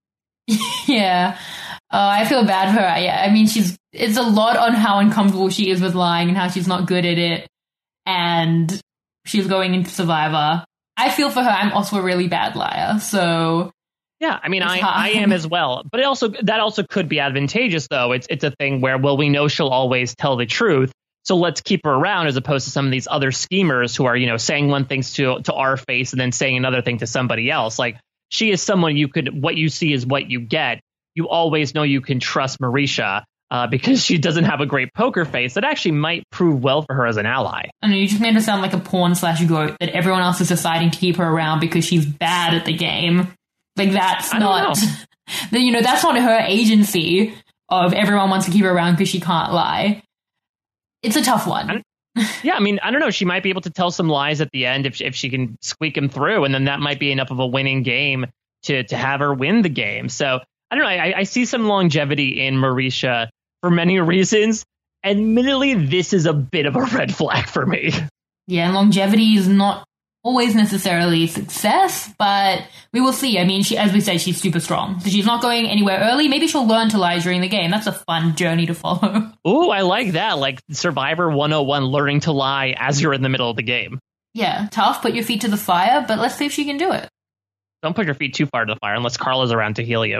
Yeah. Uh, I feel bad for her. Yeah, I mean, she's it's a lot on how uncomfortable she is with lying and how she's not good at it. And she's going into Survivor. I feel for her. I'm also a really bad liar, so... Yeah, I mean, I, I am as well. But it also that also could be advantageous, though. It's it's a thing where, well, we know she'll always tell the truth, so let's keep her around as opposed to some of these other schemers who are, you know, saying one thing to to our face and then saying another thing to somebody else. Like, she is someone you could, what you see is what you get. You always know you can trust Marisha uh, because she doesn't have a great poker face. That actually might prove well for her as an ally. I know, you just made her sound like a pawn slash goat that everyone else is deciding to keep her around because she's bad at the game. Like, that's not, know. you know, that's not her agency of everyone wants to keep her around because she can't lie. It's a tough one. Yeah, I mean, I don't know. She might be able to tell some lies at the end if she, if she can squeak them through, and then that might be enough of a winning game to to have her win the game. So I don't know. I, I see some longevity in Marisha for many reasons. Admittedly, this is a bit of a red flag for me. Yeah, longevity is not always necessarily success, but we will see. I mean, she, as we said, she's super strong. So she's not going anywhere early. Maybe she'll learn to lie during the game. That's a fun journey to follow. Ooh, I like that. Like Survivor one oh one, learning to lie as you're in the middle of the game. Yeah, tough. Put your feet to the fire, but let's see if she can do it. Don't put your feet too far to the fire unless Carla's around to heal you.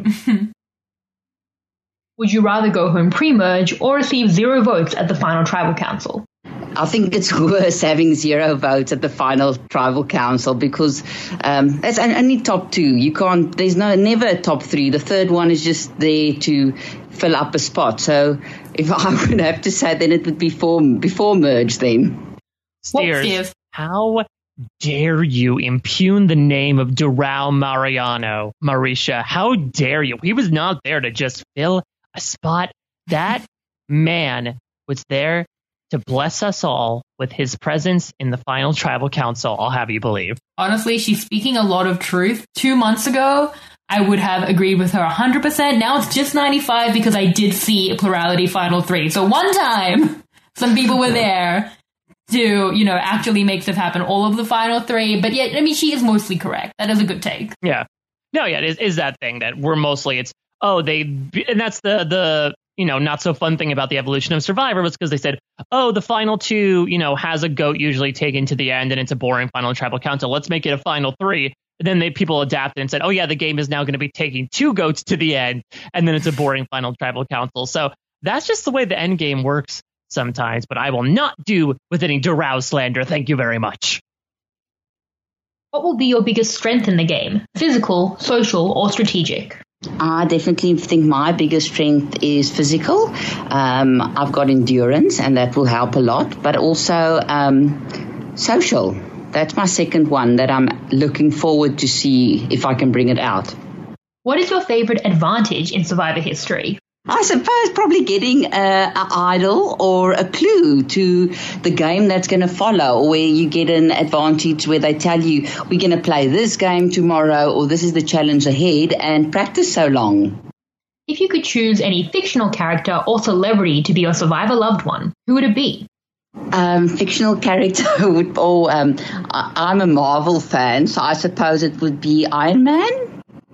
Would you rather go home pre-merge or receive zero votes at the final tribal council? I think it's worse having zero votes at the final tribal council because um, it's only top two. You can't. There's no never a top three. The third one is just there to fill up a spot. So if I would have to say, then it would be before before merge. Then Steers, how dare you impugn the name of Durão Mariano, Marisha? How dare you? He was not there to just fill a spot. That man was there to bless us all with his presence in the final tribal council, I'll have you believe. Honestly, she's speaking a lot of truth. Two months ago, I would have agreed with her one hundred percent. Now it's just ninety-five because I did see a plurality final three. So one time, some people were there to, you know, actually make stuff happen, all of the final three. But yeah, I mean, she is mostly correct. That is a good take. Yeah. No, yeah, it is, is that thing that we're mostly, it's, oh, they, and that's the, the, you know, not so fun thing about the evolution of Survivor was because they said, oh, the final two, you know, has a goat usually taken to the end and it's a boring final tribal council. Let's make it a final three. And then they people adapted and said, oh, yeah, the game is now going to be taking two goats to the end. And then it's a boring final tribal council. So that's just the way the end game works sometimes. But I will not do with any Durão slander. Thank you very much. What will be your biggest strength in the game? Physical, social, or strategic? I definitely think my biggest strength is physical. Um, I've got endurance, and that will help a lot, but also um, social. that's my second one that I'm looking forward to see if I can bring it out. What is your favorite advantage in Survivor history? I suppose probably getting an idol or a clue to the game that's going to follow, where you get an advantage where they tell you we're going to play this game tomorrow or this is the challenge ahead and practice so long. If you could choose any fictional character or celebrity to be your Survivor loved one, who would it be? Um, fictional character would, or um, I, I'm a Marvel fan, so I suppose it would be Iron Man.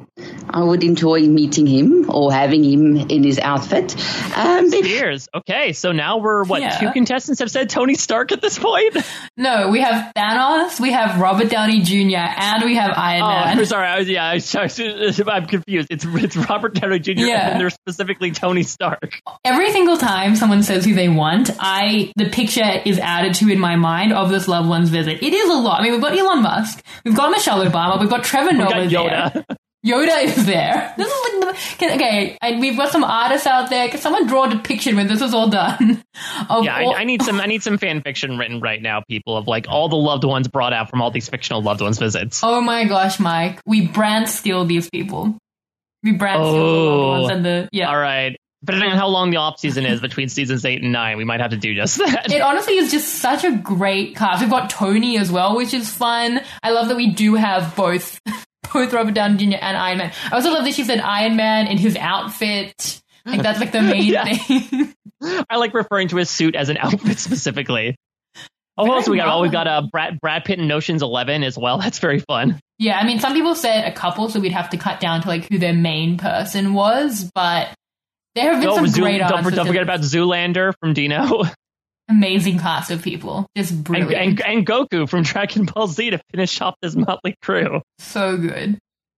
I would enjoy meeting him or having him in his outfit. Um, Spears. Okay, so now we're, what, Yeah. two contestants have said Tony Stark at this point? No, we have Thanos, we have Robert Downey Junior, and we have Iron Oh, Man. I'm sorry. I was, yeah, I was, I'm confused. It's it's Robert Downey Junior Yeah. and they're specifically Tony Stark. Every single time someone says who they want, I the picture is added to in my mind of this loved one's visit. It is a lot. I mean, we've got Elon Musk, we've got Michelle Obama, we've got Trevor We Noah got Yoda. there. Yoda is there. This is like the, can, okay. And we've got some artists out there. Can someone draw a depiction when this is all done? Of Yeah, all- I, I need some. I need some fan fiction written right now, people, of like all the loved ones brought out from all these fictional loved ones visits. Oh my gosh, Mike! We brand steal these people. We brand steal the loved ones and the yeah. All right. Depending on how long the off season is between seasons eight and nine, we might have to do just that. It honestly is just such a great cast. We've got Tony as well, which is fun. I love that we do have both. Both Robert Downey Junior and Iron Man. I also love that she said Iron Man in his outfit. Like, that's like the main Yeah. thing. I like referring to his suit as an outfit specifically. Oh, Very also we got oh, we well. got uh, Brad Brad Pitt in Ocean's Eleven as well. That's very fun. Yeah, I mean, some people said a couple, so we'd have to cut down to like who their main person was, but there have been No, some Zoo- great don't, answers. don't to forget this. about Zoolander from Dino Amazing cast of people. Just and, brilliant. and and Goku from Dragon Ball Z to finish off this motley crew. So good.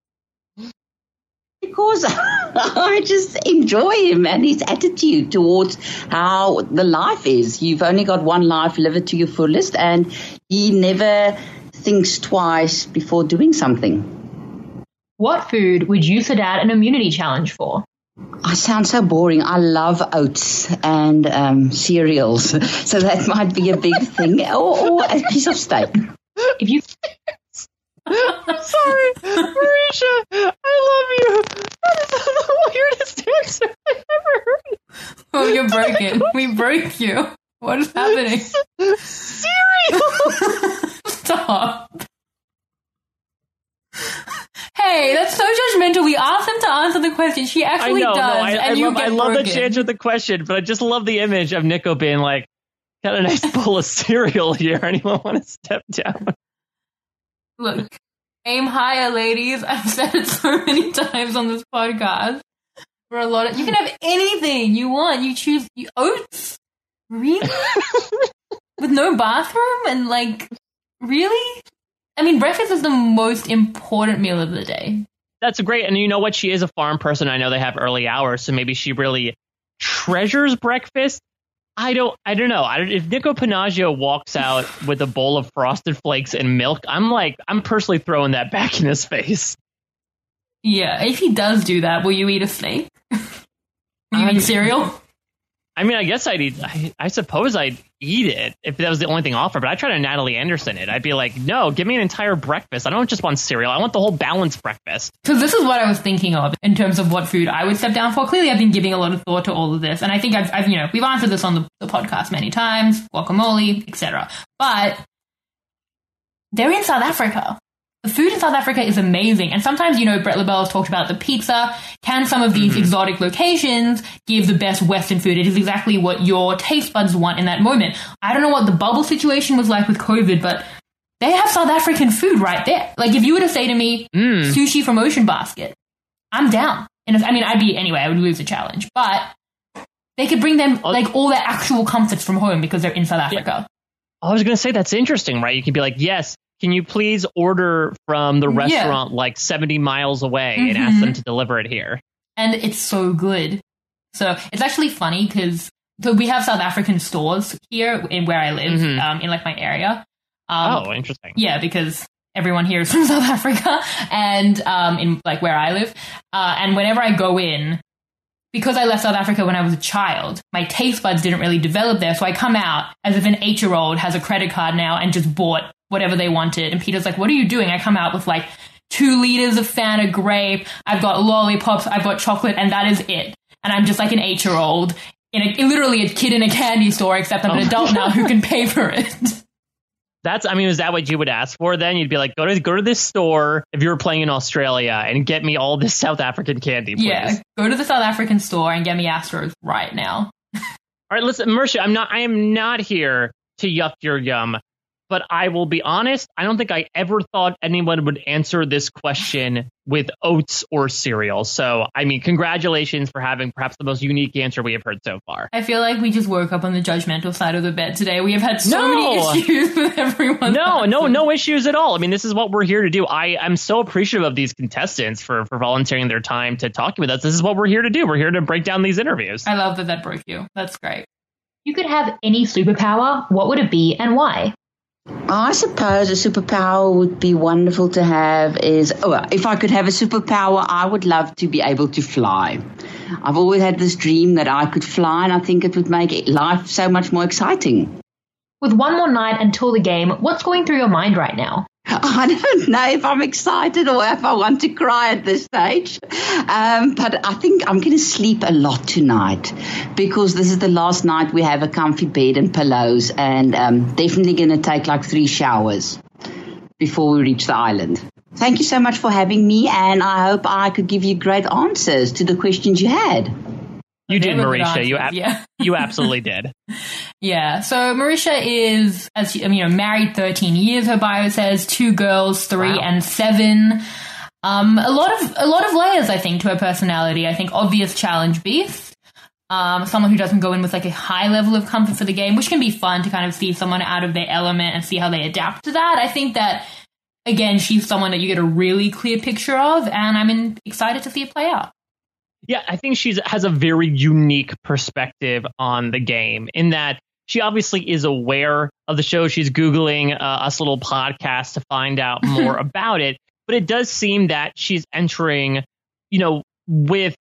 Because I just enjoy him and his attitude towards how the life is. You've only got one life, live it to your fullest, and he never thinks twice before doing something. What food would you sit out an immunity challenge for? I sound so boring. I love oats and um, cereals, so that might be a big thing, or, or a piece of steak. If you I'm sorry, Marisha. I love you. That is the weirdest answer I've ever heard. Oh, you're broken. We broke you. What is happening? Cereal. Stop. Hey, that's so judgmental. We asked them to answer the question. She I actually know. does, No, I, and I you love. get I love that broken. she answered the question, but I just love the image of Nico being like, "Got a nice bowl of cereal here. Anyone want to step down?" Look, aim higher, ladies. I've said it so many times on this podcast. For a lot of, you can have anything you want. You choose you, oats, really, with no bathroom and like, really. I mean, breakfast is the most important meal of the day. That's great. And you know what? She is a farm person. I know they have early hours, so maybe she really treasures breakfast. I don't I don't know. I don't, if Nico Panaggio walks out with a bowl of Frosted Flakes and milk, I'm like, I'm personally throwing that back in his face. Yeah, if he does do that, will you eat a snake? Will you I'm- eat cereal? I mean, I guess I'd eat, I, I suppose I'd eat it if that was the only thing offered, but I'd try to Natalie Anderson it. I'd be like, no, give me an entire breakfast. I don't just want cereal. I want the whole balanced breakfast. Because this is what I was thinking of in terms of what food I would step down for. Clearly, I've been giving a lot of thought to all of this, and I think I've, I've you know, we've answered this on the, the podcast many times, guacamole, et cetera. But they're in South Africa. The food in South Africa is amazing, and sometimes, you know, Brett LaBelle has talked about the pizza. Can some of these mm-hmm. exotic locations give the best Western food? It is exactly what your taste buds want in that moment. I don't know what the bubble situation was like with COVID, but they have South African food right there. Like, if you were to say to me, mm. sushi from Ocean Basket, I'm down. And if, I mean, I'd be, anyway, I would lose the challenge. But they could bring them, like, all their actual comforts from home because they're in South Africa. Yeah. I was going to say, that's interesting, right? You could be like, yes, can you please order from the restaurant yeah. like seventy miles away mm-hmm. and ask them to deliver it here? And it's so good. So it's actually funny because so we have South African stores here in where I live, mm-hmm. um, in like my area. Um, oh, interesting. Yeah, because everyone here is from South Africa and um, in like where I live. Uh, and whenever I go in, because I left South Africa when I was a child, my taste buds didn't really develop there. So I come out as if an eight-year-old has a credit card now and just bought whatever they wanted. And Peter's like, what are you doing? I come out with like two liters of Fanta grape. I've got lollipops. I've got chocolate. And that is it. And I'm just like an eight-year-old in a, literally a kid in a candy store, except I'm an adult now who can pay for it. That's, I mean, is that what you would ask for then? You'd be like, go to go to this store if you were playing in Australia and get me all this South African candy, please. Yeah, go to the South African store and get me Astros right now. All right, listen, Marisha, I'm not, I am not here to yuck your yum, but I will be honest, I don't think I ever thought anyone would answer this question with oats or cereal. So, I mean, congratulations for having perhaps the most unique answer we have heard so far. I feel like we just woke up on the judgmental side of the bed today. We have had so no. many issues with everyone. No, no, no issues at all. I mean, this is what we're here to do. I, I'm so appreciative of these contestants for, for volunteering their time to talk with us. This is what we're here to do. We're here to break down these interviews. I love that that broke you. That's great. You could have any superpower. What would it be and why? I suppose a superpower would be wonderful to have is, oh, if I could have a superpower, I would love to be able to fly. I've always had this dream that I could fly, and I think it would make life so much more exciting. With one more night until the game, what's going through your mind right now? I don't know if I'm excited or if I want to cry at this stage. Um, but I think I'm going to sleep a lot tonight because this is the last night we have a comfy bed and pillows, and um, definitely going to take like three showers before we reach the island. Thank you so much for having me, and I hope I could give you great answers to the questions you had. You did, Marisha. You, ab- yeah. you absolutely did. Yeah. So Marisha is, as you, you know, married thirteen years. Her bio says two girls, three wow. and seven. Um, a lot of a lot of layers, I think, to her personality. I think obvious challenge beast. Um, someone who doesn't go in with like a high level of comfort for the game, which can be fun to kind of see someone out of their element and see how they adapt to that. I think that again, she's someone that you get a really clear picture of, and I'm in, excited to see it play out. Yeah, I think she has a very unique perspective on the game in that she obviously is aware of the show. She's Googling uh, us little podcast to find out more about it. But it does seem that she's entering, you know, with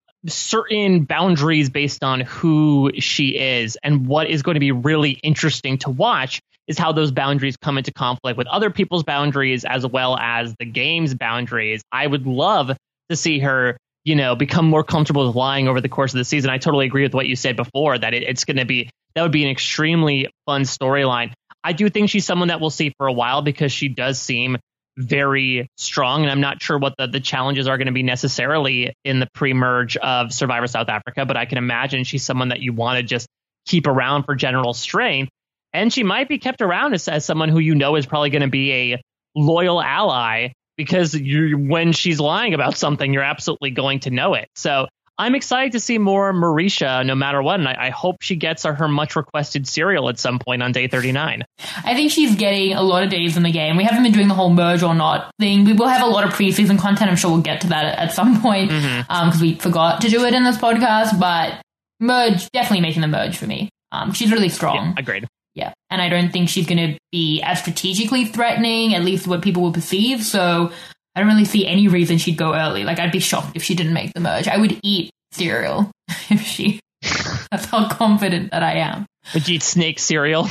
certain boundaries based on who she is. And what is going to be really interesting to watch is how those boundaries come into conflict with other people's boundaries as well as the game's boundaries. I would love to see her, you know, become more comfortable with lying over the course of the season. I totally agree with what you said before, that it, it's going to be, that would be an extremely fun storyline. I do think she's someone that we'll see for a while because she does seem very strong, and I'm not sure what the, the challenges are going to be necessarily in the pre-merge of Survivor South Africa, but I can imagine she's someone that you want to just keep around for general strength. And she might be kept around as, as someone who you know is probably going to be a loyal ally, because you, when she's lying about something, you're absolutely going to know it. So I'm excited to see more Marisha no matter what. And I, I hope she gets her, her much requested cereal at some point on day thirty-nine. I think she's getting a lot of days in the game. We haven't been doing the whole merge or not thing. We will have a lot of preseason content. I'm sure we'll get to that at, at some point because mm-hmm. um, we forgot to do it in this podcast. But merge, definitely making the merge for me. Um, she's really strong. Yeah, agreed. Yeah, and I don't think she's going to be as strategically threatening, at least what people will perceive. So I don't really see any reason she'd go early. Like, I'd be shocked if she didn't make the merge. I would eat cereal if she... That's how confident that I am. Would you eat snake cereal?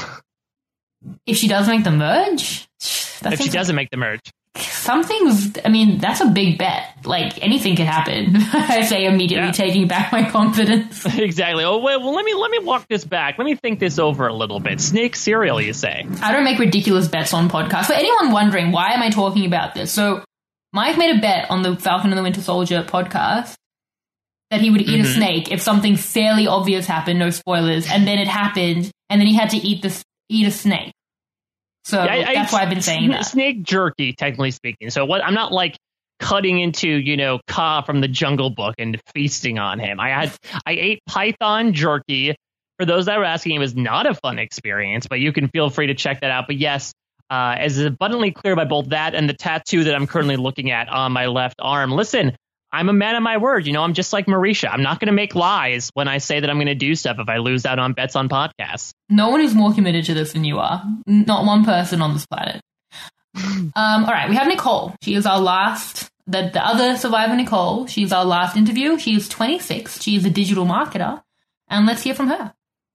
If she does make the merge? If she doesn't make the merge. Something's... I mean, that's a big bet. Like, anything could happen. I say immediately, yeah. taking back my confidence. Exactly. Oh, wait, well, let me let me walk this back. Let me think this over a little bit. Snake cereal, you say? I don't make ridiculous bets on podcasts. For anyone wondering, why am I talking about this? So, Mike made a bet on the Falcon and the Winter Soldier podcast that he would eat mm-hmm. a snake if something fairly obvious happened, no spoilers, and then it happened, and then he had to eat this eat a snake. So yeah, I, that's I, why I've been saying sn- that. Snake jerky, technically speaking. So what? I'm not like cutting into, you know, Ka from the Jungle Book and feasting on him. I had I ate python jerky. For those that were asking, it was not a fun experience, but you can feel free to check that out. But yes, uh, as abundantly clear by both that and the tattoo that I'm currently looking at on my left arm. Listen, I'm a man of my word. You know, I'm just like Marisha. I'm not going to make lies when I say that I'm going to do stuff if I lose out on bets on podcasts. No one is more committed to this than you are. Not one person on this planet. um, all right, we have Nicole. She is our last the, the other survivor, Nicole. She's our last interview. She is twenty-six. She is a digital marketer. And let's hear from her.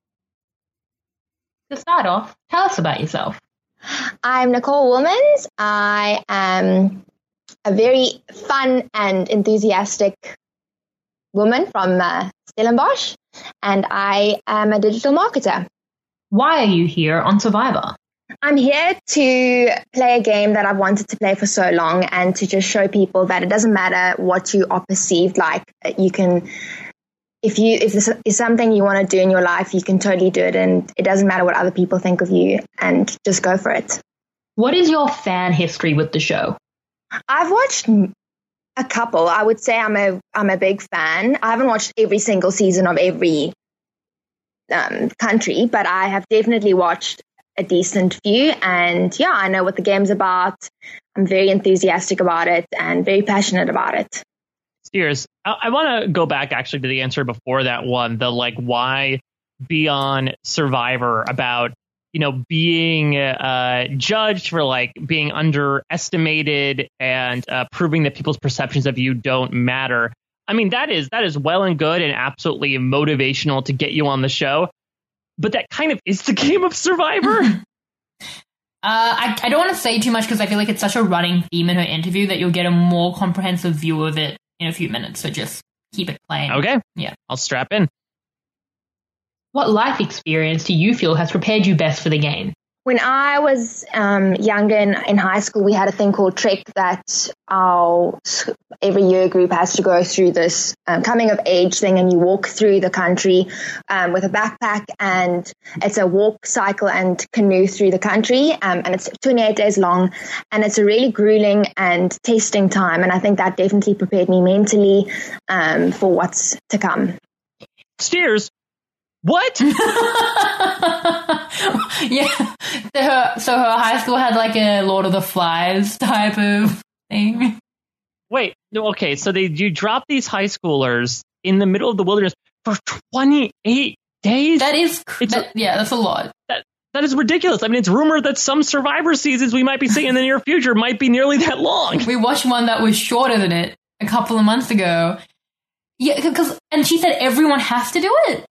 To start off, tell us about yourself. I'm Nicole Wilmans. I am a very fun and enthusiastic woman from uh, Stellenbosch, and I am a digital marketer. Why are you here on Survivor? I'm here to play a game that I've wanted to play for so long, and to just show people that it doesn't matter what you are perceived like. You can, if you if this is something you want to do in your life, you can totally do it, and it doesn't matter what other people think of you, and just go for it. What is your fan history with the show? I've watched a couple. I would say I'm a I'm a big fan. I haven't watched every single season of every um, country, but I have definitely watched a decent few, and yeah, I know what the game's about. I'm very enthusiastic about it and very passionate about it. Steers, I, I want to go back actually to the answer before that one, the like why be on Survivor about, you know, being uh, judged for like being underestimated and uh, proving that people's perceptions of you don't matter. I mean, that is that is well and good and absolutely motivational to get you on the show. But that kind of is the game of Survivor. uh, I, I don't want to say too much because I feel like it's such a running theme in her interview that you'll get a more comprehensive view of it in a few minutes. So just keep it playing. Okay. Yeah. I'll strap in. What life experience do you feel has prepared you best for the game? When I was um, younger in, in high school, we had a thing called Trek that our every year group has to go through this um, coming of age thing, and you walk through the country um, with a backpack, and it's a walk, cycle, and canoe through the country, um, and it's twenty-eight days long, and it's a really grueling and testing time, and I think that definitely prepared me mentally um, for what's to come. Steers. What? Yeah. So her, so her high school had like a Lord of the Flies type of thing. Wait, no, okay. So they you drop these high schoolers in the middle of the wilderness for twenty-eight days? That is, it's that, a, yeah, that's a lot. That That is ridiculous. I mean, it's rumored that some Survivor seasons we might be seeing in the near future might be nearly that long. We watched one that was shorter than it a couple of months ago. Yeah, because, and she said everyone has to do it.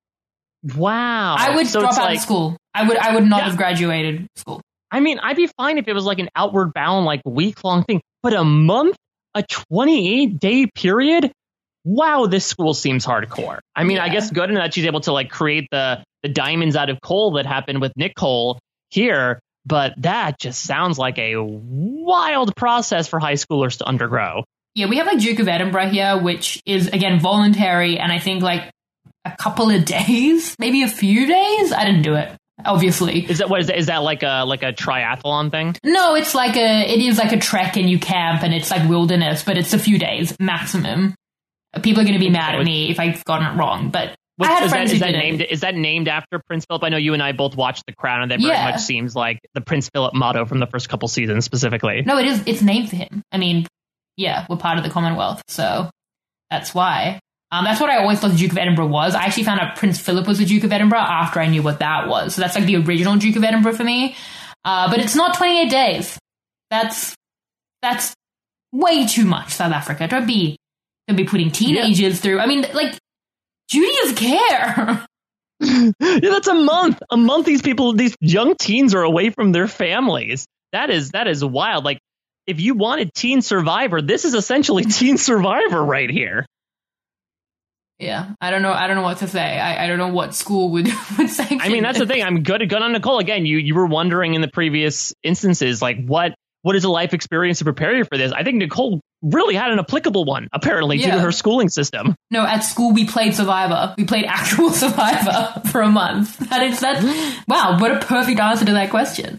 Wow. I would so drop out like, of school. I would I would not yeah. have graduated school. I mean, I'd be fine if it was like an outward bound, like week long thing, but a month, a twenty-eight day period. Wow, this school seems hardcore. I mean, yeah. I guess good in that she's able to like create the the diamonds out of coal that happened with Nicole here, but that just sounds like a wild process for high schoolers to undergo. Yeah, we have like Duke of Edinburgh here, which is again voluntary, and I think like a couple of days, maybe a few days. I didn't do it, obviously. Is that what is that, is that like a like a triathlon thing? No, it's like a it is like a trek and you camp and it's like wilderness, but it's a few days maximum. People are going to be mad at me if I've gotten it wrong, but What's, I had is friends that, is who that did named it. Is that named after Prince Philip? I know you and I both watched The Crown, and that very Yeah. much seems like the Prince Philip motto from the first couple seasons specifically. No, it is. It's named for him. I mean, yeah, we're part of the Commonwealth, so that's why. Um, that's what I always thought the Duke of Edinburgh was. I actually found out Prince Philip was the Duke of Edinburgh after I knew what that was. So that's like the original Duke of Edinburgh for me. Uh, but it's not twenty-eight days. That's that's way too much, South Africa. Don't be don't be putting teenagers yeah. through. I mean, like, Judy doesn't care. Yeah, that's a month. A month these people, these young teens are away from their families. That is that is wild. Like, if you wanted Teen Survivor, this is essentially Teen Survivor right here. Yeah, I don't know. I don't know what to say. I, I don't know what school would, would sanction. I mean, that's the thing. I'm good. Good on Nicole. Again, you you were wondering in the previous instances, like what what is a life experience to prepare you for this? I think Nicole really had an applicable one, apparently, Yeah. due to her schooling system. No, at school we played Survivor. We played actual Survivor for a month. That is that. Wow, what a perfect answer to that question.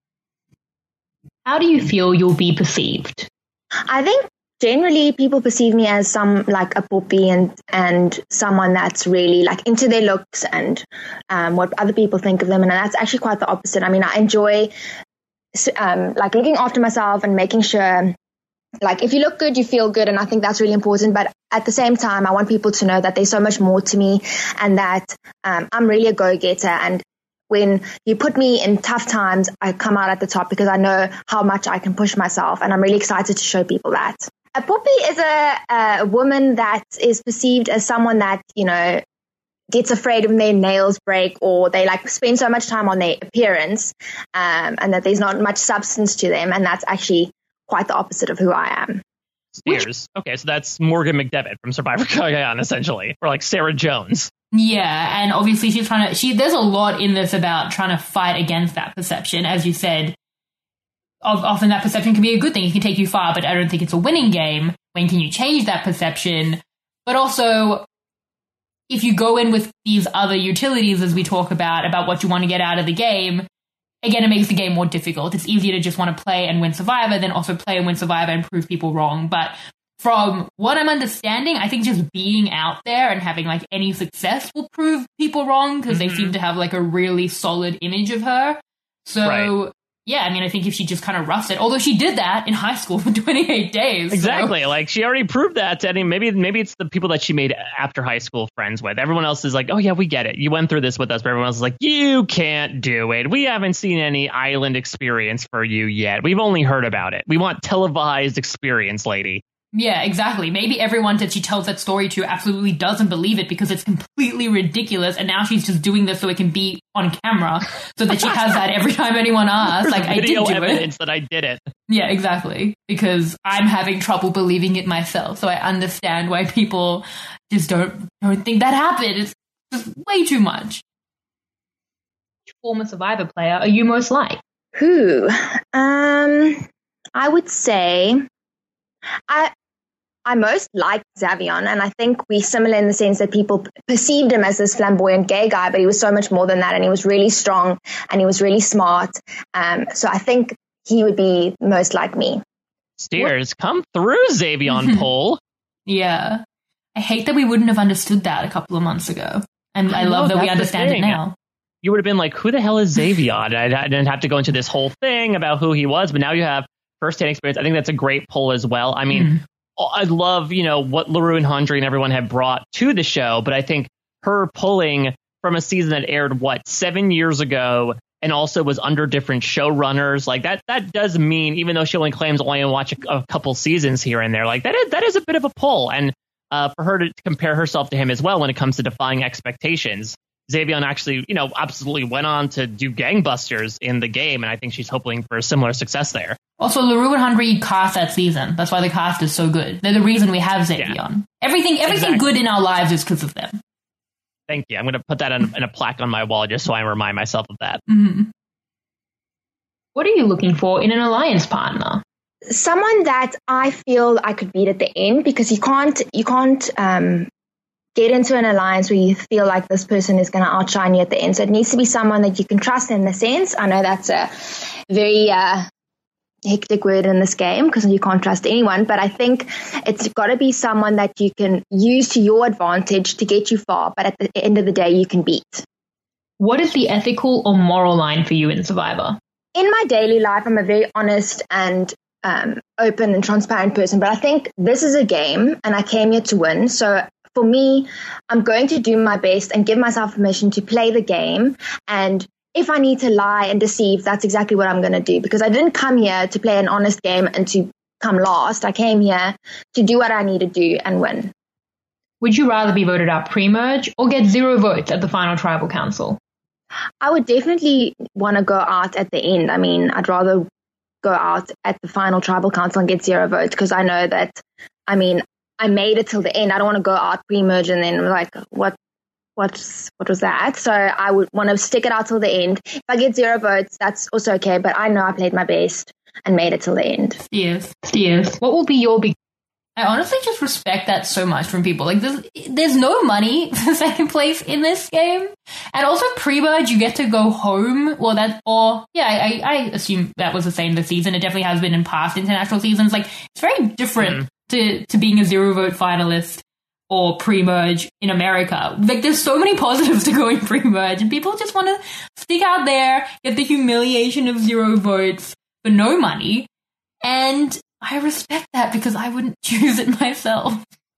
How do you feel you'll be perceived? I think generally people perceive me as some like a poppy and and someone that's really like into their looks and um, what other people think of them, and that's actually quite the opposite. I mean, I enjoy um, like looking after myself and making sure, like, if you look good, you feel good, and I think that's really important. But at the same time, I want people to know that there's so much more to me, and that um, I'm really a go-getter. And when you put me in tough times, I come out at the top because I know how much I can push myself, and I'm really excited to show people that. A poppy is a, a woman that is perceived as someone that, you know, gets afraid when their nails break or they like spend so much time on their appearance um, and that there's not much substance to them. And that's actually quite the opposite of who I am. Steers. Okay, so that's Morgan McDevitt from Survivor Cagayan, essentially, or like Sarah Jones. Yeah, and obviously she's trying to. She there's a lot in this about trying to fight against that perception, as you said. Of, often that perception can be a good thing; it can take you far, but I don't think it's a winning game. When can you change that perception? But also, if you go in with these other utilities, as we talk about, about what you want to get out of the game, again, it makes the game more difficult. It's easier to just want to play and win Survivor than also play and win Survivor and prove people wrong. But from what I'm understanding, I think just being out there and having like any success will prove people wrong because mm-hmm. they seem to have like a really solid image of her. So, right. yeah, I mean, I think if she just kind of roughs it, although she did that in high school for twenty-eight days. Exactly. So. Like she already proved that to any, maybe, maybe it's the people that she made after high school friends with. Everyone else is like, oh yeah, we get it. You went through this with us, but everyone else is like, you can't do it. We haven't seen any island experience for you yet. We've only heard about it. We want televised experience, lady. Yeah, exactly. Maybe everyone that she tells that story to absolutely doesn't believe it because it's completely ridiculous, and now she's just doing this so it can be on camera, so that she has that every time anyone asks. Like, I did do evidence it. that I did it. Yeah, exactly. Because I'm having trouble believing it myself, so I understand why people just don't don't think that happened. It's just way too much. Which former Survivor player are you most like? Who? Um, I would say I. I most like Xavion, and I think we're similar in the sense that people perceived him as this flamboyant gay guy, but he was so much more than that, and he was really strong, and he was really smart. Um, so I think he would be most like me. Steers, what? Come through, Xavion Poll. Yeah. I hate that we wouldn't have understood that a couple of months ago, and I, I love know, that we understand it now. You would have been like, who the hell is Xavion? I, I didn't have to go into this whole thing about who he was, but now you have firsthand experience. I think that's a great poll as well. I mean, mm. I love, you know, what LaRue and Andre and everyone have brought to the show, but I think her pulling from a season that aired, what, seven years ago, and also was under different showrunners, like that, that does mean, even though she only claims only to watch a, a couple seasons here and there, like that is, that is a bit of a pull. And uh, for her to compare herself to him as well when it comes to defying expectations, Xavion actually, you know, absolutely went on to do gangbusters in the game, and I think she's hoping for a similar success there. Also, LaRue and Henry cast that season. That's why the cast is so good. They're the reason we have Xavion. Yeah. Everything everything exactly. good in our lives is because of them. Thank you. I'm going to put that in, in a plaque on my wall just so I remind myself of that. Mm-hmm. What are you looking for in an alliance partner? Someone that I feel I could beat at the end, because you can't you can't um, get into an alliance where you feel like this person is going to outshine you at the end. So it needs to be someone that you can trust in the sense. I know that's a very uh, hectic word in this game because you can't trust anyone, but I think it's got to be someone that you can use to your advantage to get you far, but at the end of the day, you can beat. What is the ethical or moral line for you in Survivor? In my daily life, I'm a very honest and um, open and transparent person, but I think this is a game and I came here to win. So for me, I'm going to do my best and give myself permission to play the game. And if I need to lie and deceive, that's exactly what I'm going to do, because I didn't come here to play an honest game and to come last. I came here to do what I need to do and win. Would you rather be voted out pre-merge or get zero votes at the final tribal council? I would definitely want to go out at the end. I mean, I'd rather go out at the final tribal council and get zero votes, because I know that, I mean, I made it till the end. I don't want to go out pre-merge and then like, what, what's, what was that? So I would want to stick it out till the end. If I get zero votes, that's also okay. But I know I played my best and made it till the end. Yes, yes. What will be your big? I honestly just respect that so much from people. Like, there's, there's no money for second place in this game, and also pre-merge you get to go home. Well, that or yeah, I, I assume that was the same this season. It definitely has been in past international seasons. Like, it's very different. Mm. To, to being a zero vote finalist or pre-merge in America. Like, there's so many positives to going pre-merge, and people just want to stick out there, get the humiliation of zero votes for no money, and I respect that because I wouldn't choose it myself.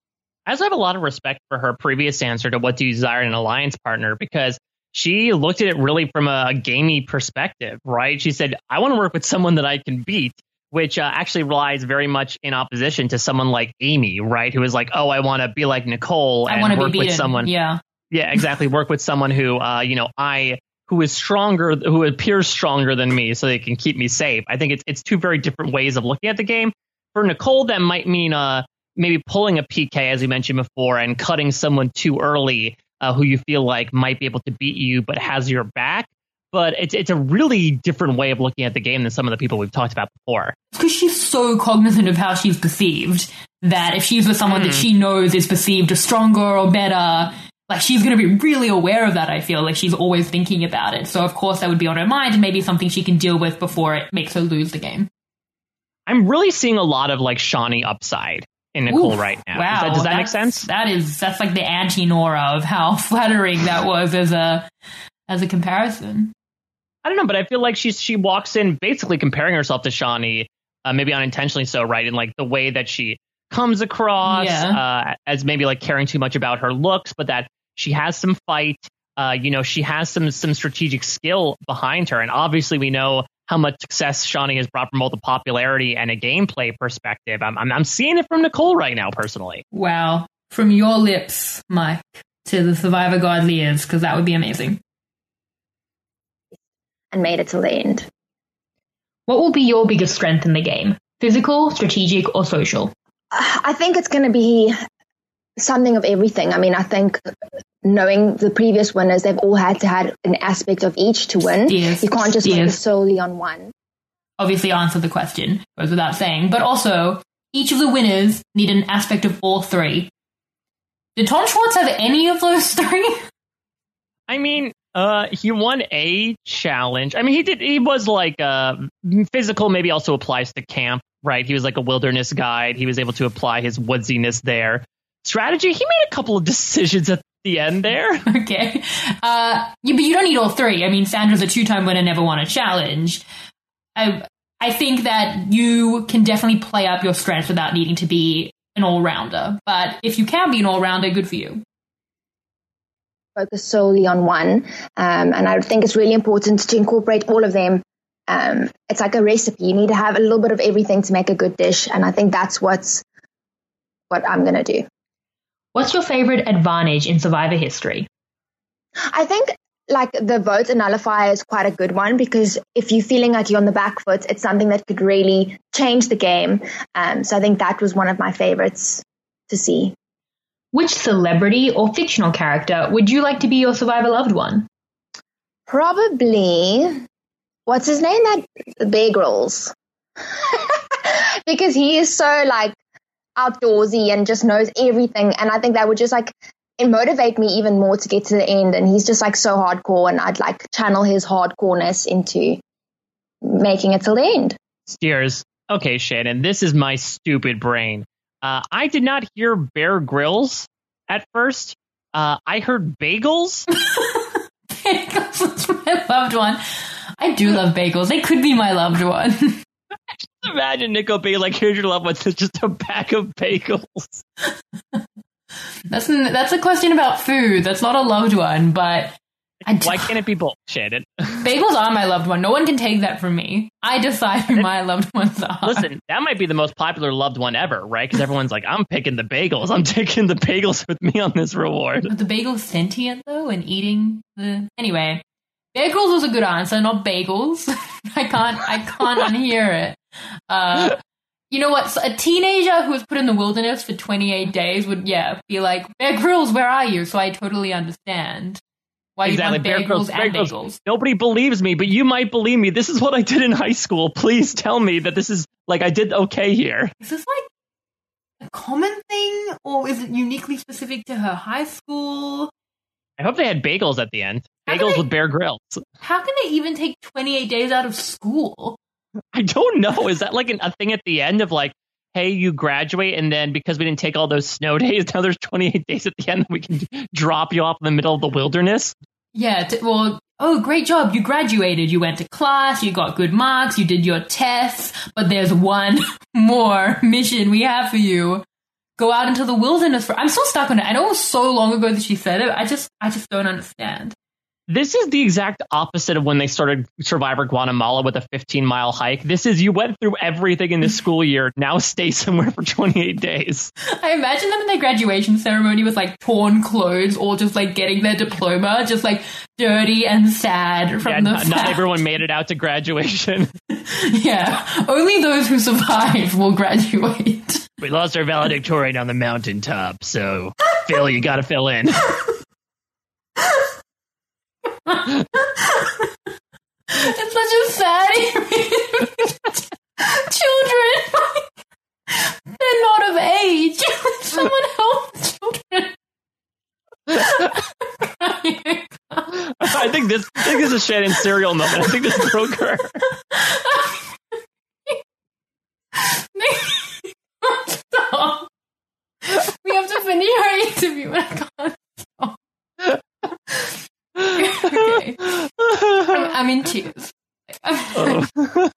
I also have a lot of respect for her previous answer to what do you desire in an alliance partner, because she looked at it really from a gamey perspective, right? She said, I want to work with someone that I can beat. which uh, actually lies very much in opposition to someone like Amy, right? Who is like, oh, I want to be like Nicole I and want to work be with beaten. someone. Yeah. Yeah, exactly. Work with someone who, uh, you know, I who is stronger, who appears stronger than me, so they can keep me safe. I think it's it's two very different ways of looking at the game. For Nicole, that might mean uh, maybe pulling a P K, as we mentioned before, and cutting someone too early, uh, who you feel like might be able to beat you, but has your back. But it's it's a really different way of looking at the game than some of the people we've talked about before. Because she's so cognizant of how she's perceived that if she's with someone mm. that she knows is perceived as stronger or better, like she's going to be really aware of that, I feel. Like she's always thinking about it. So of course that would be on her mind and maybe something she can deal with before it makes her lose the game. I'm really seeing a lot of like Shani upside in Nicole Oof, right now. Wow, Does that, does that make sense? That is, that's like the anti-Nora of how flattering that was as a as a comparison. I don't know, but I feel like she's she walks in basically comparing herself to Shani, uh, maybe unintentionally so, right? In like the way that she comes across yeah. uh, as maybe like caring too much about her looks, but that she has some fight. Uh, you know, she has some some strategic skill behind her, and obviously we know how much success Shani has brought from both a popularity and a gameplay perspective. I'm I'm, I'm seeing it from Nicole right now, personally. Wow, from your lips, Mike, to the Survivor God Lears, because that would be amazing. And made it to the end. What will be your biggest strength in the game? Physical, strategic, or social? I think it's going to be something of everything. I mean, I think knowing the previous winners, they've all had to have an aspect of each to win. Yes. You can't just yes. focus solely on one. Obviously answer the question, goes without saying. But also, each of the winners need an aspect of all three. Did Tom Schwartz have any of those three? I mean, uh, he won a challenge. I mean, he did. He was like uh, physical. Maybe also applies to camp, right? He was like a wilderness guide. He was able to apply his woodsiness there. Strategy. He made a couple of decisions at the end there. Okay, uh, yeah, but you don't need all three. I mean, Sandra's a two-time winner, never won a challenge. I I think that you can definitely play up your strengths without needing to be an all-rounder. But if you can be an all-rounder, good for you. Focus solely on one. Um, and I think it's really important to incorporate all of them. Um, it's like a recipe. You need to have a little bit of everything to make a good dish. And I think that's what's what I'm going to do. What's your favorite advantage in Survivor history? I think like the vote nullifier is quite a good one, because if you're feeling like you're on the back foot, it's something that could really change the game. Um, so I think that was one of my favorites to see. Which celebrity or fictional character would you like to be your Survivor loved one? Probably, what's his name? That Bear Grylls. Because he is so like outdoorsy and just knows everything. And I think that would just like it motivate me even more to get to the end. And he's just like so hardcore, and I'd like channel his hardcoreness into making it till the end. Steers. Okay, Shannon, this is my stupid brain. Uh, I did not hear Bear Grylls at first. Uh, I heard bagels. Bagels is my loved one. I do love bagels. They could be my loved one. Imagine Nico being like, here's your loved one. It's just a bag of bagels. That's that's a question about food. That's not a loved one, but I d- why can't it be both, Shannon? Bagels are my loved one. No one can take that from me. I decide who my loved ones are. Listen, that might be the most popular loved one ever, right? Because everyone's like, I'm picking the bagels. I'm taking the bagels with me on this reward. Are the bagels sentient though, and eating the anyway? Bear Grylls was a good answer, not bagels. I can't I can't unhear it. Uh, You know what? So a teenager who was put in the wilderness for twenty-eight days would, yeah, be like, Bear Grylls, where are you? So I totally understand why exactly. you want Bear, Bear Grylls and Bear bagels. Nobody believes me, but you might believe me. This is what I did in high school. Please tell me that this is, like, I did okay here. Is this, like, a common thing? Or is it uniquely specific to her high school? I hope they had bagels at the end. Bagels they, with Bear Grylls. How can they even take twenty-eight days out of school? I don't know. Is that like an, a thing at the end of like, hey, you graduate, and then because we didn't take all those snow days, now there's twenty-eight days at the end that we can drop you off in the middle of the wilderness? Yeah, t- well, oh, great job. You graduated. You went to class. You got good marks. You did your tests. But there's one more mission we have for you. Go out into the wilderness. For I'm still stuck on it. I know it was so long ago that she said it. I just, I just don't understand. This is the exact opposite of when they started Survivor Guatemala with a fifteen mile hike. This is you went through everything in the school year. Now stay somewhere for twenty-eight days. I imagine them in their graduation ceremony with like torn clothes or just like getting their diploma, just like dirty and sad from yeah, the not, fact. not everyone made it out to graduation. Yeah, only those who survived will graduate. We lost our valedictorian on the mountaintop, so Phil, you gotta fill in. It's such a sad children. They're not of age. Someone help children. I think this I think this is Shannon serial moment. I think this broke her. Stop. We have to finish our interview and I can't stop. Okay. I'm, I'm in tears. I'm oh.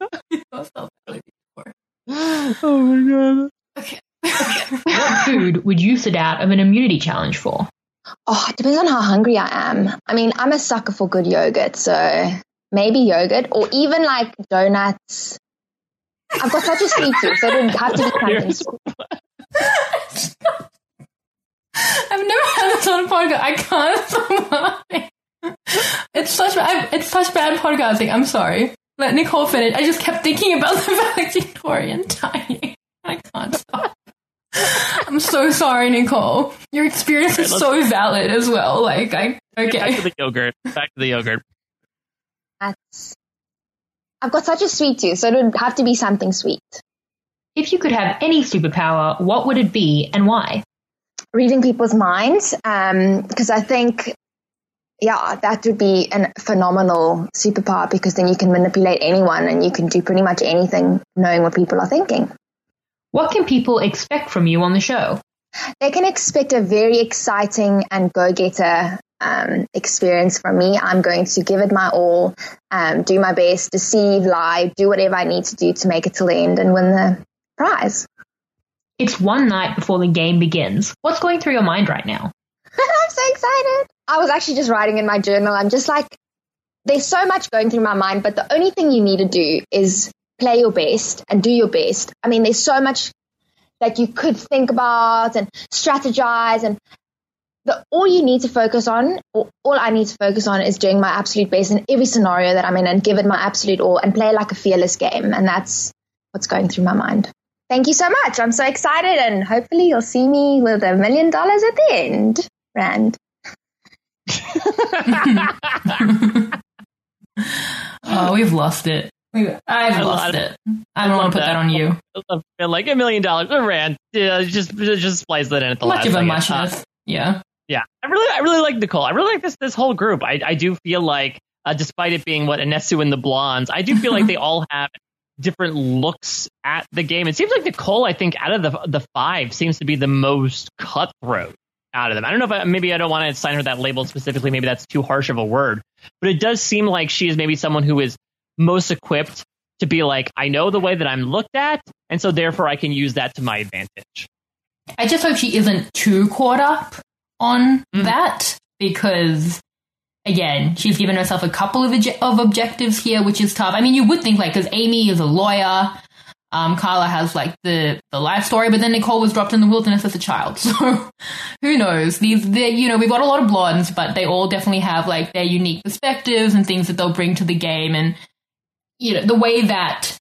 Oh my god. Okay. What food would you sit out of an immunity challenge for? Oh, it depends on how hungry I am. I mean, I'm a sucker for good yogurt, so maybe yogurt or even like donuts. I've got such a sweet tooth, so it would have to be something sweet. I've never had this on a podcast. I can't stop laughing. It's such bad. It's such bad podcasting. I'm sorry. Let Nicole finish. I just kept thinking about the valedictorian dying. I can't stop. I'm so sorry, Nicole. Your experience is so valid as well. Like, I okay. Back to the yogurt. Back to the yogurt. That's. I've got such a sweet tooth, so it would have to be something sweet. If you could have any superpower, what would it be and why? Reading people's minds, because um, I think, yeah, that would be a phenomenal superpower because then you can manipulate anyone and you can do pretty much anything knowing what people are thinking. What can people expect from you on the show? They can expect a very exciting and go-getter um, experience from me. I'm going to give it my all, um, do my best, deceive, lie, do whatever I need to do to make it till the end and win the prize. It's one night before the game begins. What's going through your mind right now? I'm so excited. I was actually just writing in my journal. I'm just like, there's so much going through my mind, but the only thing you need to do is play your best and do your best. I mean, there's so much that you could think about and strategize, and the all you need to focus on, or all I need to focus on, is doing my absolute best in every scenario that I'm in and give it my absolute all and play like a fearless game. And that's what's going through my mind. Thank you so much. I'm so excited, and hopefully you'll see me with a million dollars at the end. Rand. Oh, we've lost it. We've, I've I lost love, it. I don't want to put that. that on you. I feel like a million dollars. Rand, yeah, just just splice that in at the Much last of a second. muchness. Uh, yeah. Yeah. I really, I really like Nicole. I really like this this whole group. I, I do feel like, uh, despite it being what Anesu and the Blondes, I do feel like they all have different looks at the game. It seems like Nicole, I think, out of the the five, seems to be the most cutthroat out of them. I don't know if I, maybe I don't want to assign her that label specifically. Maybe that's too harsh of a word. But it does seem like she is maybe someone who is most equipped to be like, I know the way that I'm looked at, and so therefore I can use that to my advantage. I just hope she isn't too caught up on mm-hmm. that, because, again, she's given herself a couple of, obje- of objectives here, which is tough. I mean, you would think, like, because Amy is a lawyer, um, Carla has, like, the, the life story, but then Nicole was dropped in the wilderness as a child, so who knows? These, you know, we've got a lot of blondes, but they all definitely have, like, their unique perspectives and things that they'll bring to the game, and you know, the way that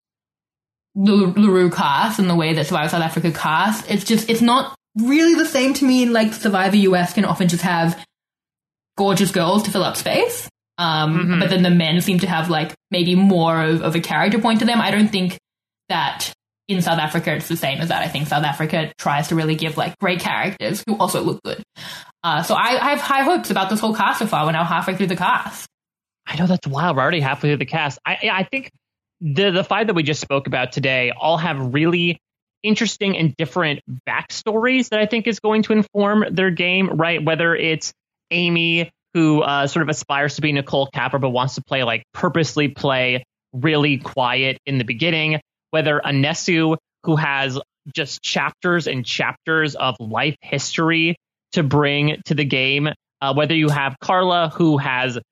the LaRue cast and the way that Survivor South Africa cast, it's just, it's not really the same to me. Like, Survivor U S can often just have gorgeous girls to fill up space. Um, mm-hmm. But then the men seem to have, like, maybe more of, of a character point to them. I don't think that in South Africa it's the same as that. I think South Africa tries to really give, like, great characters who also look good. Uh, so I, I have high hopes about this whole cast so far. We're now halfway through the cast. I know, that's wild. We're already halfway through the cast. I I think the the five that we just spoke about today all have really interesting and different backstories that I think is going to inform their game, right? Whether it's Amy, who uh, sort of aspires to be Nicole Capper, but wants to play, like, purposely play really quiet in the beginning. Whether Anesu, who has just chapters and chapters of life history to bring to the game. Uh, whether you have Carla, who has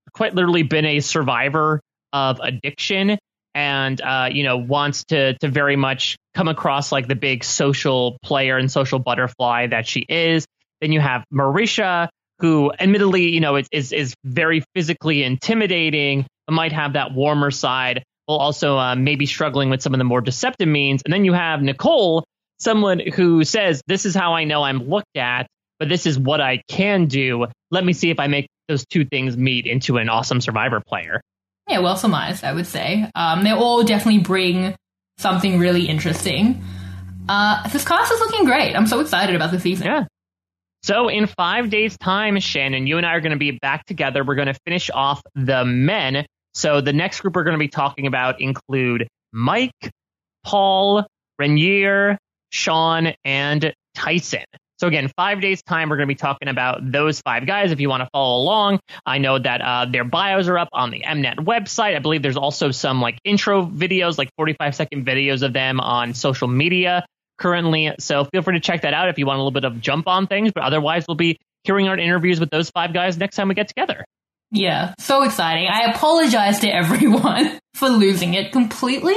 quite literally been a survivor of addiction and, uh, you know, wants to to very much come across like the big social player and social butterfly that she is. Then you have Marisha, who admittedly, you know, is, is, is very physically intimidating, but might have that warmer side, while also uh, maybe struggling with some of the more deceptive means. And then you have Nicole, someone who says, this is how I know I'm looked at, but this is what I can do. Let me see if I make those two things meet into an awesome Survivor player. Yeah, well surmised, I would say. Um, they all definitely bring something really interesting. Uh, this cast is looking great. I'm so excited about the season. Yeah. So in five days' time, Shannon, you and I are going to be back together. We're going to finish off the men. So the next group we're going to be talking about include Mike, Paul, Renier, Sean, and Tyson. So again, five days' time, we're going to be talking about those five guys. If you want to follow along, I know that uh, their bios are up on the Mnet website. I believe there's also some like intro videos, like forty-five second videos of them on social media currently. So feel free to check that out if you want a little bit of jump on things. But otherwise, we'll be hearing our interviews with those five guys next time we get together. Yeah, so exciting. I apologize to everyone for losing it completely.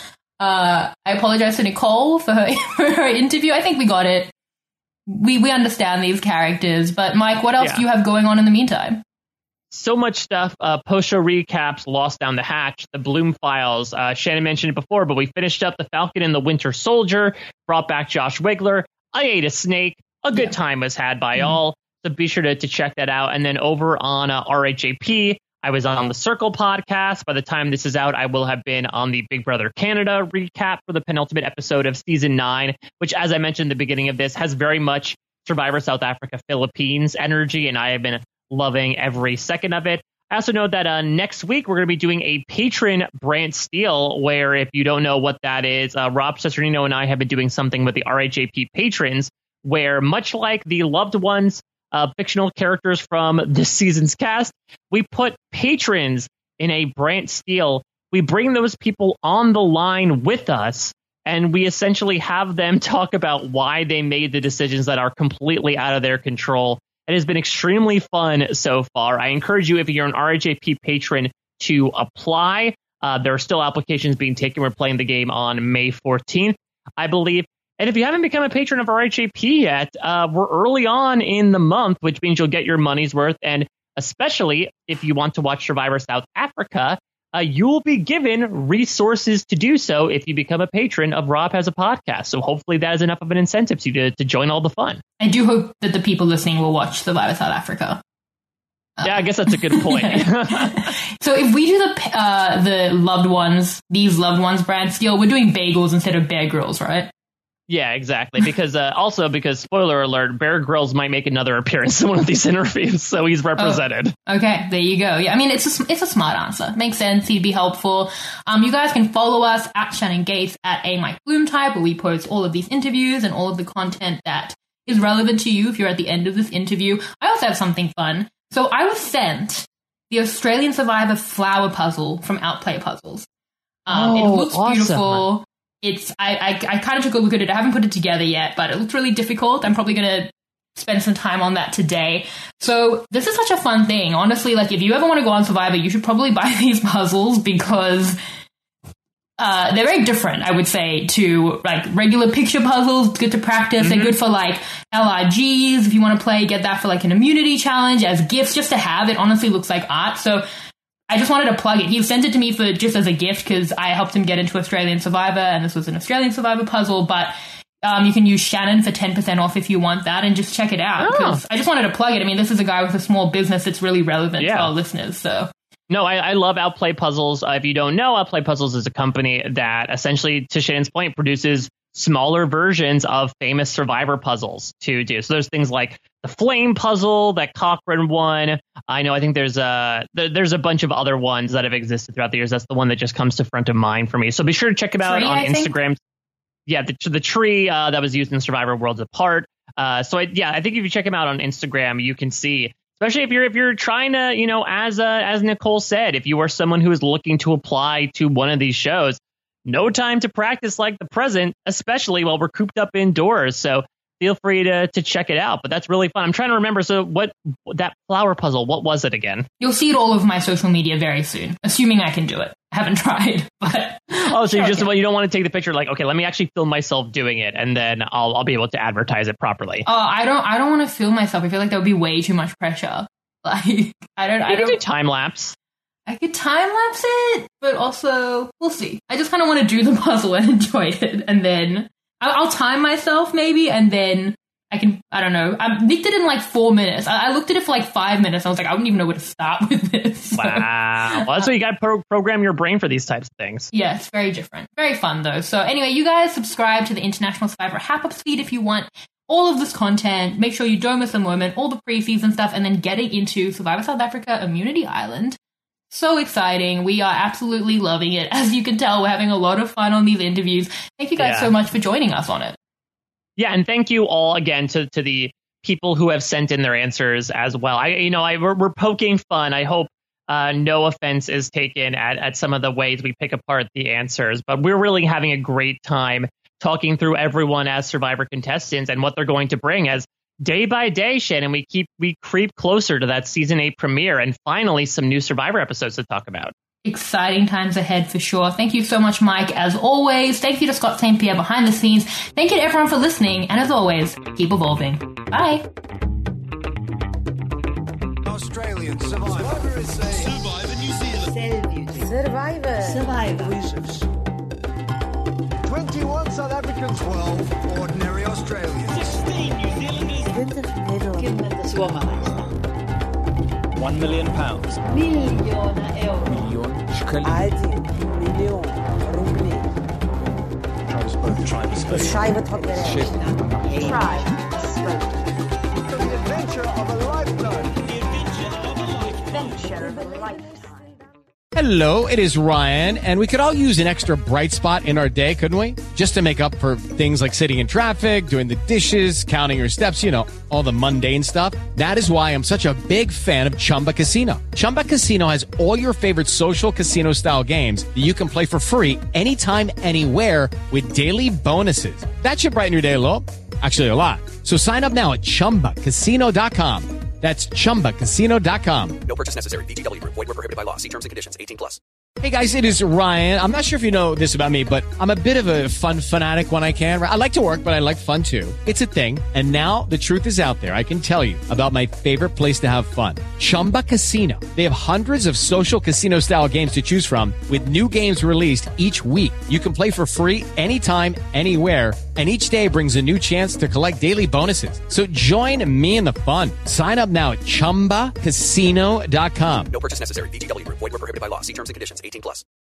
Uh, I apologize to Nicole for her, for her interview. I think we got it. We we understand these characters, but Mike, what else Yeah. do you have going on in the meantime? So much stuff. Uh, post-show recaps, Lost Down the Hatch, the Bloom Files. Uh, Shannon mentioned it before, but we finished up The Falcon and the Winter Soldier, brought back Josh Wigler. I ate a snake. A good yeah. time was had by mm-hmm. all. So be sure to, to check that out. And then over on uh, R H A P, I was on the Circle podcast. By the time this is out, I will have been on the Big Brother Canada recap for the penultimate episode of season nine, which, as I mentioned at the beginning of this, has very much Survivor South Africa Philippines energy, and I have been loving every second of it. I also know that uh, next week we're going to be doing a patron Brant Steele, where if you don't know what that is, uh, Rob Cesternino and I have been doing something with the R H A P patrons, where much like the loved ones, Uh, fictional characters from this season's cast, we put patrons in a Brant Steele. We bring those people on the line with us, and we essentially have them talk about why they made the decisions that are completely out of their control. It has been extremely fun so far. I encourage you, if you're an R H A P patron, to apply. Uh, there are still applications being taken. We're playing the game on May fourteenth, I believe. And if you haven't become a patron of R H A P yet, uh, we're early on in the month, which means you'll get your money's worth. And especially if you want to watch Survivor South Africa, uh, you will be given resources to do so if you become a patron of Rob Has a Podcast. So hopefully that is enough of an incentive to, to, to join all the fun. I do hope that the people listening will watch Survivor South Africa. Uh, yeah, I guess that's a good point. So if we do the uh, the loved ones, these loved ones, Brant Steele, we're doing bagels instead of Bear Grylls, right? Yeah, exactly. Because uh, also because spoiler alert, Bear Grylls might make another appearance in one of these interviews, so he's represented. Oh, okay, there you go. Yeah, I mean it's a, it's a smart answer. Makes sense. He'd be helpful. Um, you guys can follow us at Shannon Gates at a Mike Bloom Type, where we post all of these interviews and all of the content that is relevant to you if you're at the end of this interview. I also have something fun. So I was sent the Australian Survivor flower puzzle from Outplay Puzzles. Um, oh, it looks awesome. beautiful. It's I, I I kind of took a look at it. I haven't put it together yet, but it looks really difficult. I'm probably going to spend some time on that today. So this is such a fun thing. Honestly, like if you ever want to go on Survivor, you should probably buy these puzzles because uh, they're very different, I would say, to like regular picture puzzles. It's good to practice. Mm-hmm. They're good for like L R Gs. If you want to play, get that for like an immunity challenge, as gifts, just to have. It honestly looks like art. So I just wanted to plug it. He sent it to me for just as a gift because I helped him get into Australian Survivor, and this was an Australian Survivor puzzle. But um, you can use Shannon for ten percent off if you want that, and just check it out. Because oh. I just wanted to plug it. I mean, this is a guy with a small business that's really relevant yeah. to our listeners. So no, I, I love Outplay Puzzles. Uh, if you don't know, Outplay Puzzles is a company that essentially, to Shannon's point, produces smaller versions of famous Survivor puzzles to do. So there's things like the Flame Puzzle that Cochran won. I know, I think there's a there, there's a bunch of other ones that have existed throughout the years. That's the one that just comes to front of mind for me. So be sure to check him out tree, on I Instagram. Think? Yeah, the, the tree uh, that was used in Survivor Worlds Apart. Uh, so I, yeah, I think if you check him out on Instagram, you can see, especially if you're if you're trying to, you know, as uh, as Nicole said, if you are someone who is looking to apply to one of these shows, no time to practice like the present, especially while we're cooped up indoors. So feel free to to check it out. But that's really fun. I'm trying to remember. So what that flower puzzle? What was it again? You'll see it all over my social media very soon, assuming I can do it. I haven't tried, but oh, so you just okay. well, you don't want to take the picture like, okay, let me actually film myself doing it, and then I'll I'll be able to advertise it properly. Oh, I don't I don't want to film myself. I feel like that would be way too much pressure. Like I don't. You I can don't do time lapse. I could time lapse it, but also we'll see. I just kind of want to do the puzzle and enjoy it, and then I'll, I'll time myself maybe, and then I can. I don't know. I Nick did it in like four minutes. I, I looked at it for like five minutes. I was like, I wouldn't even know where to start with this. So, wow, well, that's why you got to pro- program your brain for these types of things. Yeah, it's very different, very fun though. So anyway, you guys subscribe to the International Survivor Hap-Ups feed if you want all of this content. Make sure you don't miss a moment, all the pre-season stuff, and then getting into Survivor South Africa Immunity Island. So exciting. We are absolutely loving it. As you can tell, we're having a lot of fun on these interviews. Thank you guys Yeah. so much for joining us on it. Yeah, and thank you all again to, to the people who have sent in their answers as well. I, you know, I we're, we're poking fun. I hope uh, no offense is taken at, at some of the ways we pick apart the answers, but we're really having a great time talking through everyone as Survivor contestants and what they're going to bring as day by day, Shannon, we keep we creep closer to that season eight premiere and finally some new Survivor episodes to talk about. Exciting times ahead for sure. Thank you so much, Mike, as always. Thank you to Scott Saint Pierre behind the scenes. Thank you to everyone for listening. And as always, keep evolving. Bye. Australian Survivor. Survivor New Zealand. Survivor. Survivor. twenty-one South Africans, twelve ordinary Australians. sixteen New Zealanders. One million pounds. Miljoner euro. Million Schkelling. Один миллион рублей. Scheibe Tottenham. The adventure of a lifetime. Adventure of a lifetime. Hello, it is Ryan, and we could all use an extra bright spot in our day, couldn't we? Just to make up for things like sitting in traffic, doing the dishes, counting your steps, you know, all the mundane stuff. That is why I'm such a big fan of Chumba Casino. Chumba Casino has all your favorite social casino-style games that you can play for free anytime, anywhere with daily bonuses. That should brighten your day a little. Actually, a lot. So sign up now at chumba casino dot com. That's chumba casino dot com. No purchase necessary. V G W Group. Void where prohibited by law. See terms and conditions. eighteen plus. Hey guys, it is Ryan. I'm not sure if you know this about me, but I'm a bit of a fun fanatic when I can. I like to work, but I like fun too. It's a thing. And now the truth is out there. I can tell you about my favorite place to have fun. Chumba Casino. They have hundreds of social casino style games to choose from with new games released each week. You can play for free anytime, anywhere. And each day brings a new chance to collect daily bonuses. So join me in the fun. Sign up now at chumba casino dot com. No purchase necessary. V G W Group. Void where prohibited by law. See terms and conditions. eighteen plus.